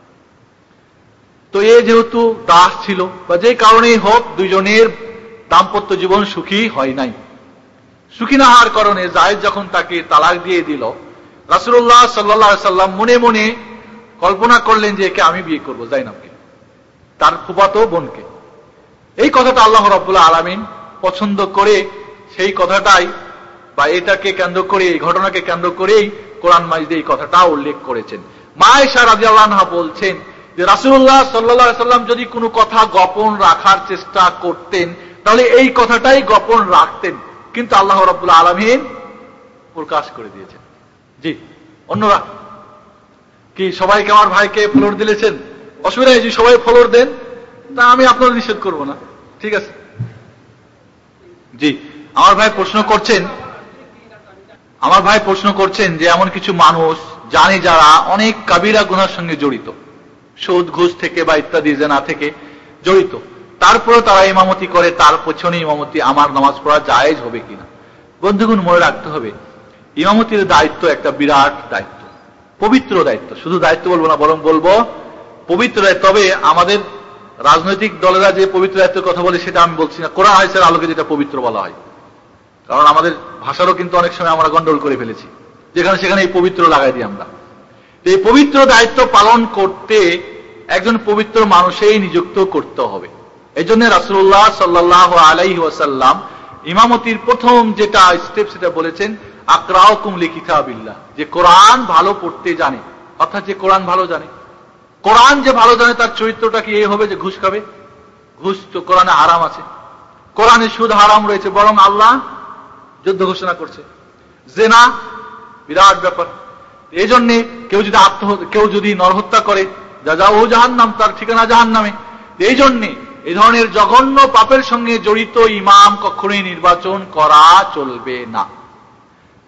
তো এ যেহেতু দাস ছিল, বা যে কারণেই হোক, দুইজনের দাম্পত্য জীবন সুখী হয় নাই। সুখী না হওয়ার কারণে যায়েদ যখন তাকে তালাক দিয়ে দিল, রাসূলুল্লাহ সাল্লাল্লাহু আলাইহি সাল্লাম মনে মনে কল্পনা করলেন যে একে আমি বিয়ে করব, যায়নাবকে, তার ফুফাতো বোনকে। এই কথাটা আল্লাহ রাব্বুল আলামিন পছন্দ করে, সেই কথাটাই বা এটাকে কেন্দ্র করে, এই ঘটনাকে কেন্দ্র করেই কোরআন মাজিদে এই কথাটা উল্লেখ করেছেন। মা আয়েশা রাদিয়াল্লাহু আনহা বলছেন যে রাসূলুল্লাহ সাল্লাল্লাহু আলাইহি সাল্লাম যদি কোনো কথা গোপন রাখার চেষ্টা করতেন, তাহলে এই কথাটাই গোপন রাখতেন, কিন্তু আল্লাহ রাব্বুল আলামিন প্রকাশ করে দিয়েছেন। জি অন্যরা কি সবাইকে, আমার ভাইকে ফ্লোর দিলেছেন, অসুবিধা নেই, সবাই ফ্লোর দেন, তা আমি আপনাদের নিষেধ করব না, ঠিক আছে। জি আমার ভাই প্রশ্ন করছেন, আমার ভাই প্রশ্ন করছেন যে এমন কিছু মানুষ জানে যারা অনেক কাবিরা গুনার সঙ্গে জড়িত, সুদ ঘুষ থেকে বা ইত্যাদি জেনা থেকে জড়িত, তারপরে তারা ইমামতি করে, তার পেছনে ইমামতি আমার নামাজ পড়া জায়েজ হবে কিনা। বন্ধুগণ মনে রাখতে হবে, ইমামতির দায়িত্ব একটা বিরাট দায়িত্ব, পবিত্র দায়িত্ব। শুধু দায়িত্ব বলবো না, বরং বলবো পবিত্র দায়িত্ব। তবে আমাদের রাজনৈতিক দলেরা যে পবিত্র দায়িত্বের কথা বলে সেটা আমি বলছি না, কোরআন হাদিসের আলোকে যেটা পবিত্র বলা হয়। কারণ আমাদের ভাষারও কিন্তু অনেক সময় আমরা গন্ডগোল করে ফেলেছি, যেখানে সেখানে এই পবিত্র লাগাই দিই আমরা। এই পবিত্র দায়িত্ব পালন করতে একজন পবিত্র মানুষেই নিযুক্ত করতে হবে। এই জন্য রাসূলুল্লাহ সাল্লাল্লাহু আলাইহি ওয়াসাল্লাম ইমামতির প্রথম যেটা স্টেপ সেটা বলেছেন, আকরাউকুম লিকিতাবিল্লাহ, যে কোরআন ভালো পড়তে জানে, অর্থাৎ যে কোরআন ভালো জানে। কোরআন যে ভালো জানে তার চরিত্রটা কি এই হবে যে ঘুষ খাবে? ঘুষ তো কোরআনে হারাম আছে, কোরআনে সুদ হারাম রয়েছে, বরং আল্লাহ যুদ্ধ ঘোষণা করছে। জেনা বিরাট ব্যাপার। এই জন্য কেউ যদি আত্মহত্যা, কেউ যদি নরহত্যা করে, যা যাও জাহান্নাম, তার ঠিকানা জাহান্নামে। এই জন্যে এই ধরনের জঘন্য পাপের সঙ্গে জড়িত ইমাম কখনোই নির্বাচন করা চলবে না।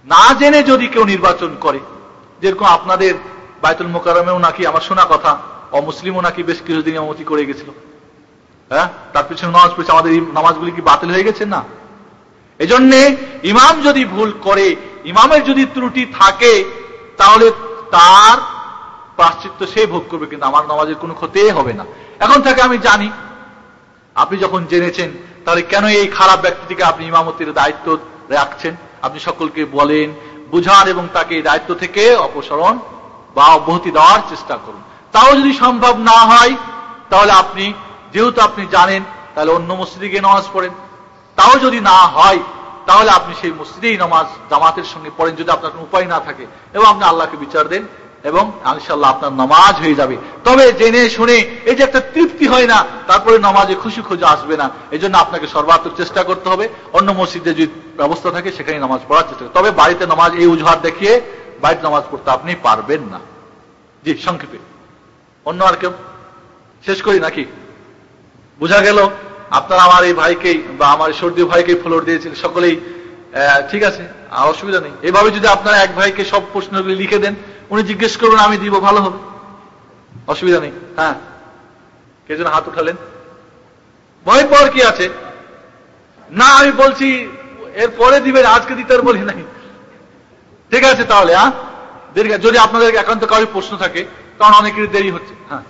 না জেনে যদি কেউ নির্বাচন করে, যেরকম আপনাদের বাইতুল মোকাররমেও নাকি আমার শোনা কথা অমুসলিমও নাকি বেশ কিছুদিন ইমামতি করে গেছিল, হ্যাঁ, তার পিছনে নামাজ পড়েছে, আমাদের এই নামাজগুলি কি বাতিল হয়ে গেছে? না। এজন্য ইমাম যদি ভুল করে, ইমামের যদি ত্রুটি থাকে, তাহলে তার প্রায়শ্চিত্ত সে ভোগ করবে, কিন্তু আমার নামাজের কোনো ক্ষতি হবে না। এখন থেকে আমি জানি আপনি যখন জেনেছেন, তাহলে কেন এই খারাপ ব্যক্তিটিকে আপনি ইমামতির দায়িত্ব রাখছেন? আপনি সকলকে বলেন, বুঝান এবং তাকে এই দায়িত্ব থেকে অপসারণ বা অব্যাহতি দেওয়ার চেষ্টা করুন। তাও যদি সম্ভব না হয়, তাহলে আপনি যেহেতু আপনি জানেন, তাহলে অন্য মসজিদে গিয়ে নামাজ পড়েন। তাও যদি না হয়, তাহলে আপনি সেই মসজিদেই নামাজ জামাতের সঙ্গে পড়েন, যদি আপনার কোনো উপায় না থাকে, এবং আপনি আল্লাহকে বিচার দেন, এবং ইনশাআল্লাহ আপনার নামাজ হয়ে যাবে। তবে জেনে শুনে এই যে একটা তৃপ্তি হয় না, তারপরে নামাজে খুশি খুঁজে আসবে না। এই জন্য আপনাকে সর্বাত্মক চেষ্টা করতে হবে, অন্য মসজিদে যদি ব্যবস্থা থাকে সেখানে নামাজ পড়ার চেষ্টা করতে। তবে বাড়িতে নামাজ এই অজুহাত দেখিয়ে বাড়িতে নামাজ পড়তে আপনি পারবেন না। জি, সংক্ষেপে। অন্য আর কেউ? শেষ করি নাকি? বোঝা গেল আপনারা আমার এই ভাইকেই বা আমার সর্দি ভাইকেই ফ্লোর দিয়েছিলেন সকলেই, ঠিক আছে, আর অসুবিধা নেই। এভাবে যদি আপনারা এক ভাইকে সব প্রশ্নগুলি লিখে দেন, উনি জিজ্ঞেস করবেন, আমি দিব, ভালো হবে, অসুবিধা নেই। হ্যাঁ, কে যেন হাত উঠালেন? ভয় পাওয়ার কি আছে? না, আমি বলছি এরপরে দিবেন, আজকে দিতে আর বলি নাই। ঠিক আছে, তাহলে হ্যাঁ, দেরি, যদি আপনাদের একান্ত কারোর প্রশ্ন থাকে, কারণ অনেকের দেরি হচ্ছে। হ্যাঁ,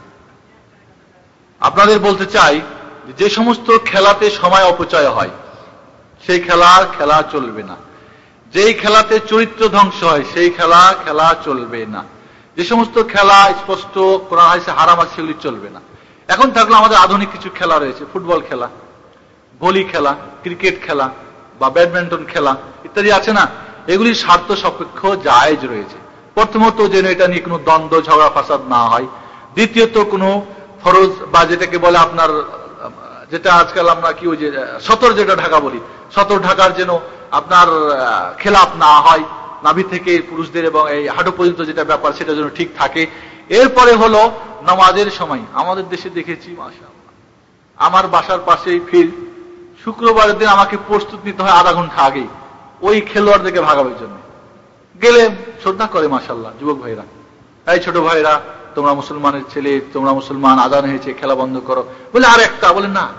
আপনাদের বলতে চাই, যে সমস্ত খেলাতে সময় অপচয় হয় সেই খেলার খেলা চলবে না। যেই খেলাতে চরিত্র ধ্বংস হয় সেই খেলা খেলা চলবে না। যে সমস্ত খেলা স্পষ্ট কোরআন হাদিসে হারাম আছে সেগুলি চলবে না। এখন থাকলে আমাদের আধুনিক কিছু খেলা রয়েছে, ফুটবল খেলা, ভলি খেলা, ক্রিকেট খেলা বা ব্যাডমিন্টন খেলা ইত্যাদি আছে না, এগুলি স্বার্থ সাপেক্ষ জায়েজ রয়েছে। প্রথমত যেন এটা নিয়ে কোনো দ্বন্দ্ব ঝগড়া ফাসাদ না হয়। দ্বিতীয়ত কোনো ফরজ বা যেটাকে বলে আপনার, যেটা আজকাল আমরা কি ওই যে সতর যেটা ঢাকা বলি, সতর ঢাকার যেন আপনার খেলাপ না হয়, নাভি থেকে পুরুষদের এবং এই হাঁটু পর্যন্ত যেটা ব্যাপার সেটা যেন ঠিক থাকে। এরপরে হলো নামাজের সময়। আমাদের দেশে দেখেছি, মাশাআল্লাহ, আমার বাসার পাশেই ফিল্ড, শুক্রবারের দিন আমাকে প্রস্তুত নিতে হয় আধা ঘন্টা আগে ওই খেলোয়াড়দেরকে ভাগাবার জন্য। গেলে শ্রদ্ধা করে মাশাআল্লাহ যুবক ভাইরা, এই ছোট ভাইরা, তোমরা মুসলমানের ছেলে, তোমরা মুসলমান, আজান হয়েছে, খেলা বন্ধ করো। বলে আর একটা, বলে না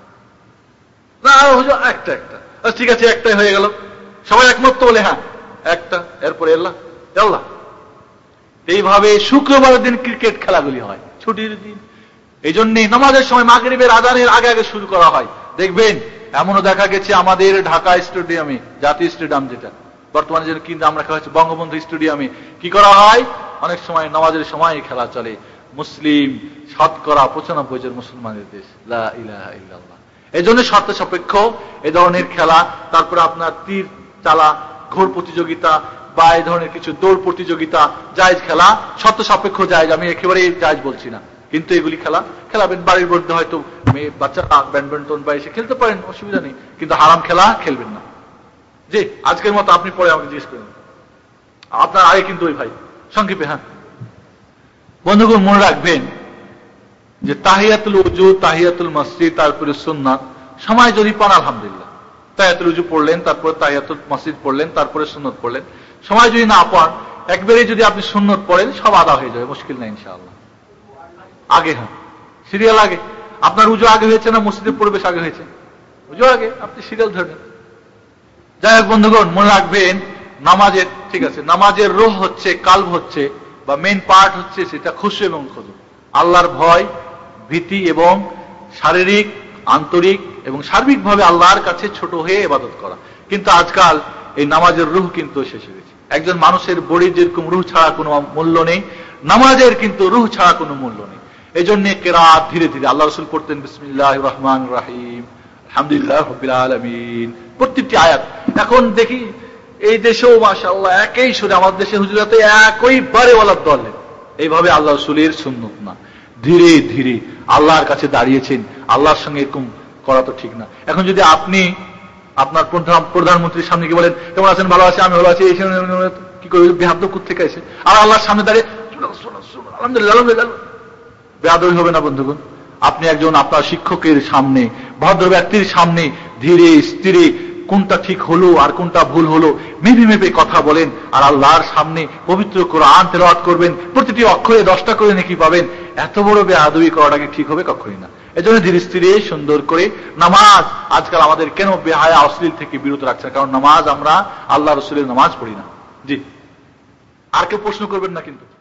না একটা একটা, ঠিক আছে একটাই হয়ে গেল, সবাই একমত তো? বলে হ্যাঁ একটা। এরপরে আল্লাহ আল্লাহ। এইভাবে শুক্রবারের দিন ক্রিকেট খেলাগুলি হয়, ছুটির দিন। এই জন্যই নামাজের সময় মাগরিবের আজানের আগে আগে শুরু করা হয়। দেখবেন এমনও দেখা গেছে আমাদের ঢাকা স্টেডিয়ামে, জাতীয় স্টেডিয়াম যেটা বর্তমানে যেন কিন্তু আমরা খেলা হচ্ছে বঙ্গবন্ধু স্টেডিয়ামে, কি করা হয়, অনেক সময় নামাজের সময় খেলা চলে। মুসলিম শতকরা পঁচানব্বই জন মুসলমানের দেশ, লা ইলাহা ইল্লাল্লাহ। এই জন্য শর্ত সাপেক্ষ এই ধরনের খেলা, তারপরে আপনার তীর চালা, ঘোড় প্রতিযোগিতা বা এই ধরনের কিছু দৌড় প্রতিযোগিতা জায়েজ খেলা, শর্ত সাপেক্ষ জায়েজ, আমি একেবারেই জায়েজ বলছি না, কিন্তু এগুলি খেলা খেলাবেন। বাড়ির মধ্যে হয়তো মেয়ে বাচ্চারা ব্যাডমিন্টন বা এসে খেলতে পারেন, অসুবিধা নেই, কিন্তু হারাম খেলা খেলবেন না। জি, আজকের মতো আপনি পরে আমাকে জিজ্ঞেস করেন, আপনার আগে কিন্তু ওই ভাই সংক্ষেপে। হ্যাঁ বন্ধুগণ, মনে রাখবেন যে তাহিয়াতুল উজু, তাহিয়াতুল মসজিদ, তারপরে সুন্নাত সময় যদি পান আলহামদুলিল্লাহ, তাহিয়াতুল উজু পড়লেন, তারপরে তাহিয়াতুল মসজিদ পড়লেন, তারপরে সুন্নত পড়লেন। সময় যদি না পান, একবারে যদি আপনি সুন্নত পড়েন, সব আদা হয়ে যাবে, মুশকিল নাই ইনশাআল্লাহ। আগে, হ্যাঁ সিরিয়াল আগে। আপনার উজু আগে হয়েছে না মসজিদের প্রবেশ আগে হয়েছে? উজু আগে, আপনি সিরিয়াল ধরবেন। যাই হোক বন্ধুগণ, মনে রাখবেন নামাজের, ঠিক আছে, নামাজের রূহ হচ্ছে, কালব হচ্ছে বা মেইন পার্ট হচ্ছে সেটা খুশু এবং খুদু, আল্লাহর ভয়, ভীতি এবং শারীরিক, আন্তরিক এবং সার্বিকভাবে আল্লাহর কাছে ছোট হয়ে ইবাদত করা। কিন্তু আজকাল এই নামাজের রূহ কিন্তু শেষ হয়ে গেছে। একজন মানুষের বডির যেরকম রূহ ছাড়া কোনো মূল্য নেই, নামাজের কিন্তু রূহ ছাড়া কোনো মূল্য নেই। এই জন্য কেরাত ধীরে ধীরে, আল্লাহ রাসূল পড়তেন বিসমিল্লাহির রহমানির রহিম, আলহামদুলিল্লাহ রাব্বিল আলামিন, প্রত্যেকটি আয়াত। এখন দেখি এই দেশেও মাশাআল্লাহ একই সুরে, আমাদের দেশে হুজুরাতে একই বারে ওয়ালা দলে, এইভাবে আল্লাহ রাসূলের সুন্নাত না। ধীরে ধীরে আল্লাহর কাছে দাঁড়িয়েছেন, আল্লাহর সঙ্গে এরকম করা তো ঠিক না। এখন যদি আপনি আপনার প্রধানমন্ত্রীর সামনে কি বলেন, কেমন আছেন, ভালো আছে, আমি ভালো আছি, এই কি করে বেহাদ্দব থেকে এসে আর আল্লাহর সামনে দাঁড়িয়ে আলহামদুলিল্লাহ আলহামদুলিল্লাহ, বেয়াদবি হবে না বন্ধুগণ? আপনি একজন আপনার শিক্ষকের সামনে, ভদ্র ব্যক্তির সামনে ধীরে স্থিরে কোনটা ঠিক হলো আর কোনটা ভুল হলো মেপে মেপে কথা বলেন, আর আল্লাহর সামনে পবিত্র কোরআন তেলাওয়াত করবেন, প্রতিটি অক্ষরে দশটা করে নেকি পাবেন, এত বড় বেয়াদবি করাটাকে ঠিক হবে কখনই না। এজন্য ধীরে স্থিরে সুন্দর করে নামাজ আজকাল আমাদের কেন বেহায়া অশ্লীল থেকে বিরত রাখছে? কারণ নামাজ আমরা আল্লাহ রসুলের নামাজ পড়ি না। জি, আর কেউ প্রশ্ন করবেন না কিন্তু।